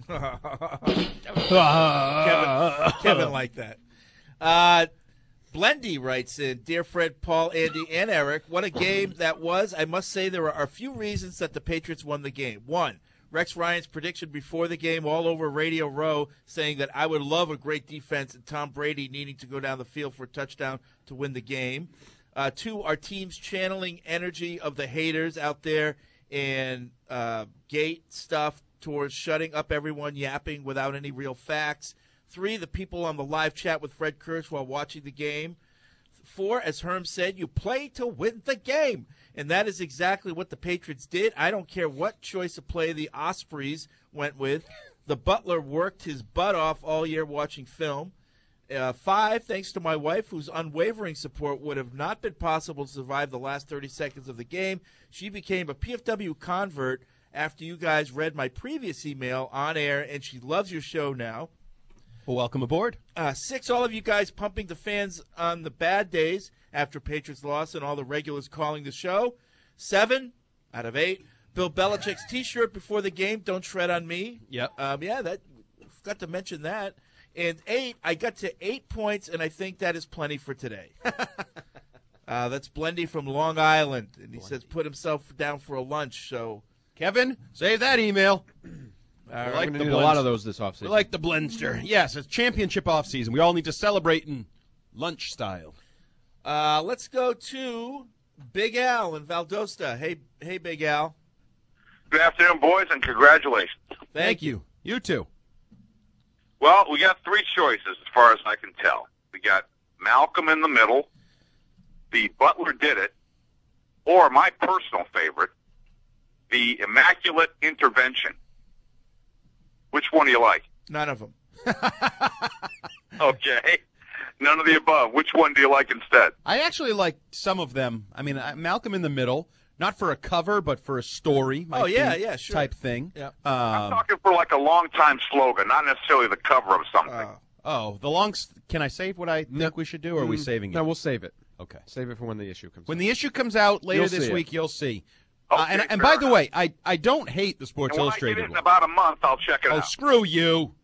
Kevin, Kevin like that. Uh, Blendy writes in, Dear Fred, Paul, Andy, and Eric, what a game that was. I must say there are a few reasons that the Patriots won the game. One, Rex Ryan's prediction before the game all over Radio Row saying that I would love a great defense and Tom Brady needing to go down the field for a touchdown to win the game. Uh, two, our team's channeling energy of the haters out there and uh, gate stuff towards shutting up everyone yapping without any real facts. Three, the people on the live chat with Fred Kirsch while watching the game. Four, as Herm said, you play to win the game. And that is exactly what the Patriots did. I don't care what choice of play the Ospreys went with. The butler worked his butt off all year watching film. Uh, five, thanks to my wife, whose unwavering support would have not been possible to survive the last thirty seconds of the game. She became a P F W convert after you guys read my previous email on air, and she loves your show now. Well, welcome aboard. Uh, six, all of you guys pumping the fans on the bad days after Patriots loss and all the regulars calling the show. Seven, out of eight, Bill Belichick's T-shirt before the game, don't tread on me. Yep. Um, yeah, that forgot to mention that. And eight, I got to eight points, and I think that is plenty for today. uh, that's Blendy from Long Island, and he Blendy. says put himself down for a lunch. So, Kevin, save that email. Uh, we like the need a lot of those this offseason. We like the Blendster. Yes, it's championship offseason. We all need to celebrate in lunch style. Uh, let's go to Big Al in Valdosta. Hey, hey, Big Al. Good afternoon, boys, and congratulations. Thank, Thank you. You too. Well, we got three choices as far as I can tell. We got Malcolm in the middle, the Butler did it, or my personal favorite, the Immaculate Intervention. Which one do you like? None of them. Okay. None of the above. Which one do you like instead? I actually like some of them. I mean, I- Malcolm in the Middle, not for a cover, but for a story. Oh, yeah, be yeah, sure. Type thing. Yeah. Um, I'm talking for like a long-time slogan, not necessarily the cover of something. Uh, oh, the long. Can I save what I think we should do, or are we saving it? No, we'll save it. Okay. Save it for when the issue comes When out. the issue comes out later You'll this see it. week, you'll see. Okay, uh, and and fair by the enough. way, I, I don't hate the Sports And when I Illustrated get it in one. about a month, I'll check it Oh, out. screw you.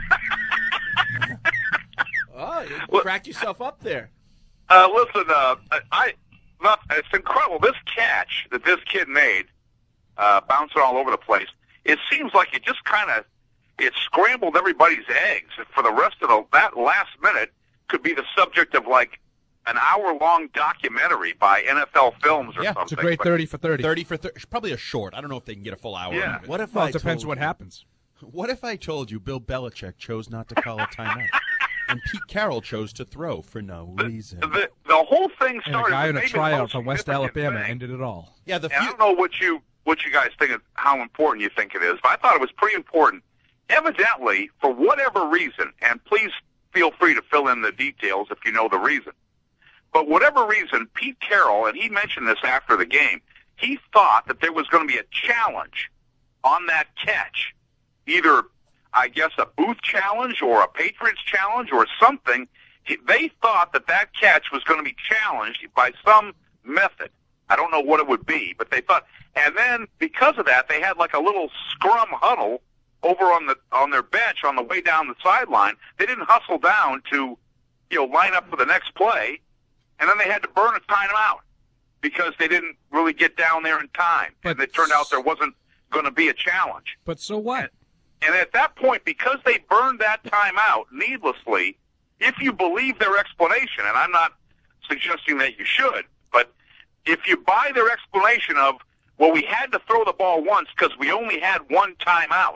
oh, you Well- cracked yourself up there. Uh, listen, uh, I, not, it's incredible. This catch that this kid made, uh, bouncing all over the place, it seems like it just kind of, it scrambled everybody's eggs. And for the rest of the, that last minute could be the subject of like an hour-long documentary by N F L Films or Yeah, something. It's a great But- thirty for thirty. thirty for thirty. Probably a short. I don't know if they can get a full hour. Yeah. out of it. What if Well, I it depends told what you- happens. What if I told you Bill Belichick chose not to call a timeout, and Pete Carroll chose to throw for no reason? The, the whole thing And a started guy with in a maybe the tryout most from West significant Alabama thing. ended it all. Yeah, the And I few, don't know what you what you guys think of how important you think it is, but I thought it was pretty important. Evidently, for whatever reason, and please feel free to fill in the details if you know the reason. But whatever reason, Pete Carroll, and he mentioned this after the game, he thought that there was going to be a challenge on that catch, either I guess a Booth challenge or a Patriots challenge or something. He, they thought that that catch was going to be challenged by some method. I don't know what it would be, but they thought. And then because of that, they had like a little scrum huddle over on the on their bench on the way down the sideline. They didn't hustle down to, you know, line up for the next play, and then they had to burn a timeout because they didn't really get down there in time. But and it turned out there wasn't going to be a challenge. But so what? And at that point, because they burned that time out needlessly, if you believe their explanation, and I'm not suggesting that you should, but if you buy their explanation of, well, we had to throw the ball once because we only had one timeout,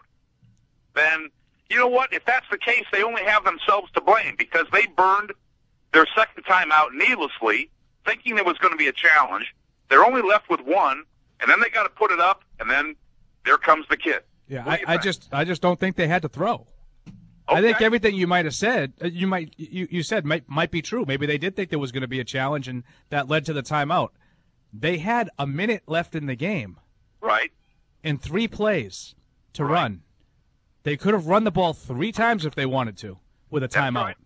then you know what? If that's the case, they only have themselves to blame because they burned their second timeout needlessly, thinking there was going to be a challenge. They're only left with one, and then they got to put it up, and then there comes the kid. Yeah, What do I, you I think? just I just don't think they had to throw. I think everything you might have said, uh, you might you, you said might might be true. Maybe they did think there was going to be a challenge, and that led to the timeout. They had a minute left in the game, Right. and three plays to run. They could have run the ball three times if they wanted to with a timeout. right.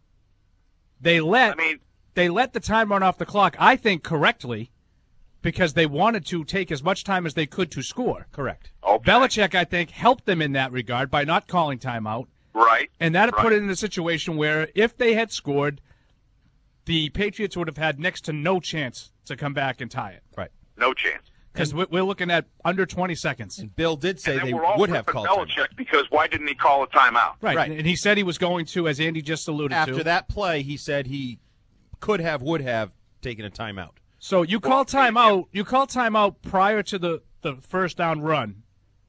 They let I mean, they let the time run off the clock. I think correctly, because they wanted to take as much time as they could to score. correct. okay. Belichick, I think, helped them in that regard by not calling timeout. Right. And that right. put it in a situation where if they had scored, the Patriots would have had next to no chance to come back and tie it. Right. No chance. Because we're looking at under twenty seconds. And Bill did say And then they we're all would have ripping called timeout. Belichick because why didn't he call a timeout? Right. Right. And he said he was going to, as Andy just alluded After to. that play, he said he could have, would have taken a timeout. So you call timeout. You call timeout prior to the, the first down run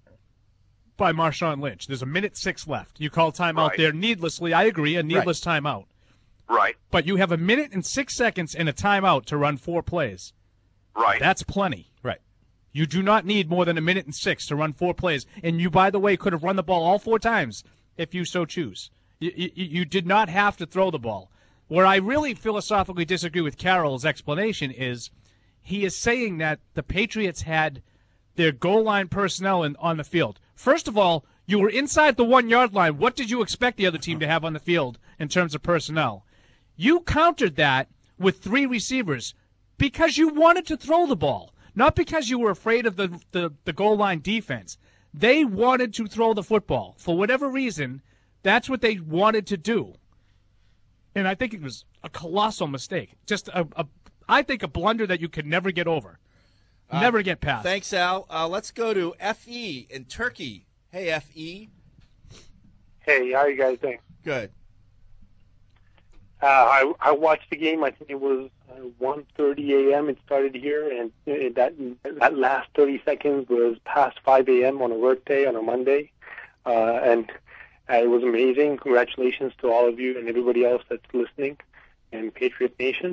by Marshawn Lynch. There's a minute six left. You call timeout Right. there needlessly. I agree, a needless timeout. Right. But you have a minute and six seconds and a timeout to run four plays. Right. That's plenty. Right. You do not need more than a minute and six to run four plays. And you, by the way, could have run the ball all four times if you so choose. You, you, you did not have to throw the ball. Where I really philosophically disagree with Carroll's explanation is he is saying that the Patriots had their goal line personnel in, on the field. First of all, you were inside the one-yard line. What did you expect the other team to have on the field in terms of personnel? You countered that with three receivers because you wanted to throw the ball, not because you were afraid of the, the, the goal line defense. They wanted to throw the football. For whatever reason, that's what they wanted to do. And I think it was a colossal mistake. Just, a, a, I think, a blunder that you could never get over. Uh, never get past. Thanks, Al. Uh, let's go to F E in Turkey. Hey, F E. Hey, how are you guys doing? Good. Uh, I I watched the game. I think it was uh, one thirty a.m. It started here, and uh, that that last thirty seconds was past five a.m. on a work day on a Monday, uh, and uh, it was amazing. Congratulations to all of you and everybody else that's listening, and Patriot Nation.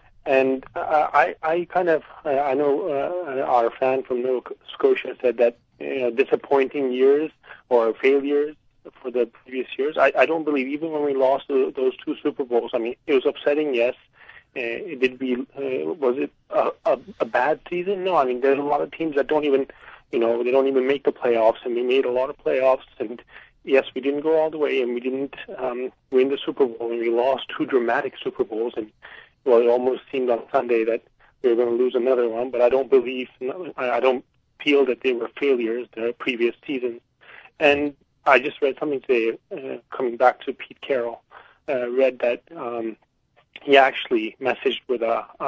And uh, I I kind of uh, I know uh, our fan from Nova Scotia said that you know, disappointing years or failures for the previous years. I, I don't believe, even when we lost the, those two Super Bowls, I mean, it was upsetting, yes. Uh, it did be, uh, was it a, a, a bad season? No, I mean, there's a lot of teams that don't even, you know, they don't even make the playoffs, and we made a lot of playoffs, and yes, we didn't go all the way, and we didn't um, win the Super Bowl, and we lost two dramatic Super Bowls, and, well, it almost seemed on Sunday that we were going to lose another one, but I don't believe, I don't feel that they were failures, the previous seasons. And I just read something today, uh, coming back to Pete Carroll, uh, read that um, he actually messaged with a, a,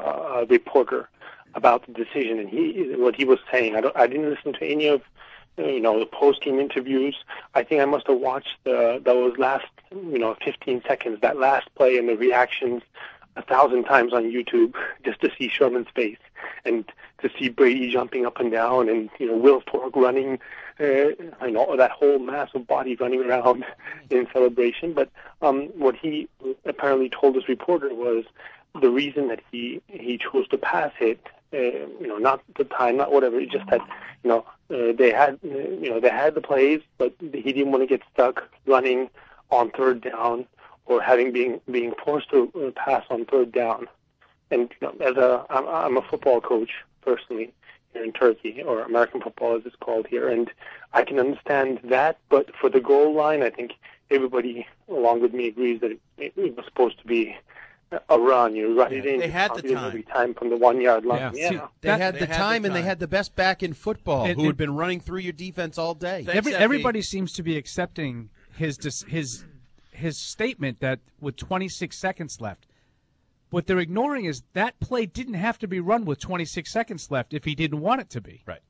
a reporter about the decision, and he what he was saying. I, don't, I didn't listen to any of uh, you know the post-game interviews. I think I must have watched the, those last you know fifteen seconds, that last play, and the reactions a thousand times on YouTube just to see Sherman's face and to see Brady jumping up and down, and you know Will Fork running. Uh, I know that whole massive body running around in celebration. But um, what he apparently told his reporter was the reason that he, he chose to pass it. Uh, you know, not the time, not whatever. It's just that you know uh, they had uh, you know they had the plays, but he didn't want to get stuck running on third down or having being being forced to pass on third down. And you know, as a I'm, I'm a football coach personally here in Turkey, or American football as it's called here, and I can understand that, but for the goal line, I think everybody along with me agrees that it, it was supposed to be a run. You run yeah, it in, they had the time. every time from the one-yard line. Yeah, yeah. See, they, that, had, they the had time, the time, and they had the best back in football, and, who and, had been running through your defense all day. Every, everybody seems to be accepting his his his statement that with twenty-six seconds left. What they're ignoring is that play didn't have to be run with twenty-six seconds left if he didn't want it to be. Right.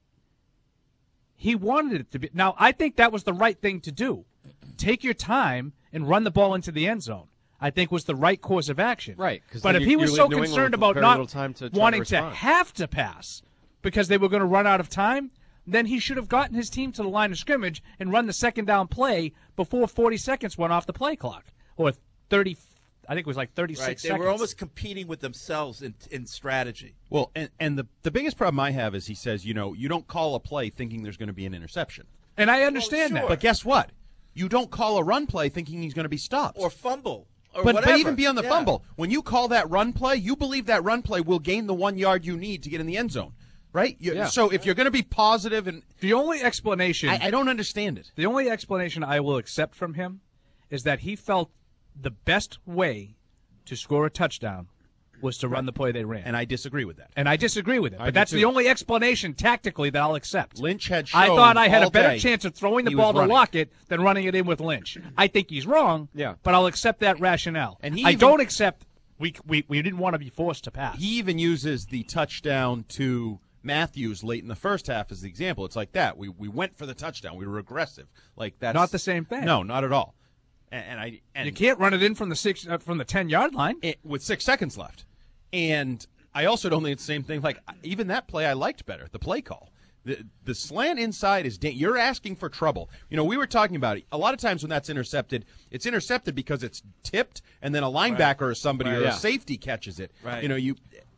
He wanted it to be. Now, I think that was the right thing to do. Take your time and run the ball into the end zone. I think was the right course of action. Right. But if he was so concerned about not to wanting to, to have to pass because they were going to run out of time, then he should have gotten his team to the line of scrimmage and run the second down play before forty seconds went off the play clock, or thirty. I think it was like thirty-six right. They seconds. were almost competing with themselves in, in strategy. Well, and, and the, the biggest problem I have is he says, you know, you don't call a play thinking there's going to be an interception. And I understand well, sure. that. But guess what? You don't call a run play thinking he's going to be stopped. Or fumble. Or but, whatever. but even beyond the yeah. fumble, when you call that run play, you believe that run play will gain the one yard you need to get in the end zone. Right? You, yeah. So if you're going to be positive and the only explanation I, I don't understand it. The only explanation I will accept from him is that he felt the best way to score a touchdown was to run the play they ran. And I disagree with that. And I disagree with it. I but that's too. the only explanation tactically that I'll accept. Lynch had shown I thought I had all a better day chance of throwing the he ball was to running. Lockett than running it in with Lynch. I think he's wrong, yeah. but I'll accept that rationale. And he I even, don't accept we, we we didn't want to be forced to pass. He even uses the touchdown to Matthews late in the first half as the example. It's like that. We we went for the touchdown. We were aggressive. Like that's not the same thing. No, not at all. And, and I and you can't run it in from the six uh, from the ten yard line it, with six seconds left. And I also don't think it's the same thing. Like even that play, I liked better the play call. The the slant inside is da- you're asking for trouble. You know, we were talking about it. A lot of times when that's intercepted, it's intercepted because it's tipped, and then a linebacker right. or somebody right. or yeah. a safety catches it. Right. You know, you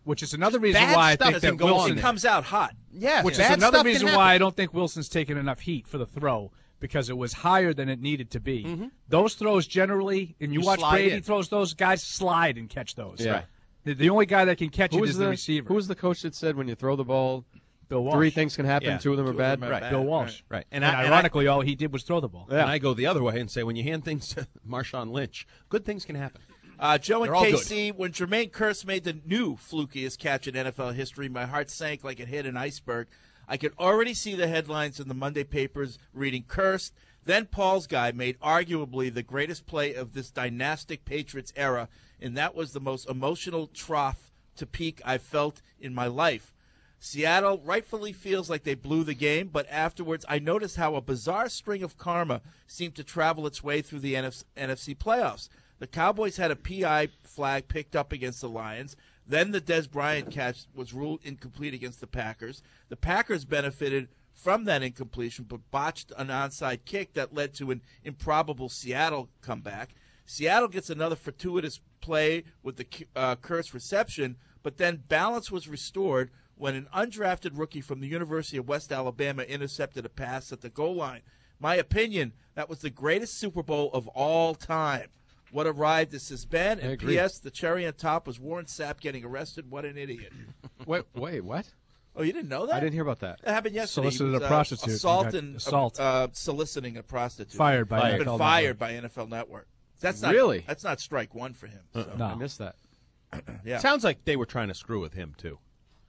which is another reason Bad why I stuff think doesn't that go on Wilson there. comes out hot. Yeah, which is bad another stuff can reason happen. why I don't think Wilson's taking enough heat for the throw because it was higher than it needed to be. Mm-hmm. Those throws generally, and you, You watch slide Brady in. throws those, guys slide and catch those. Yeah. Right. The, the only guy that can catch Who it was is the, the receiver. Who was the coach that said when you throw the ball, Bill Walsh. three things can happen, Yeah. two of them are Two of bad? them are Right. bad. Bill Walsh. Right. And, And I- and I- ironically, all he did was throw the ball. And I go the other way and say, when you hand things to Marshawn Lynch, good things can happen. Uh, Joe and They're all K good. C, when Jermaine Kearse made the new flukiest catch in N F L history, my heart sank like it hit an iceberg. I could already see the headlines in the Monday papers reading Kearse. Then Paul's guy made arguably the greatest play of this dynastic Patriots era, and that was the most emotional trough to peak I've felt in my life. Seattle rightfully feels like they blew the game, but afterwards I noticed how a bizarre string of karma seemed to travel its way through the N F C playoffs. The Cowboys had a P I flag picked up against the Lions. Then the Des Bryant catch was ruled incomplete against the Packers. The Packers benefited from that incompletion, but botched an onside kick that led to an improbable Seattle comeback. Seattle gets another fortuitous play with the uh, Kearse reception, but then balance was restored when an undrafted rookie from the University of West Alabama intercepted a pass at the goal line. My opinion, that was the greatest Super Bowl of all time. What a ride this has been. I And agree. P S the cherry on top was Warren Sapp getting arrested. What an idiot. Wait, wait, what? Oh, you didn't know that? I didn't hear about that. That happened yesterday. He Solicited was, a uh, prostitute. Assault He got and assault. Uh, soliciting a prostitute. Fired by He's N F L been Network. fired by N F L Network. That's not Really? That's not strike one for him. So. No. I missed that. Yeah. Sounds like they were trying to screw with him, too.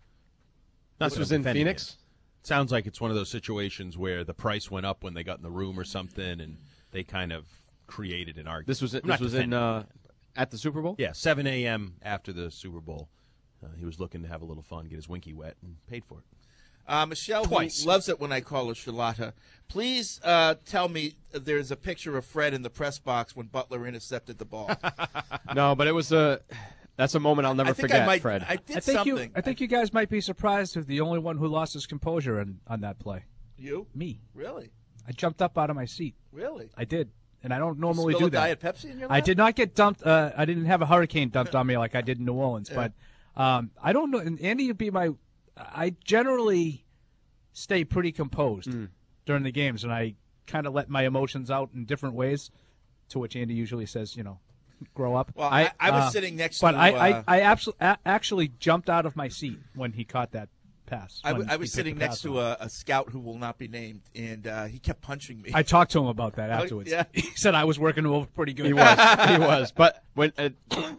Not This that was I'm in defending Phoenix? him. Sounds like it's one of those situations where the price went up when they got in the room or something, and they kind of created an argument. This was I'm this not was in defending uh, him. at the Super Bowl? Yeah, seven a.m. after the Super Bowl. Uh, he was looking to have a little fun, get his winky wet, and paid for it. Uh, Michelle, Twice. who loves it when I call her Charlotta, please uh, tell me there's a picture of Fred in the press box when Butler intercepted the ball. No, but it was a that's a moment I'll never I think forget, I might, Fred. I did I think something. you. I think you guys might be surprised if the only one who lost his composure in, on that play. You? Me. Really? I jumped up out of my seat. Really? I did, and I don't normally Spill do a that. Diet Pepsi in your I lap? did not get dumped. Uh, I didn't have a hurricane dumped on me like I did in New Orleans. Yeah. But um, I don't know. And Andy would be my. I generally stay pretty composed Hmm. during the games, and I kind of let my emotions out in different ways. To which Andy usually says, you know, grow up. Well, I, I was uh, sitting next but to. I, uh, I, I absol- a- actually jumped out of my seat when he caught that pass. I, when w- I he was picked sitting the next pass to off. a, a scout who will not be named, and uh, he kept punching me. I talked to him about that Oh, afterwards. yeah. He said I was working him over pretty good. He was. He was. But when uh,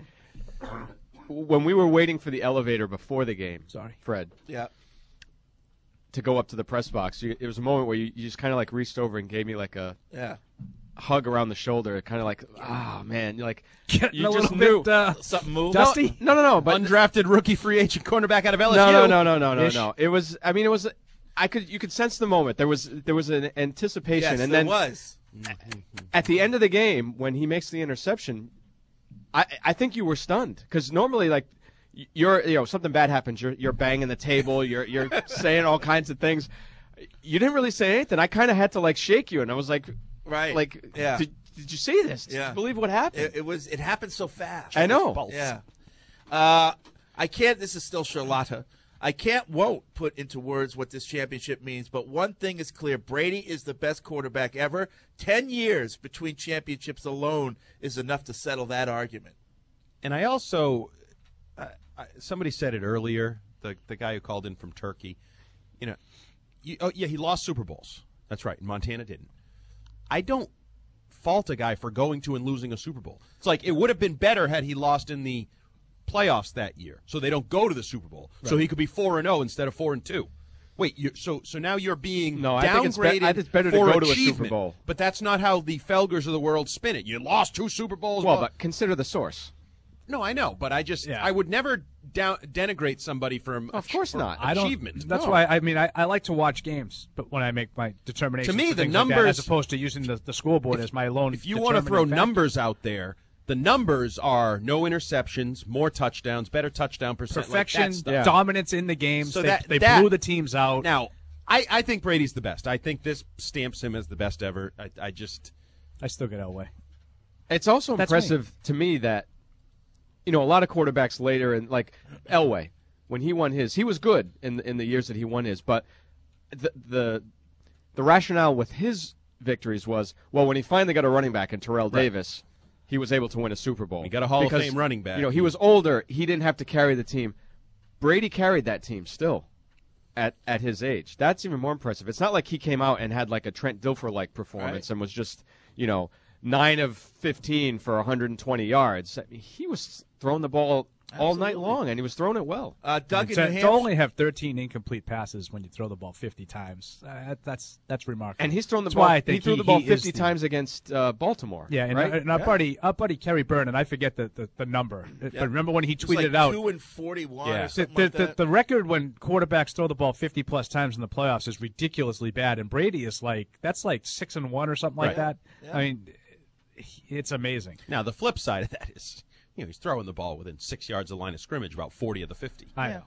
when we were waiting for the elevator before the game, sorry, Fred, yeah, to go up to the press box, you, it was a moment where you, you just kind of like reached over and gave me like a Yeah. hug around the shoulder, kind of like, ah, man, you're like Getting you a just little knew bit, uh, something moved. Dusty? No, no, no, but Undrafted rookie free agent cornerback out of L S U. No, no, no, no, no, no, Ish. no. It was. I mean, it was. I could. You could sense the moment. There was. There was an anticipation, Yes, and there then was. at the end of the game when he makes the interception, I I think you were stunned because normally like y- you're you know something bad happens, you're you're banging the table, you're you're saying all kinds of things. You didn't really say anything. I kind of had to like shake you, and I was like, Right. like, Yeah. did, did you see this? Did Yeah. you believe what happened? It, it was. It happened so fast. I know. Yeah. Uh, I can't. This is still Charlotta. I can't, won't put into words what this championship means, but one thing is clear. Brady is the best quarterback ever. Ten years between championships alone is enough to settle that argument. And I also, uh, I, somebody said it earlier, the the guy who called in from Turkey, you know, you, oh, yeah, he lost Super Bowls. That's right. Montana didn't. I don't fault a guy for going to and losing a Super Bowl. It's like it would have been better had he lost in the playoffs that year, so they don't go to the Super Bowl. So Right. he could be four and zero instead of four and two. Wait, you so so now you're being No, I think it's be- downgraded I think it's better to for go to a Super achievement. Bowl. But that's not how the Felgers of the world spin it. You lost two Super Bowls. Well, blah- but consider the source. no, I know, but I just I would never down, denigrate somebody from Of course for not. I don't. achievement. That's No. why I mean I, I like to watch games, but when I make my determination, To me, for the things like that, numbers- as opposed to using the, the scoreboard as my lone. If you want to throw determining factor. numbers out there, the numbers are no interceptions, more touchdowns, better touchdown percent, perfection, like that stuff. dominance in the games, So they, that- they that- blew the teams out. Now, I, I think Brady's the best. I think this stamps him as the best ever. I, I just I still get Elway. It's also That's impressive to me that, you know, a lot of quarterbacks later, and like Elway, when he won his, he was good in the, in the years that he won his, but the the the rationale with his victories was, well, when he finally got a running back in Terrell Right. Davis, he was able to win a Super Bowl. He got a Hall because, of Fame running back. You know, he was older. He didn't have to carry the team. Brady carried that team still at at his age. That's even more impressive. It's not like he came out and had like a Trent Dilfer-like performance Right. and was just, you know, nine of fifteen for one hundred twenty yards. I mean, he was throwing the ball all night long, and he was throwing it well. Uh, Doug in to, New to Hampshire. only have thirteen incomplete passes when you throw the ball fifty times, uh, that- that's that's remarkable. And he's thrown the That's ball. why I He think threw the ball he is fifty the- times against uh, Baltimore. Yeah, and, right? and our buddy, our buddy Kerry Byrne, and I forget the, the, the number. Yeah. But remember when he It was tweeted like it out? two and forty-one or The, something the, like the, that. the record when quarterbacks throw the ball fifty plus times in the playoffs is ridiculously bad, and Brady is like that's like six and one or something like Right. that. Yeah. I mean, it's amazing. Now, the flip side of that is, you know, he's throwing the ball within six yards of the line of scrimmage, about forty of the fifty. I Yeah. know.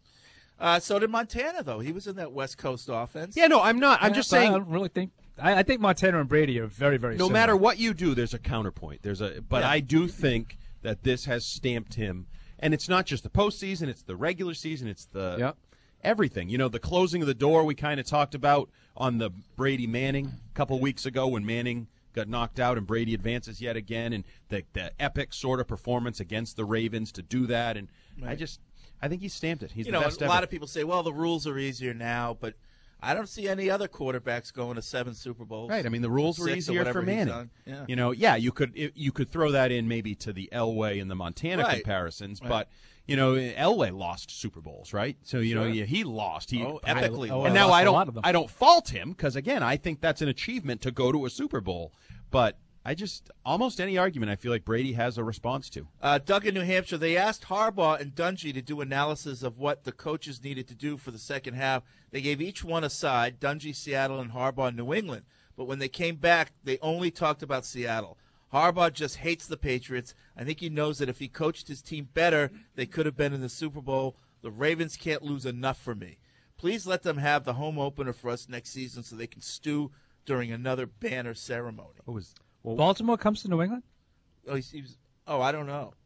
Uh, so did Montana, though. He was in that West Coast offense. Yeah, no, I'm not. I'm Yeah, just but I saying, don't really think. I, I think Montana and Brady are very, very. no similar. matter what you do, there's a counterpoint. There's a, but Yeah. I do think that this has stamped him, and it's not just the postseason; it's the regular season, it's the Yep. everything. You know, the closing of the door we kind of talked about on the Brady Manning a couple weeks ago when Manning got knocked out and Brady advances yet again, and the the epic sort of performance against the Ravens to do that, and I Right. just I think he's stamped it. He's you the know, best a ever. lot of people say, well, the rules are easier now, but I don't see any other quarterbacks going to seven Super Bowls. Right. I mean, the rules were Six or easier whatever for he's Manning. on. Yeah. You know, yeah, you could it, you could throw that in maybe to the Elway and the Montana Right. comparisons, Right. but you know, Elway lost Super Bowls, right? So you know, Sure. yeah, he lost. He Oh, epically Oh, and I now lost I a lot of don't them. I don't fault him because again, I think that's an achievement to go to a Super Bowl, but I just almost any argument I feel like Brady has a response to. Uh, Doug in New Hampshire, they asked Harbaugh and Dungy to do analysis of what the coaches needed to do for the second half. They gave each one a side, Dungy, Seattle, and Harbaugh, New England. But when they came back, they only talked about Seattle. Harbaugh just hates the Patriots. I think he knows that if he coached his team better, they could have been in the Super Bowl. The Ravens can't lose enough for me. Please let them have the home opener for us next season so they can stew during another banner ceremony. What was Baltimore comes to New England. Oh, he's, he's, oh, I don't know.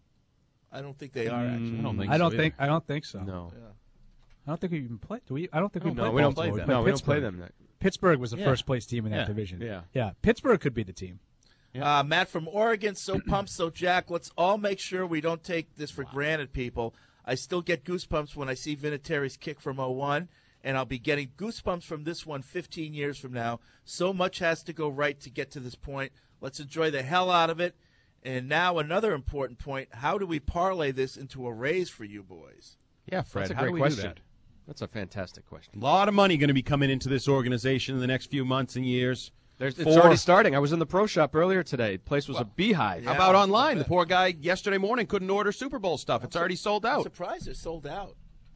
I don't think they are actually. I don't think I so don't either. think. I don't think so. No. Yeah. I don't think we even play. Do we? I don't think we No, play. we don't Baltimore. play them. We No, we don't play Pittsburgh. them. Pittsburgh was the Yeah. first place team in that Yeah. division. Yeah. yeah. Pittsburgh could be the team. Uh, Matt from Oregon, so pumped, so Jack. Let's all make sure we don't take this for granted, people. I still get goosebumps when I see Vinatieri's kick from oh one, and I'll be getting goosebumps from this one fifteen years from now. So much has to go right to get to this point. Let's enjoy the hell out of it. And now another important point, how do we parlay this into a raise for you boys? Yeah, Fred, That's a how great do we question. do that? That's a fantastic question. A lot of money going to be coming into this organization in the next few months and years. There's, it's Four- already starting. I was in the pro shop earlier today. The place was a beehive. How about online? The poor guy yesterday morning couldn't order Super Bowl stuff. It's already sold I'm out. surprised they're sold out.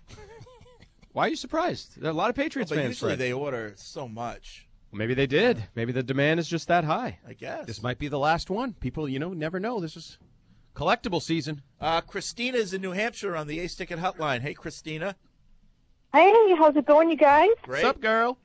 Why are you surprised? There are a lot of Patriots but fans. usually Fred. they order so much, Well, maybe they did. Maybe the demand is just that high. I guess. This might be the last one. People, you know, never know. This is collectible season. Uh, Christina is in New Hampshire on the Ace Ticket Hotline. Hey, Christina. Hey, how's it going, you guys? Great. What's up, girl?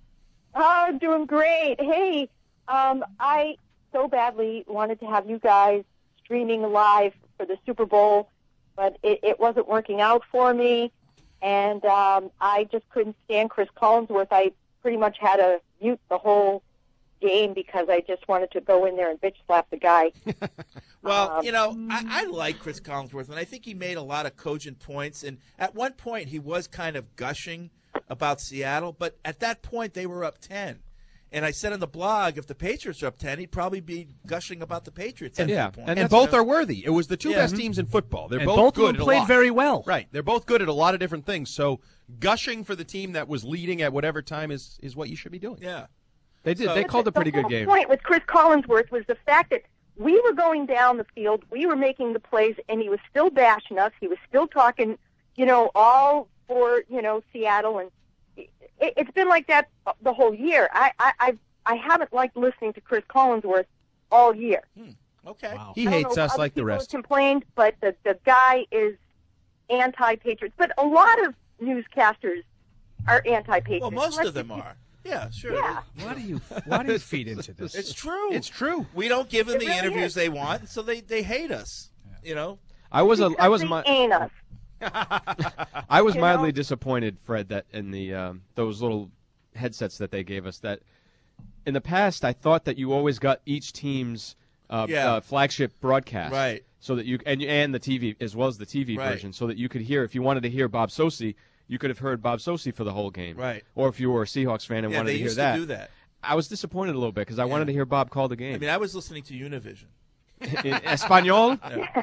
Oh, doing great. Hey, um, I so badly wanted to have you guys streaming live for the Super Bowl, but it, it wasn't working out for me, and um, I just couldn't stand Chris Collinsworth. I pretty much had to mute the whole game because I just wanted to go in there and bitch slap the guy. Well, Um, you know, I, I like Chris Collinsworth, and I think he made a lot of cogent points. And at one point, he was kind of gushing about Seattle, but at that point, they were up ten. And I said on the blog, if the Patriots are up ten, he'd probably be gushing about the Patriots at And, that point. and, both are worthy. It was the two Yeah. best teams in football. They're And both, both of good them at a played lot. very well. Right. They're both good at a lot of different things. So gushing for the team that was leading at whatever time is, is what you should be doing. Yeah. They did. So- they called a pretty the good game. whole point with Chris Collinsworth was the fact that we were going down the field, we were making the plays, and he was still bashing us. He was still talking, you know, all for, you know, Seattle, and it, it's been like that the whole year. I, I, I, I haven't liked listening to Chris Collinsworth all year. Okay. He I don't hates know, us other like the people have rest. complained, but the, the guy is anti-Patriots. But a lot of newscasters are anti-Patriots. Well, most Let's of them just- are. Yeah, sure. Yeah. Why do you? Why do you feed into this? It's true. It's true. We don't give them It the really interviews is. they want, so they, they hate us. You know? I was a. I was They my. ain't us. I was You mildly know? disappointed, Fred, that in the um, those little headsets that they gave us, that in the past I thought that you always got each team's uh, Yeah. uh, flagship broadcast, Right. So that you and and the T V as well as the T V Right. version, so that you could hear if you wanted to hear Bob Sosi, you could have heard Bob Sosi for the whole game, Right. Or if you were a Seahawks fan and Yeah, wanted they to hear used to that, do that. I was disappointed a little bit because I wanted to hear Bob call the game. I mean, I was listening to Univision. In Espanol? Yeah.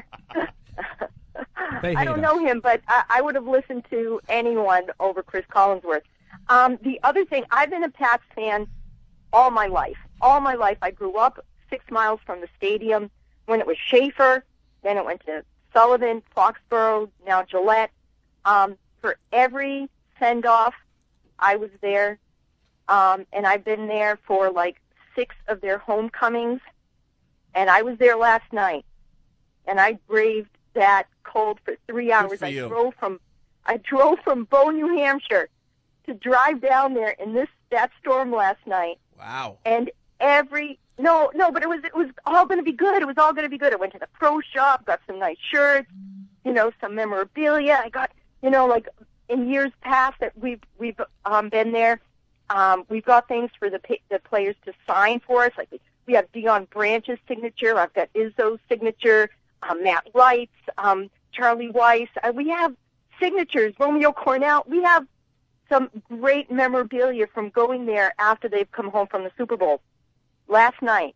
I don't know him, but I, I would have listened to anyone over Chris Collinsworth. Um, the other thing, I've been a Pats fan all my life. All my life. I grew up six miles from the stadium when it was Schaefer. Then it went to Sullivan, Foxborough, now Gillette. Um, for every send-off, I was there. Um, and I've been there for like six of their homecomings. And I was there last night. And I braved that cold for three hours. for I you. drove from I drove from Bow, New Hampshire to drive down there in this that storm last night. Wow. And every no, no, but it was it was all going to be good. It was all going to be good. I went to the pro shop, got some nice shirts, you know, some memorabilia. I got, you know, like in years past that we've we've um, been there. Um, we've got things for the pa- the players to sign for us. Like we, we have Deion Branch's signature. I've got Izzo's signature. Um, Matt Wright's, um, Charlie Weiss. Uh, we have signatures. Romeo Cornell. We have some great memorabilia from going there after they've come home from the Super Bowl. Last night,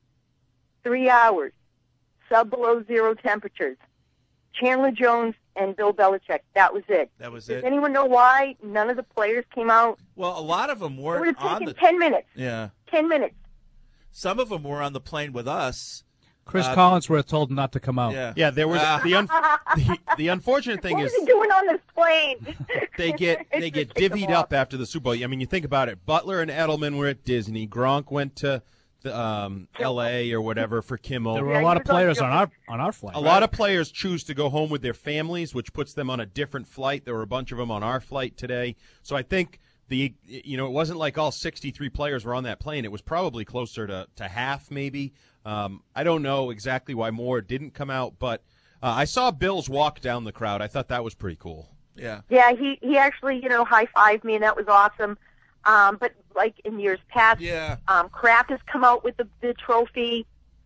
three hours, sub-below zero temperatures. Chandler Jones and Bill Belichick. That was it. That was Does it. anyone know why none of the players came out? Well, a lot of them It weren't would have on taken the. ten minutes. Yeah. Ten minutes. Some of them were on the plane with us. Chris Uh, Collinsworth told him not to come out. Yeah. Yeah, there was Ah. the, un- the the unfortunate thing What is was he doing on this plane? they get they get divvied up after the Super Bowl. I mean, you think about it. Butler and Edelman were at Disney. Gronk went to the, um, L A or whatever for Kimmel. There were a lot of players on our on our flight. A lot of players choose to go home with their families, which puts them on a different flight. There were a bunch of them on our flight today. So I think the you know it wasn't like all sixty-three players were on that plane. It was probably closer to, to half, maybe. Um, I don't know exactly why more didn't come out, but uh, I saw Bills walk down the crowd. I thought that was pretty cool. Yeah. Yeah, he he actually, you know, high-fived me, and that was awesome. Um, but like in years past, Yeah. um, Kraft has come out with the, the trophy.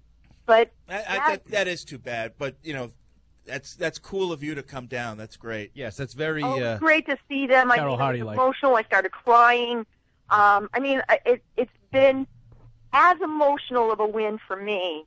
But I, I, that, that is too bad, but you know, that's that's cool of you to come down. That's great. Yes, that's very. oh, uh, it's great to see them. I Carol mean, Hardy it was like. emotional. I started crying. Um, I mean, I- it, it's been as emotional of a win for me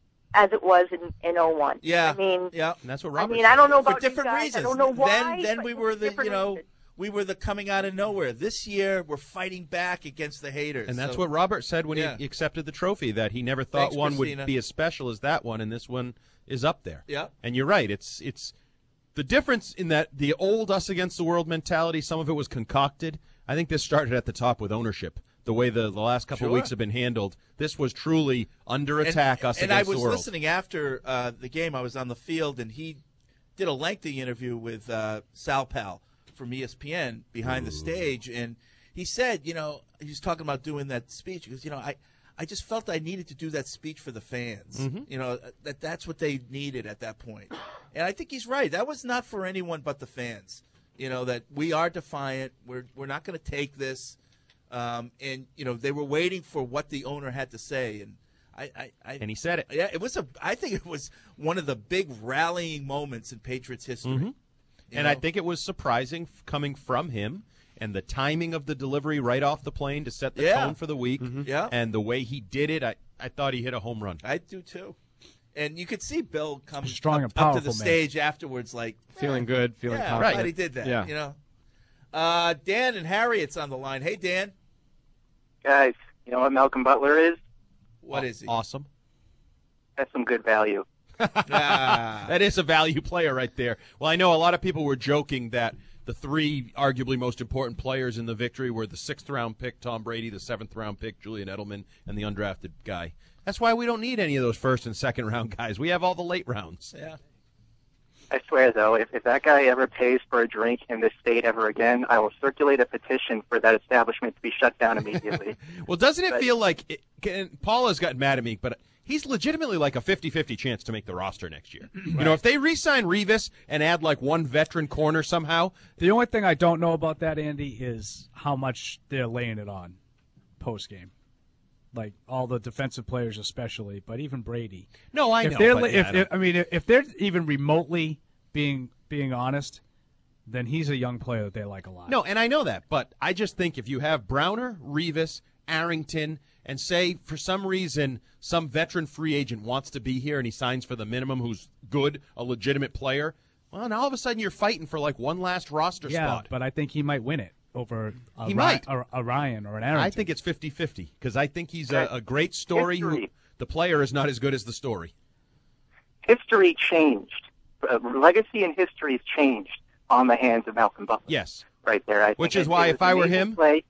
as it was in in oh one. Yeah. I mean, yeah, and that's what I Robert. mean, I don't know about for different you guys. reasons. I don't know why. Then then but we for were the you different know reasons. we were the coming out of nowhere. This year we're fighting back against the haters. And that's So- what Robert said when Yeah. he accepted the trophy, that he never thought Thanks, one Christina. would be as special as that one, and this one is up there. Yeah. And you're right. It's it's the difference in that the old us against the world mentality, some of it was concocted. I think this started at the top with ownership. The way the, the last couple of Sure. weeks have been handled, this was truly under attack and, us and against I was the world. listening after uh, the game. I was on the field, and he did a lengthy interview with uh, Sal Pal from E S P N behind the stage, and he said, you know, he was talking about doing that speech. He goes, you know, I, I just felt I needed to do that speech for the fans. Mhm. You know, that that's what they needed at that point. And I think he's right. That was not for anyone but the fans. You know, that we are defiant. We're we're not going to take this. Um, and you know, they were waiting for what the owner had to say, and I, I, I And he said it. Yeah, it was a. I think it was one of the big rallying moments in Patriots history. Mhm. You And know? I think it was surprising f- coming from him, and the timing of the delivery right off the plane to set the Yeah. tone for the week, Yeah. and the way he did it, I, I thought he hit a home run. I do too. And you could see Bill come He's a strong up, and up to powerful the man. stage afterwards, like Feeling good, feeling yeah, I'm confident. glad he did that. Yeah. You know, uh, Dan and Harriet's on the line. Hey, Dan, Guys, you know what Malcolm Butler is? what is he? Awesome. That's some good value. Ah. That is a value player right there. Well, I know a lot of people were joking that the three arguably most important players in the victory were the sixth round pick, Tom Brady, the seventh round pick, Julian Edelman, and the undrafted guy. That's why we don't need any of those first and second round guys. We have all the late rounds. Yeah. I swear, though, if, if that guy ever pays for a drink in this state ever again, I will circulate a petition for that establishment to be shut down immediately. Well, doesn't it But- feel like it, and Paula's gotten mad at me, but he's legitimately like a fifty-fifty chance to make the roster next year. Right. You know, if they re-sign Revis and add like one veteran corner somehow. The only thing I don't know about that, Andy, is how much they're laying it on post-game. Like all the defensive players especially, but even Brady. No, I if know. They're, but, if, yeah, if, I mean, if they're even remotely being being honest, then he's a young player that they like a lot. No, and I know that, but I just think if you have Browner, Revis, Arrington, and say for some reason some veteran free agent wants to be here and he signs for the minimum who's good, a legitimate player, well, now all of a sudden you're fighting for like one last roster yeah, spot. But I think he might win it over a, he Ry- might. A, a Ryan or an Arrington. I think it's fifty-fifty because I think he's a, a great story. Who, the player is not as good as the story. History changed. Uh, legacy and history has changed on the hands of Malcolm Butler. Yes. Right there. I Which think is it, why it if I were him, play.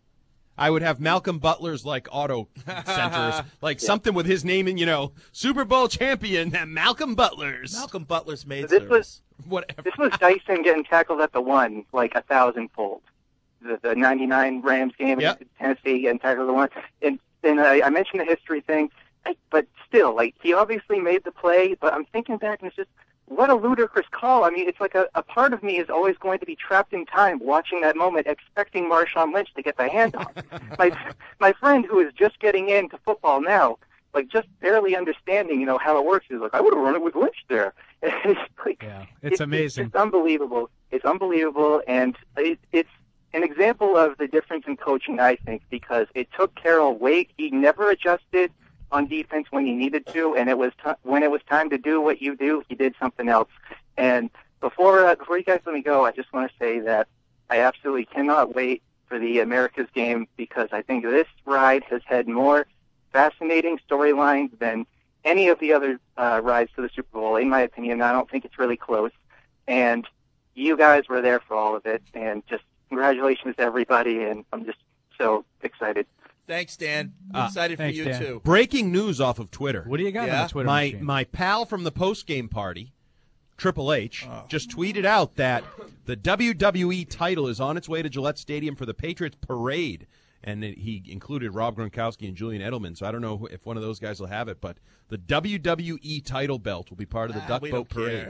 I would have Malcolm Butler's like auto centers, like yeah. something with his name in, you know, Super Bowl champion, Malcolm Butler's. Malcolm Butler's maid this service. Was, Whatever. This was Dyson getting tackled at the one, like a thousandfold. The, the ninety-nine Rams game yep. against Tennessee getting tackled at the one. And, and I, I mentioned the history thing, but still, like, he obviously made the play, but I'm thinking back and it's just, what a ludicrous call. I mean, it's like a, a part of me is always going to be trapped in time watching that moment, expecting Marshawn Lynch to get the handoff. my, my friend who is just getting into football now, like just barely understanding, you know, how it works, is like, I would have run it with Lynch there. And it's like, yeah, it's, it's amazing. It's, it's unbelievable. It's unbelievable, and it, it's an example of the difference in coaching, I think, because it took Carroll weight. He never adjusted on defense when he needed to, and it was t- when it was time to do what you do, he did something else. And before uh, before you guys let me go, I just want to say that I absolutely cannot wait for the America's game because I think this ride has had more fascinating storylines than any of the other uh, rides to the Super Bowl, in my opinion. I don't think it's really close. And you guys were there for all of it, and just congratulations to everybody, and I'm just so excited. Thanks, Dan. Uh, excited thanks, for you, Dan. too. Breaking news off of Twitter. What do you got yeah? on the Twitter my, machine? My pal from the post-game party, Triple H, oh. just tweeted out that the W W E title is on its way to Gillette Stadium for the Patriots Parade. And it, he included Rob Gronkowski and Julian Edelman, so I don't know if one of those guys will have it, but the W W E title belt will be part of the ah, Duck we Boat don't Parade. Care.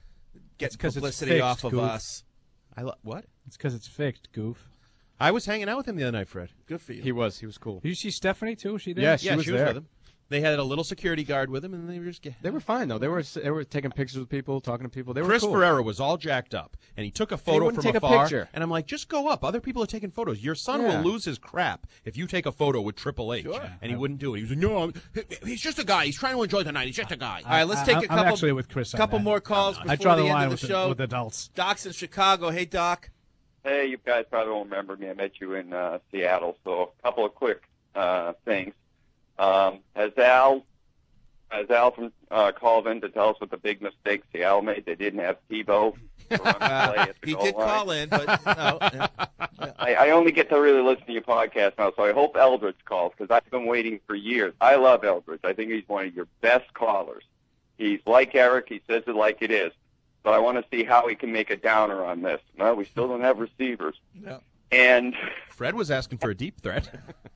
Get it's publicity it's fixed, off of goof. us. I lo- What? It's because it's fixed, goof. I was hanging out with him the other night, Fred. Good for you. He was. He was cool. Did you see Stephanie, too? Was she there? Yeah, she yeah, was she there. was with him. They had a little security guard with him, and they were just They were fine, though. They were they were taking pictures with people, talking to people. They were Chris cool. Ferreira was all jacked up, and he took a photo wouldn't from take a afar. picture. And I'm like, just go up. Other people are taking photos. Your son Yeah. will lose his crap if you take a photo with Triple H. Sure. And he wouldn't do it. He was like, no, I'm, he's just a guy. He's trying to enjoy the night. He's just a guy. All right, let's take I, a couple. I'm actually with Chris on couple that. more calls before I draw the, the, line end of with, the show. with adults. Doc's in Chicago. Hey, Doc. Hey, you guys probably won't remember me. I met you in uh, Seattle. So a couple of quick uh, things. Um, has Al has Al from, uh, called in to tell us what the big mistake Seattle made? They didn't have Tebow. Uh, he did line. call in, but no. Yeah. I, I only get to really listen to your podcast now, so I hope Eldridge calls because I've been waiting for years. I love Eldridge. I think he's one of your best callers. He's like Eric. He says it like it is. But I want to see how he can make a downer on this. No, we still don't have receivers. No. And Fred was asking for a deep threat.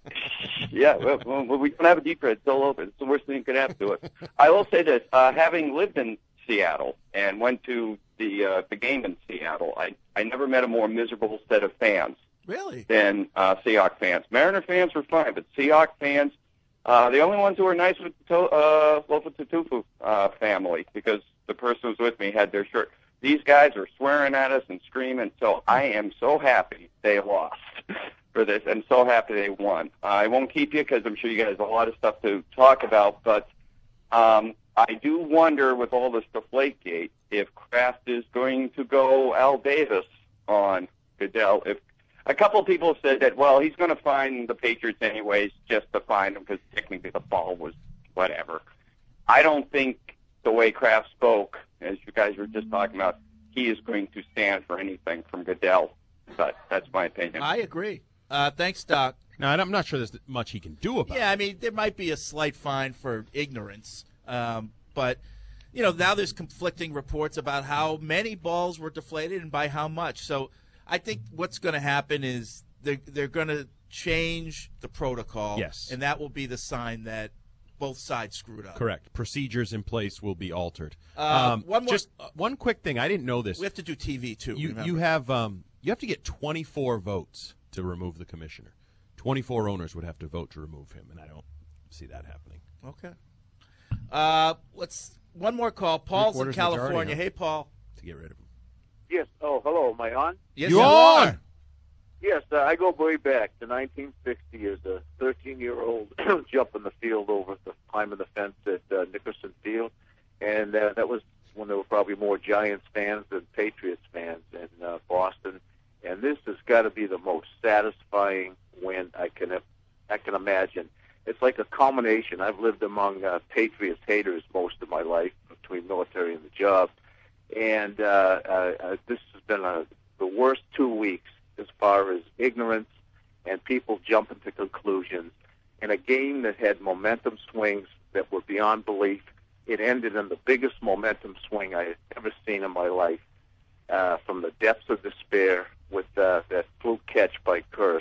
yeah, well, well, we don't have a deep threat. It's still open. It's the worst thing that could happen to it. I will say this: uh, having lived in Seattle and went to the uh, the game in Seattle, I I never met a more miserable set of fans. Really? Than uh, Seahawks fans. Mariner fans were fine, but Seahawks fans, uh, the only ones who were nice with the uh, Lofa Tutufu uh, family because the person who was with me had their shirt. These guys are swearing at us and screaming, so I am so happy they lost for this and so happy they won. I won't keep you because I'm sure you guys have a lot of stuff to talk about, but um, I do wonder with all this Deflategate if Kraft is going to go Al Davis on Goodell. If a couple of people said that, well, he's going to find the Patriots anyways just to find them because technically the ball was whatever. I don't think the way Kraft spoke, as you guys were just talking about, he is going to stand for anything from Goodell. But that's my opinion. I agree. Uh, thanks, Doc. Now, I'm not sure there's much he can do about yeah, it. I mean, there might be a slight fine for ignorance. Um, but, you know, now there's conflicting reports about how many balls were deflated and by how much. So I think what's going to happen is they're, they're going to change the protocol. Yes. And that will be the sign that both sides screwed up. Correct. Procedures in place will be altered. Uh, um, one more, just one quick thing. I didn't know this. We have to do T V too. You remember. you have um you have to get twenty-four votes to remove the commissioner. twenty-four owners would have to vote to remove him, and I don't see that happening. Okay. Uh, let's one more call. Paul's in Three-quarters California. majority, huh? Hey, Paul. To get rid of him. Yes. Oh, hello. Am I on? Yes, you you are. are. Yes, uh, I go way back to nineteen sixty as a thirteen-year-old jumping the field over the climbing the fence at uh, Nickerson Field, and uh, that was when there were probably more Giants fans than Patriots fans in uh, Boston. And this has got to be the most satisfying win I can I can imagine. It's like a culmination. I've lived among uh, Patriots haters most of my life between military and the job, and uh, uh, uh, this has been a, the worst two weeks as far as ignorance and people jumping to conclusions. In a game that had momentum swings that were beyond belief, it ended in the biggest momentum swing I had ever seen in my life, uh, from the depths of despair with uh, that fluke catch by Curse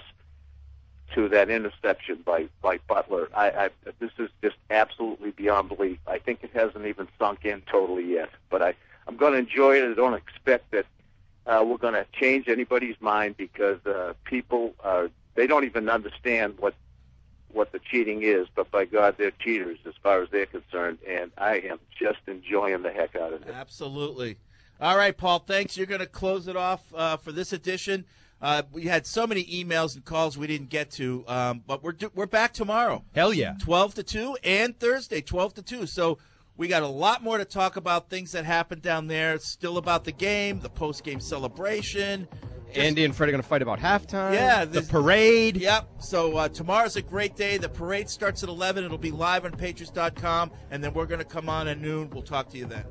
to that interception by, by Butler. I, I, this is just absolutely beyond belief. I think it hasn't even sunk in totally yet, but I, I'm going to enjoy it. I don't expect that uh, we're going to change anybody's mind because uh, people are, they don't even understand what what the cheating is, but by God, they're cheaters as far as they're concerned, and I am just enjoying the heck out of it. Absolutely. All right, Paul, thanks. You're going to close it off uh, for this edition. Uh, we had so many emails and calls we didn't get to, um, but we're do- we're back tomorrow. Hell yeah. twelve to two, and Thursday, twelve to two. So we got a lot more to talk about, things that happened down there. It's still about the game, the post-game celebration. Just, Andy and Fred are going to fight about halftime. Yeah. The parade. Yep. So uh, tomorrow's a great day. The parade starts at eleven. It'll be live on Patriots dot com, and then we're going to come on at noon. We'll talk to you then.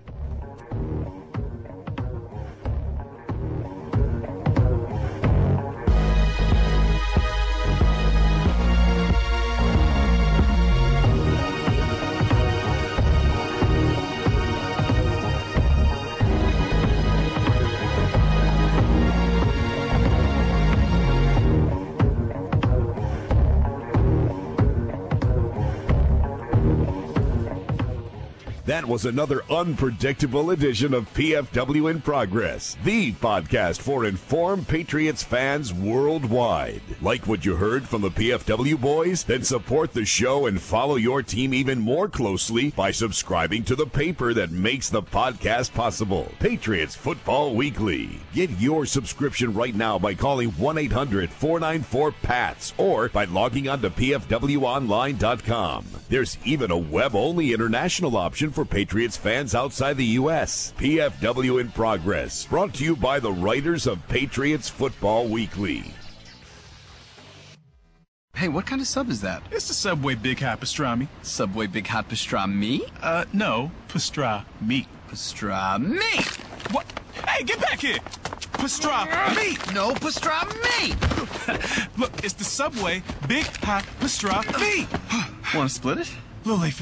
That was another unpredictable edition of P F W in Progress, the podcast for informed Patriots fans worldwide. Like what you heard from the P F W boys? Then support the show and follow your team even more closely by subscribing to the paper that makes the podcast possible, Patriots Football Weekly. Get your subscription right now by calling one eight hundred four nine four P A T S or by logging on to P F W online dot com. There's even a web-only international option for Patriots fans outside the U S P F W in Progress, brought to you by the writers of Patriots Football Weekly. Hey, what kind of sub is that? It's the Subway Big Hot Pastrami. Subway Big Hot Pastrami? Uh, no, pastrami. Pastrami! What? Hey, get back here! Pastrami! No, pastrami! Look, it's the Subway Big Hot Pastrami! Want to split it? A little late for